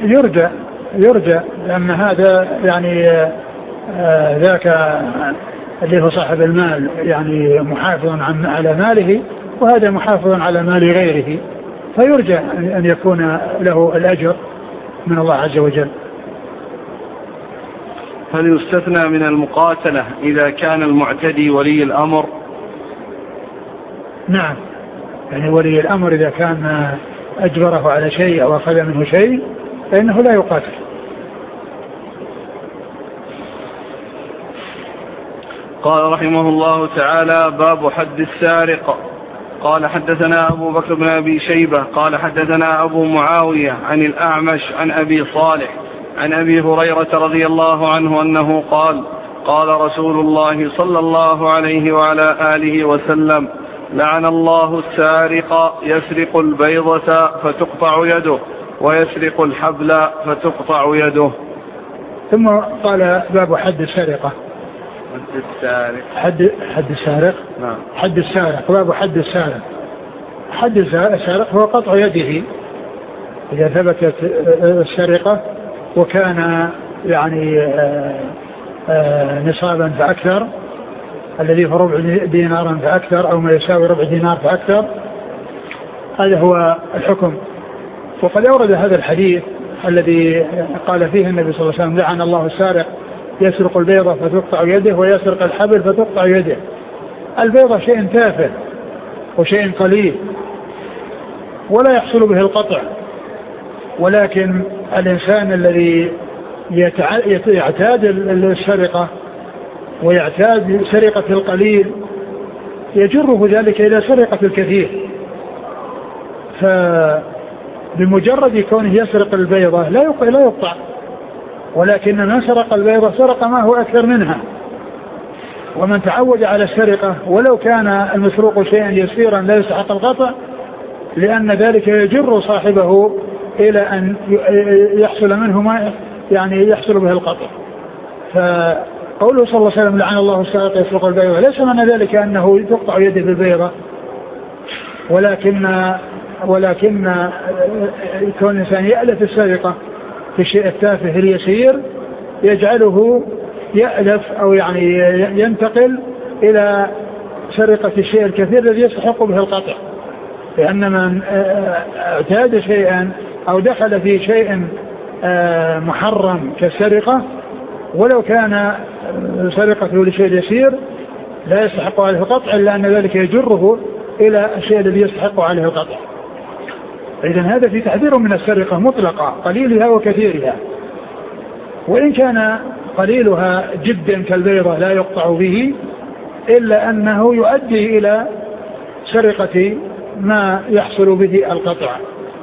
يرجع يرجع لأن هذا يعني آه ذاك اللي هو صاحب المال يعني محافظ على ماله، وهذا محافظ على مال غيره، فيرجى أن يكون له الأجر من الله عز وجل. هل يستثنى من المقاتلة إذا كان المعتدي ولي الأمر؟ نعم، يعني ولي الأمر إذا كان أجبره على شيء أو أخذ منه شيء فإنه لا يقاتل. قال رحمه الله تعالى: باب حد السارق. قال حدثنا أبو بكر بن أبي شيبة قال حدثنا أبو معاوية عن الأعمش عن أبي صالح عن أبي هريرة رضي الله عنه أنه قال: قال رسول الله صلى الله عليه وعلى آله وسلم: لعن الله السارق يسرق البيضة فتقطع يده ويسرق الحبل فتقطع يده. ثم قال: باب حد السرقة. حد السارق حد حد السارق نعم. حد السارق. باب حد السارق. حد السارق هو قطع يده إذا ثبتت السرقة وكان يعني آآ آآ نصابا فأكثر، الذي هو ربع دينارا فأكثر أو ما يساوي ربع دينار فأكثر. هذا هو الحكم. وقد أورد هذا الحديث الذي قال فيه النبي صلى الله عليه وسلم: لعن الله السارق يسرق البيضة فتقطع يده ويسرق الحبل فتقطع يده. البيضة شيء تافه وشيء قليل ولا يحصل به القطع، ولكن الإنسان الذي يعتاد السرقة ويعتاد سرقة القليل يجره ذلك إلى سرقة الكثير، فبمجرد كونه يسرق البيضة لا يقطع، ولكن من سرق البيضة سرق ما هو أكثر منها. ومن تعود على السرقة ولو كان المسروق شيئا يسيرا لا يستحق القطع، لأن ذلك يجر صاحبه إلى أن يحصل منه ما يعني يحصل به القطع. فقوله صلى الله عليه وسلم: لعن الله السارق يسرق البيضة، ليس معنى ذلك أنه تقطع يده بالبيضة، ولكن ولكن كون الإنسان يألف السرقة في الشيء التافه اليسير يجعله يألف أو يعني ينتقل إلى سرقة الشيء الكثير الذي يستحق به القطع. لأن من اعتاد شيئا أو دخل في شيء محرم كالسرقة ولو كان سرقته لشيء يسير لا يستحق عليه القطع، إلا أن ذلك يجره إلى الشيء الذي يستحق عليه القطع. إذن هذا في تحذير من السرقة مطلقة قليلها وكثيرها، وإن كان قليلها جدا كالبيضة لا يقطع به، إلا أنه يؤدي إلى سرقة ما يحصل به القطع.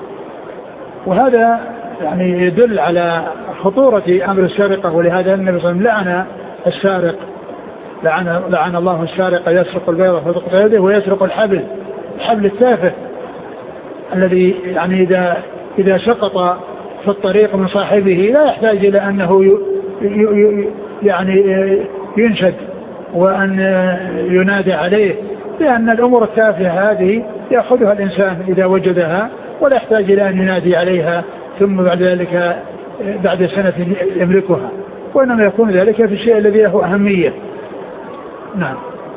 وهذا يعني يدل على خطورة أمر السرقة، ولهذا النبي صلى الله عليه وسلم لعن السارق، لعن, لعن الله السارق يسرق البيضة فتقطع يده ويسرق الحبل، الحبل التافه الذي يعني إذا, إذا سقط في الطريق من صاحبه لا يحتاج إلى أنه يعني ينشد وأن ينادى عليه، لأن الأمور التافهة هذه يأخذها الإنسان إذا وجدها ولا يحتاج إلى أن ينادي عليها ثم بعد ذلك بعد سنة يملكها، وإنما يكون ذلك في الشيء الذي له أهمية. نعم.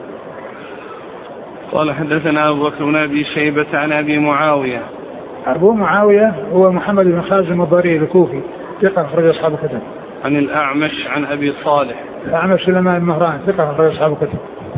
قال حدثنا أبو بكر بن أبي شيبة عن أبي معاوية. أبو معاوية هو محمد بن خازم الضريري الكوفي ثقة أخرج أصحاب الكتب. عن الأعمش عن أبي صالح. الأعمش سليمان المهران ثقة أخرج أصحاب الكتب.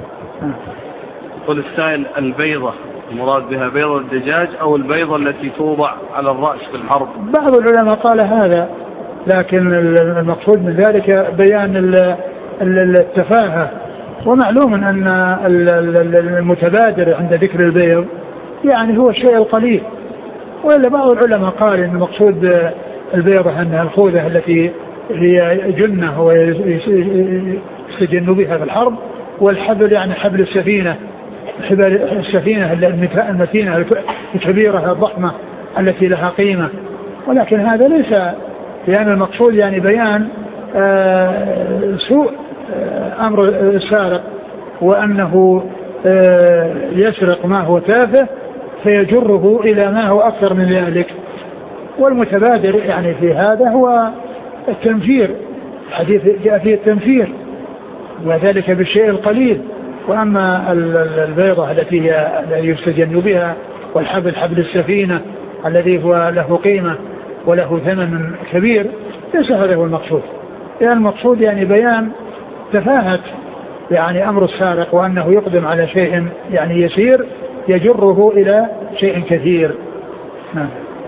قل السائل: البيضة المراد بها بيضة الدجاج أو البيضة التي توضع على الرأس في الحرب؟ بعض العلماء قال هذا، لكن المقصود من ذلك بيان التفاهة. ومعلوم أن المتبادر عند ذكر البيض يعني هو الشيء القليل، وإلا بعض العلماء قال أن المقصود البيضة أنها الخوذة التي هي جنة ويستجن بها في الحرب، والحبل يعني حبل السفينة، حبل السفينة المتينة الكبيرة الضخمة التي لها قيمة. ولكن هذا ليس، لأن المقصود يعني بيان آه سوء آه أمر السارق، وأنه آه يسرق ما هو تافه فيجره إلى ما هو أكثر من ذلك. والمتبادر يعني في هذا هو التنفير، حديث جاء فيه التنفير وذلك بالشيء القليل. وأما البيضة التي هي يستجن بها والحبل حبل السفينة الذي هو له قيمة وله ثمن كبير ليس هذا هو المقصود. يعني المقصود يعني بيان تفاهة يعني أمر السارق وأنه يقدم على شيء يعني يسير يجره إلى شيء كثير. نعم.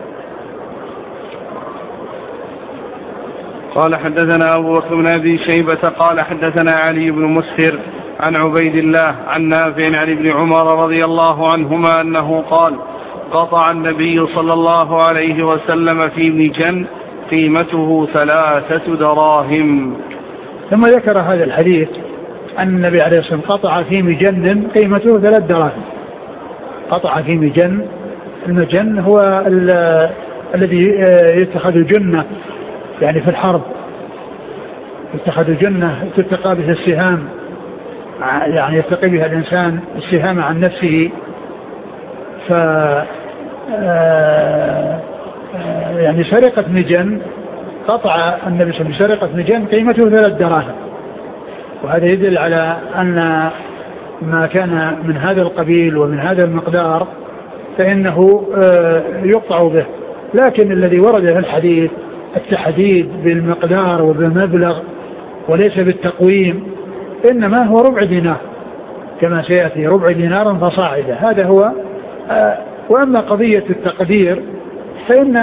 قال حدثنا أبو بكر بن أبي شيبة قال حدثنا علي بن مسهر عن عبيد الله عن نافع عن ابن عمر رضي الله عنهما أنه قال قطع النبي صلى الله عليه وسلم في مجن قيمته ثلاثة دراهم. ثم ذكر هذا الحديث أن النبي عليه الصلاة والسلام قطع في مجن قيمته ثلاث دراهم. قطع في مجن، المجن هو الذي يتخذ جنة يعني في الحرب، يتخذ جنة تتقى بها السهام، يعني يتقي بها الإنسان السهام عن نفسه. ف يعني سرقة مجن قطع النبي صلى الله عليه وسلم سرقة مجن قيمته ثلاث دراهم. وهذا يدل على أن ما كان من هذا القبيل ومن هذا المقدار فإنه يقطع به. لكن الذي ورد في الحديث التحديد بالمقدار وبالمبلغ وليس بالتقويم، إنما هو ربع دينار كما سيأتي، ربع دينار فصاعدا، هذا هو. وأما قضية التقدير فإن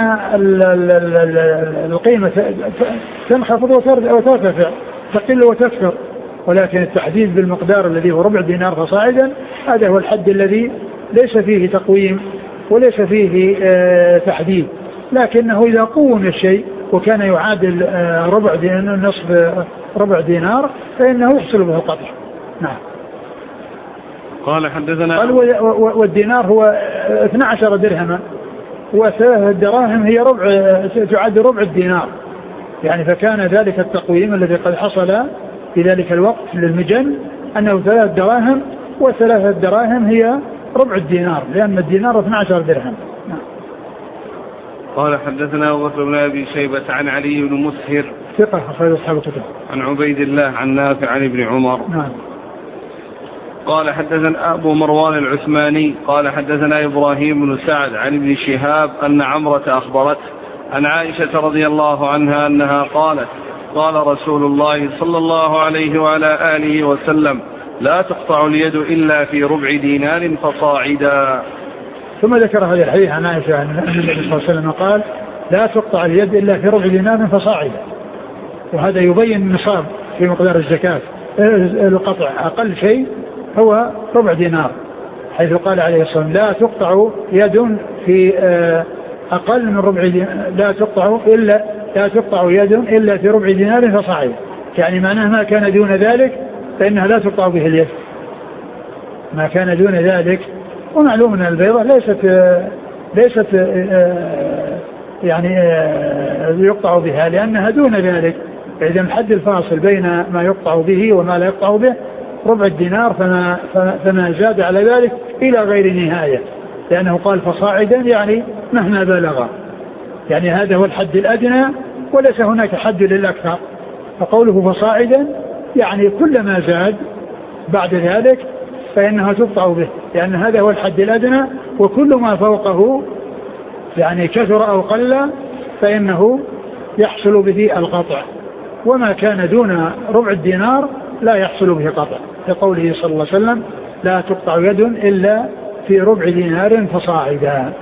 القيمة تنخفض وترتفع، تقل وتكثر، ولكن التحديد بالمقدار الذي هو ربع دينار فصاعدا هذا هو الحد الذي ليس فيه تقويم وليس فيه تحديد. لكنه إذا قوم الشيء وكان يعادل ربع دينار نصف ربع دينار فإنه يحصل به القطع. نعم. قال حدثنا قال والدينار هو اثنتا عشرة درهما وثلاثة دراهم هي ربع تعد ربع الدينار، يعني فكان ذلك التقويم الذي قد حصل في ذلك الوقت للمجن أنه ثلاث دراهم وثلاثة دراهم هي ربع الدينار، لأن الدينار اثنتا عشرة درهم. نعم. قال حدثنا أبو بكر بن أبي شيبة عن علي بن مسهر ثقة أخرج أصحاب الكتب عن عبيد الله عن نافع عن ابن عمر. نعم. قال حدثنا أبو مروان العثماني قال حدثنا إبراهيم بن سعد عن ابن شهاب أن عمرة أخبرته عن عائشة رضي الله عنها أنها قالت قال رسول الله صلى الله عليه وعلى آله وسلم لا تقطع اليد إلا في ربع دينار فصاعدا. ثم ذكر هذا الحديث عن عائشة أن النبي صلى الله عليه وسلم قال لا تقطع اليد إلا في ربع دينار فصاعدا، وهذا يبين النصاب في مقدار الزكاة. القطع أقل شيء هو ربع دينار، حيث قال عليه الصلاة والسلام لا تقطع يد في أقل من ربع دينار، لا تقطع إلا لا تقطع يد إلا في ربع دينار فصاعدا، يعني معناه ما كان دون ذلك فإنها لا تقطع به اليد، ما كان دون ذلك. ومعلوم أن البيضة ليست ليست يعني يقطع بها لأنها دون ذلك، إذا الحد الفاصل بين ما يقطع به وما لا يقطع به ربع الدينار، فما, فما زاد على ذلك إلى غير نهاية، لأنه قال فصاعدا يعني مهما بلغ، يعني هذا هو الحد الأدنى وليس هناك حد للأكثر. فقوله فصاعدا يعني كل ما زاد بعد ذلك فإنها تقطع به، لأن هذا هو الحد الأدنى، وكل ما فوقه يعني كثر أو قل فإنه يحصل به القطع، وما كان دون ربع الدينار لا يحصل به قطع، كقوله صلى الله عليه وسلم لا تقطع يد إلا في ربع دينار فصاعدا.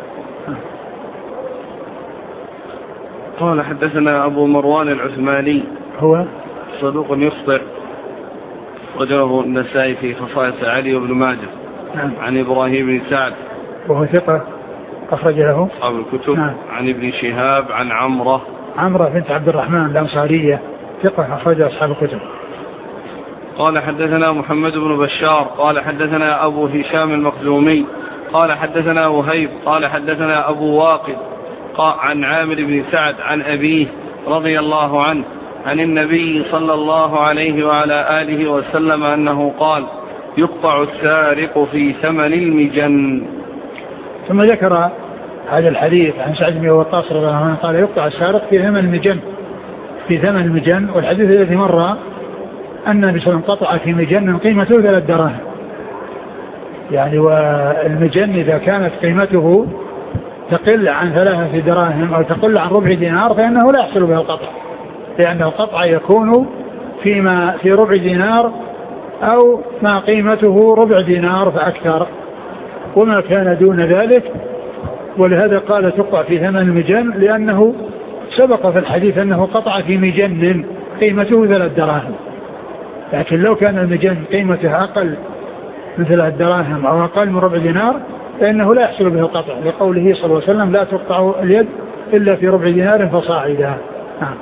قال حدثنا أبو مروان العثماني هو صدوق يخطئ وجره النسائي في خصائص علي وابن ماجه. نعم. عن إبراهيم بن سعد وهو ثقة أخرج له أصحاب الكتب. نعم. عن ابن شهاب عن عمرة عمرة بنت عبد الرحمن الأنصارية ثقة أخرج أصحاب الكتب. قال حدثنا محمد بن بشار قال حدثنا أبو هشام المخزومي قال حدثنا وهيب قال حدثنا أبو واقد عن عامر بن سعد عن أبيه رضي الله عنه عن النبي صلى الله عليه وعلى آله وسلم أنه قال يقطع السارق في ثمن المجن. ثم ذكر هذا الحديث عن سعد بن وقاص رضي الله عنه قال يقطع السارق في ثمن المجن، في ثمن المجن. والحديث الذي مر أن النبي صلى الله عليه وسلم قطع في مجن قيمته ثلاث دراهم. يعني والمجن إذا كانت قيمته تقل عن ثلاثة دراهم أو تقل عن ربع دينار فإنه لا يحصل بها القطع، لأن القطع يكون فيما في ربع دينار أو ما قيمته ربع دينار فأكثر، وما كان دون ذلك. ولهذا قال تقطع في ثمن المجن، لأنه سبق في الحديث أنه قطع في مجن قيمته ثلاث دراهم. لكن لو كان المجن قيمته أقل من ثلاث دراهم أو أقل من ربع دينار فإنه لا يحصل به القطع، لقوله صلى الله عليه وسلم لا تقطع اليد إلا في ربع دينار فصاعدا. نعم.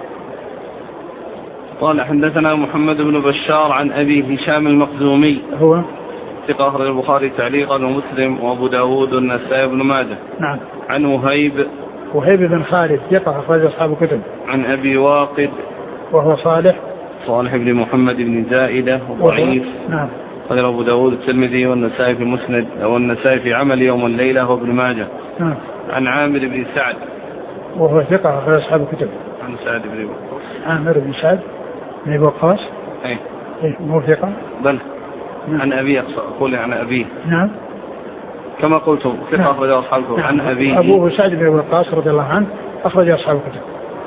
قال حدثنا محمد بن بشار عن أبي هشام المخزومي هو ثقة أخرج البخاري تعليقا ومسلم وأبو داود والنسائي بن ماجه. نعم. عن وهيب وهيب بن خالد ثقة أخرج أصحاب الكتب. عن أبي واقد وهو صالح صالح بن محمد بن زائدة وضعيف. نعم. قال أبو داود الترمذي والنسائي في مسند والنسائي في عمل يوم الليلة وابن ماجه. نعم. عن عامر بن سعد وهو ثقة أخرج أصحاب الكتب. عن سعد بن وقاص. عامر بن سعد بن وقاص. أي. إيه مو ثقة. بل. نعم. عن أبي أقول عن أبيه. نعم. كما قلت ثقة أخرج أصحاب الكتب. عن أبيه. أبوه سعد بن وقاص رضي الله عنه أخرج أصحاب الكتب.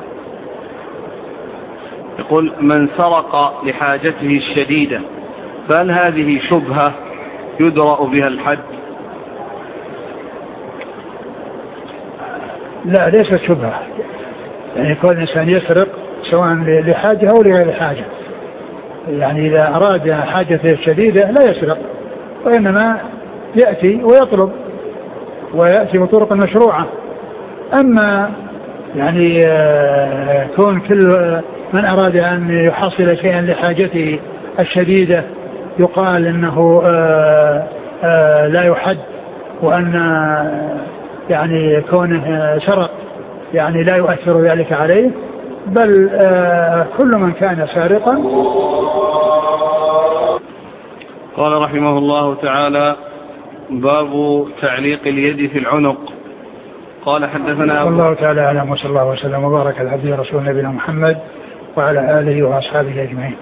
يقول من سرق لحاجته الشديدة فهل هذه شبهة يدرأ بها الحد؟ لا ليست شبهة، يعني كل إنسان يسرق سواء لحاجة أو لغير حاجة، يعني إذا أراد حاجته الشديدة لا يسرق، وإنما يأتي ويطلب ويأتي بطرق مشروعة. أما يعني كون كل من أراد أن يحصل شيئا لحاجته الشديدة يقال إنه آآ آآ لا يحد، وأن يعني كونه سرق يعني لا يؤثر ذلك عليه، بل كل من كان سارقا. قال رحمه الله تعالى باب تعليق اليد في العنق. قال حدثنا الله تعالى أعلم وصلى الله وسلم وبارك على عبده ورسوله نبينا محمد وعلى آله وأصحابه أجمعين.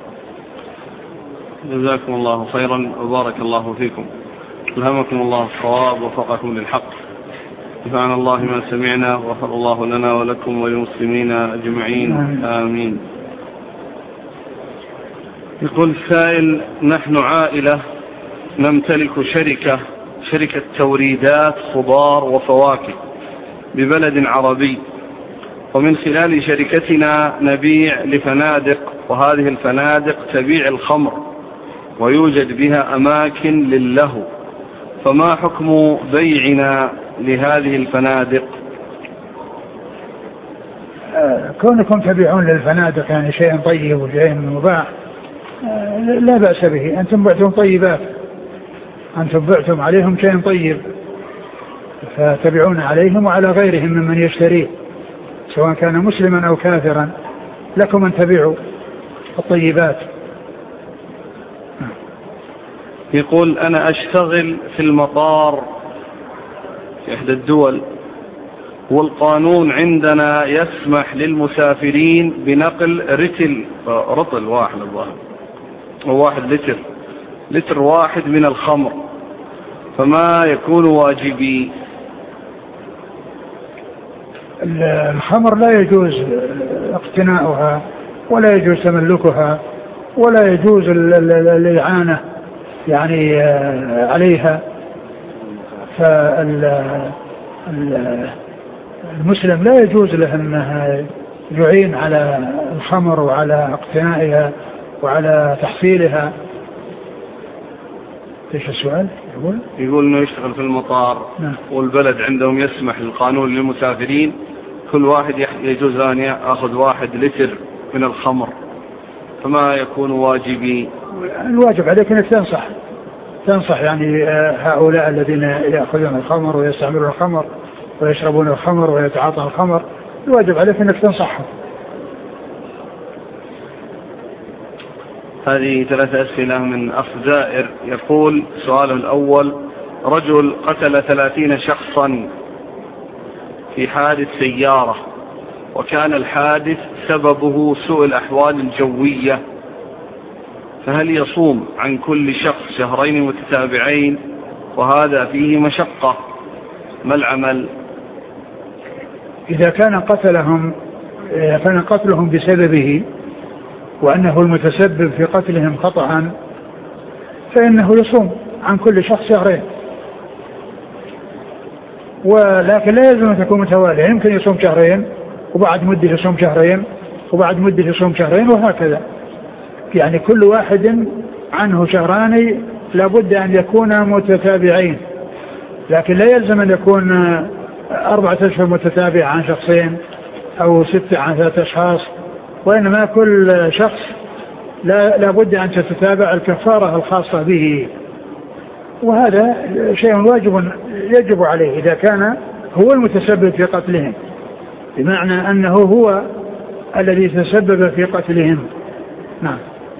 جزاكم الله خيرا وبارك الله فيكم، ألهمكم الله الصواب ووفقكم للحق، نفعنا الله ما سمعنا وغفر الله لنا ولكم وللمسلمين أجمعين آمين. يقول السائل نحن عائلة نمتلك شركة شركة توريدات خضار وفواكه ببلد عربي، ومن خلال شركتنا نبيع لفنادق، وهذه الفنادق تبيع الخمر ويوجد بها أماكن للهو، فما حكم بيعنا لهذه الفنادق؟ كونكم تبيعون للفنادق يعني شيء طيب وشيء مباح لا بأس به، أنتم بعتم طيبات، أنتم بعتم عليهم شيء طيب فتبيعون عليهم وعلى غيرهم ممن يشتريه سواء كان مسلما أو كافرا، لكم أن تبيعوا الطيبات. يقول أنا أشتغل في المطار في إحدى الدول، والقانون عندنا يسمح للمسافرين بنقل رتل رطل واحد الظاهر واحد لتر لتر واحد من الخمر، فما يكون واجبي؟ الخمر لا يجوز اقتناؤها ولا يجوز تملكها ولا يجوز الإعانة يعني عليها، فالمسلم لا يجوز له أنه يعين على الخمر وعلى اقتنائها وعلى تحصيلها. ايش السؤال؟ يقول يقول انه يشتغل في المطار نعم. والبلد عندهم يسمح القانون للمسافرين كل واحد يجوز ان ياخذ واحد لتر من الخمر، فما يكون واجبي؟ الواجب عليك انك تنصح تنصح يعني هؤلاء الذين ياخذون الخمر ويستعملون الخمر ويشربون الخمر ويتعاطون الخمر، الواجب عليك انك تنصحهم. هذه ثلاثة أسئلة من أخ زائر. يقول سؤاله الأول: رجل قتل ثلاثين شخصا في حادث سيارة، وكان الحادث سببه سوء الأحوال الجوية فهل يصوم عن كل شخص شهرين متتابعين وهذا فيه مشقة؟ ما العمل؟ إذا كان قتلهم كان قتلهم بسببه وأنه المتسبب في قتلهم خطأ فإنه يصوم عن كل شخص شهرين، ولكن لا يلزم أن تكون متوالية، يمكن يصوم شهرين وبعد مدة يصوم شهرين وبعد مدة يصوم شهرين وهكذا، يعني كل واحد عنه شهران لابد أن يكون متتابعين، لكن لا يلزم أن يكون أربعة أشهر متتابع عن شخصين أو ستة عن ثلاثة أشخاص، وإنما كل شخص لا لابد أن تتتابع الكفارة الخاصة به، وهذا شيء واجب يجب عليه إذا كان هو المتسبب في قتلهم، بمعنى أنه هو الذي تسبب في قتلهم. نعم.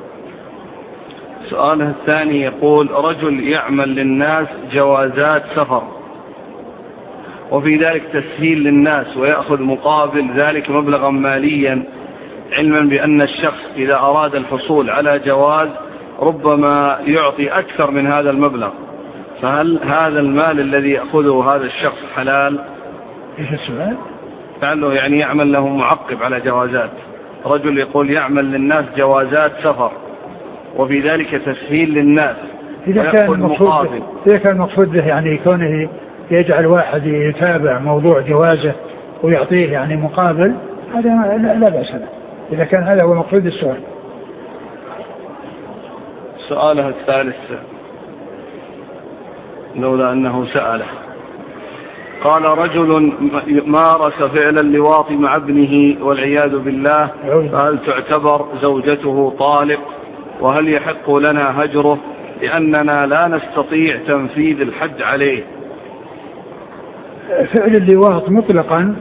سؤاله الثاني يقول: رجل يعمل للناس جوازات سفر وفي ذلك تسهيل للناس ويأخذ مقابل ذلك مبلغا ماليا، علما بأن الشخص إذا أراد الحصول على جواز ربما يعطي أكثر من هذا المبلغ، فهل هذا المال الذي يأخذه هذا الشخص حلال؟ إيش السؤال؟ فعله يعني يعمل له معقب على جوازات. رجل يقول يعمل للناس جوازات سفر وفي ذلك تسهيل للناس إذا كان مقصود إذا كان مقصود به يعني كونه يجعل واحد يتابع موضوع جوازه ويعطيه يعني مقابل، هذا لا بأس به إذا كان هذا هو مقصود السؤال. سؤاله الثالث لولا أنه سأله، قال: رجل مارس فعل اللواط مع ابنه والعياذ بالله، فهل تعتبر زوجته طالق؟ وهل يحق لنا هجره لأننا لا نستطيع تنفيذ الحد عليه؟ فعل اللواط مطلقا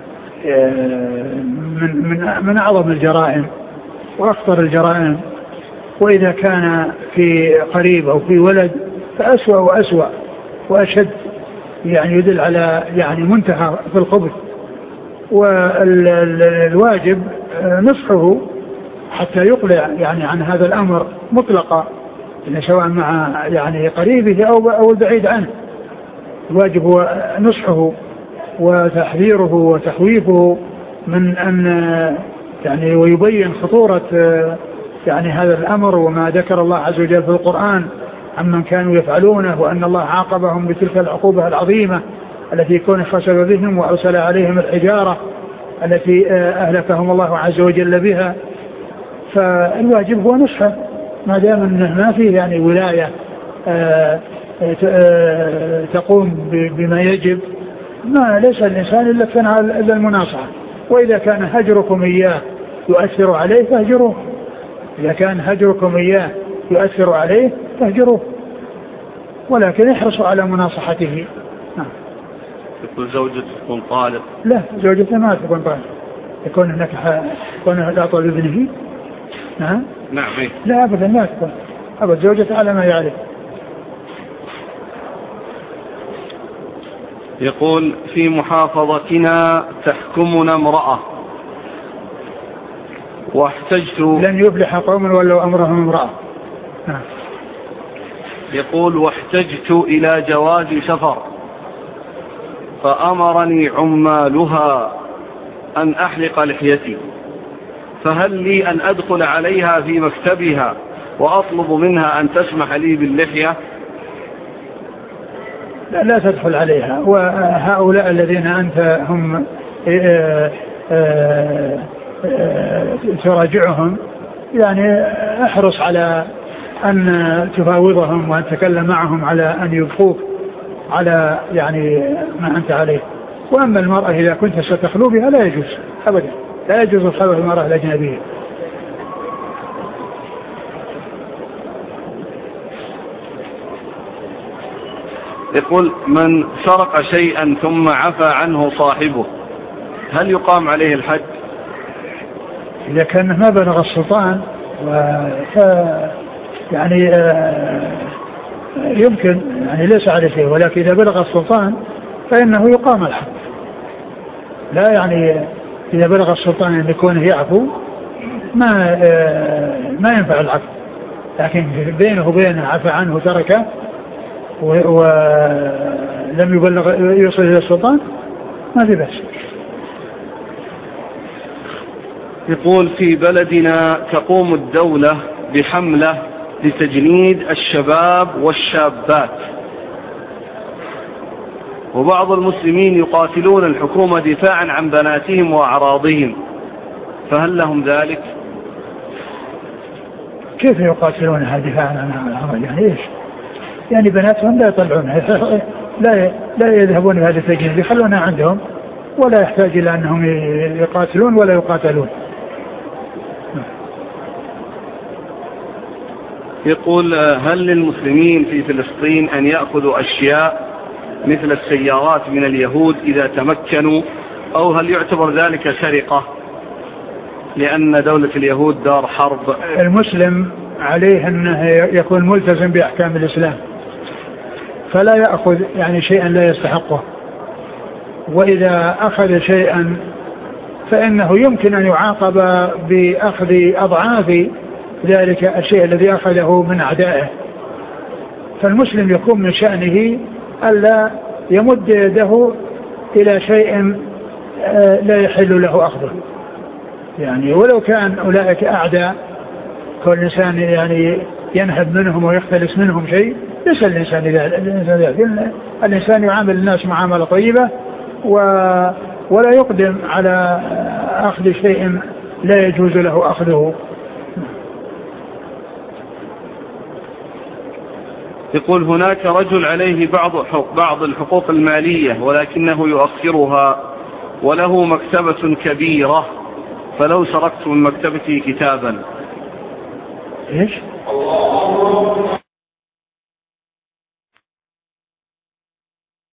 من من من أعظم الجرائم وأخطر الجرائم، وإذا كان في قريب أو في ولد فأسوأ وأسوأ وأشد، يعني يدل على يعني منتهى في الخبث، والواجب نصحه حتى يقلع يعني عن هذا الأمر مطلقا، سواء مع يعني قريبه أو أو البعيد عنه. الواجب هو نصحه وتحذيره وتخويفه من أن يعني ويبين خطورة يعني هذا الأمر وما ذكر الله عز وجل في القرآن عمن كانوا يفعلونه، وأن الله عاقبهم بتلك العقوبة العظيمة التي كون خسر بهم وأرسل عليهم الحجارة التي أهلكهم الله عز وجل بها. فالواجب هو نصحه ما دام أنه ما فيه يعني ولاية تقوم بما يجب، ما ليس الإنسان إلا كان إلا المناصحة. وإذا كان هجركم إياه يؤثر عليه فاهجروه، إذا كان هجركم إياه يؤثر عليه فاهجروه، ولكن احرصوا على مناصحته. نعم. يقول زوجته تكون طالق؟ لا، زوجته ما تكون طالق، يكون هناك يكون لا طالب ابنه. نعم. نعم. لا أبدا ما تكون أبدا، زوجته على ما يعرف. يقول: في محافظتنا تحكمنا امرأة واحتجت. لن يفلح قوم ولو أمرهم امرأة. نعم. يقول: واحتجت إلى جواز سفر فأمرني عمالها أن أحلق لحيتي، فهل لي أن أدخل عليها في مكتبها وأطلب منها أن تسمح لي باللحية؟ لا, لا تدخل عليها، وهؤلاء الذين أنت هم تراجعهم يعني احرص على أن تفاوضهم وأن تتكلم معهم على أن يبقوك على يعني ما أنت عليه. وأما المرأة إذا كنت ستخلو بها لا يجوز أبدا، لا يجوز الخلو المرأة الأجنبية. يقول: من سرق شيئا ثم عفى عنه صاحبه هل يقام عليه الحد؟ إذا كان ما بلغ السلطان ف يعني يمكن يعني ليس عليه شيء، ولكن إذا بلغ السلطان فإنه يقام الحد. لا يعني إذا بلغ السلطان أن يكون يعفو ما ما ينفع العفو، لكن بينه وبينه عفى عنه تركه ولم يبلغ يوصل إلى السلطان ما في بأس. يقول في بلدنا تقوم الدولة بحملة لتجنيد الشباب والشابات، وبعض المسلمين يقاتلون الحكومة دفاعا عن بناتهم وأعراضهم، فهل لهم ذلك؟ كيف يقاتلونها دفاعا عن أعراضهم؟ يعني إيش؟ يعني بناتهم لا يطلعونها، لا لا يذهبون بهذا التجنيد، يخلونها عندهم ولا يحتاج إلى أنهم يقاتلون ولا يقاتلون. يقول هل للمسلمين في فلسطين أن يأخذوا أشياء مثل السيارات من اليهود إذا تمكنوا، أو هل يعتبر ذلك سرقة لأن دولة اليهود دار حرب؟ المسلم عليه أنه يكون ملتزم بأحكام الإسلام، فلا يأخذ يعني شيئا لا يستحقه، وإذا أخذ شيئا فإنه يمكن أن يعاقب بأخذ أضعاف ذلك الشيء الذي أخذه من أعدائه. فالمسلم يكون من شأنه ألا يمد يده إلى شيء لا يحل له أخذه، يعني ولو كان أولئك أعداء، كل إنسان يعني ينهب منهم ويختلس منهم شيء، ليس الإنسان ذلك. الإنسان يعامل الناس معاملة طيبة ولا يقدم على أخذ شيء لا يجوز له أخذه. يقول هناك رجل عليه بعض بعض الحقوق المالية ولكنه يؤخرها وله مكتبة كبيرة، فلو سرقت من مكتبتي كتابا. إيش؟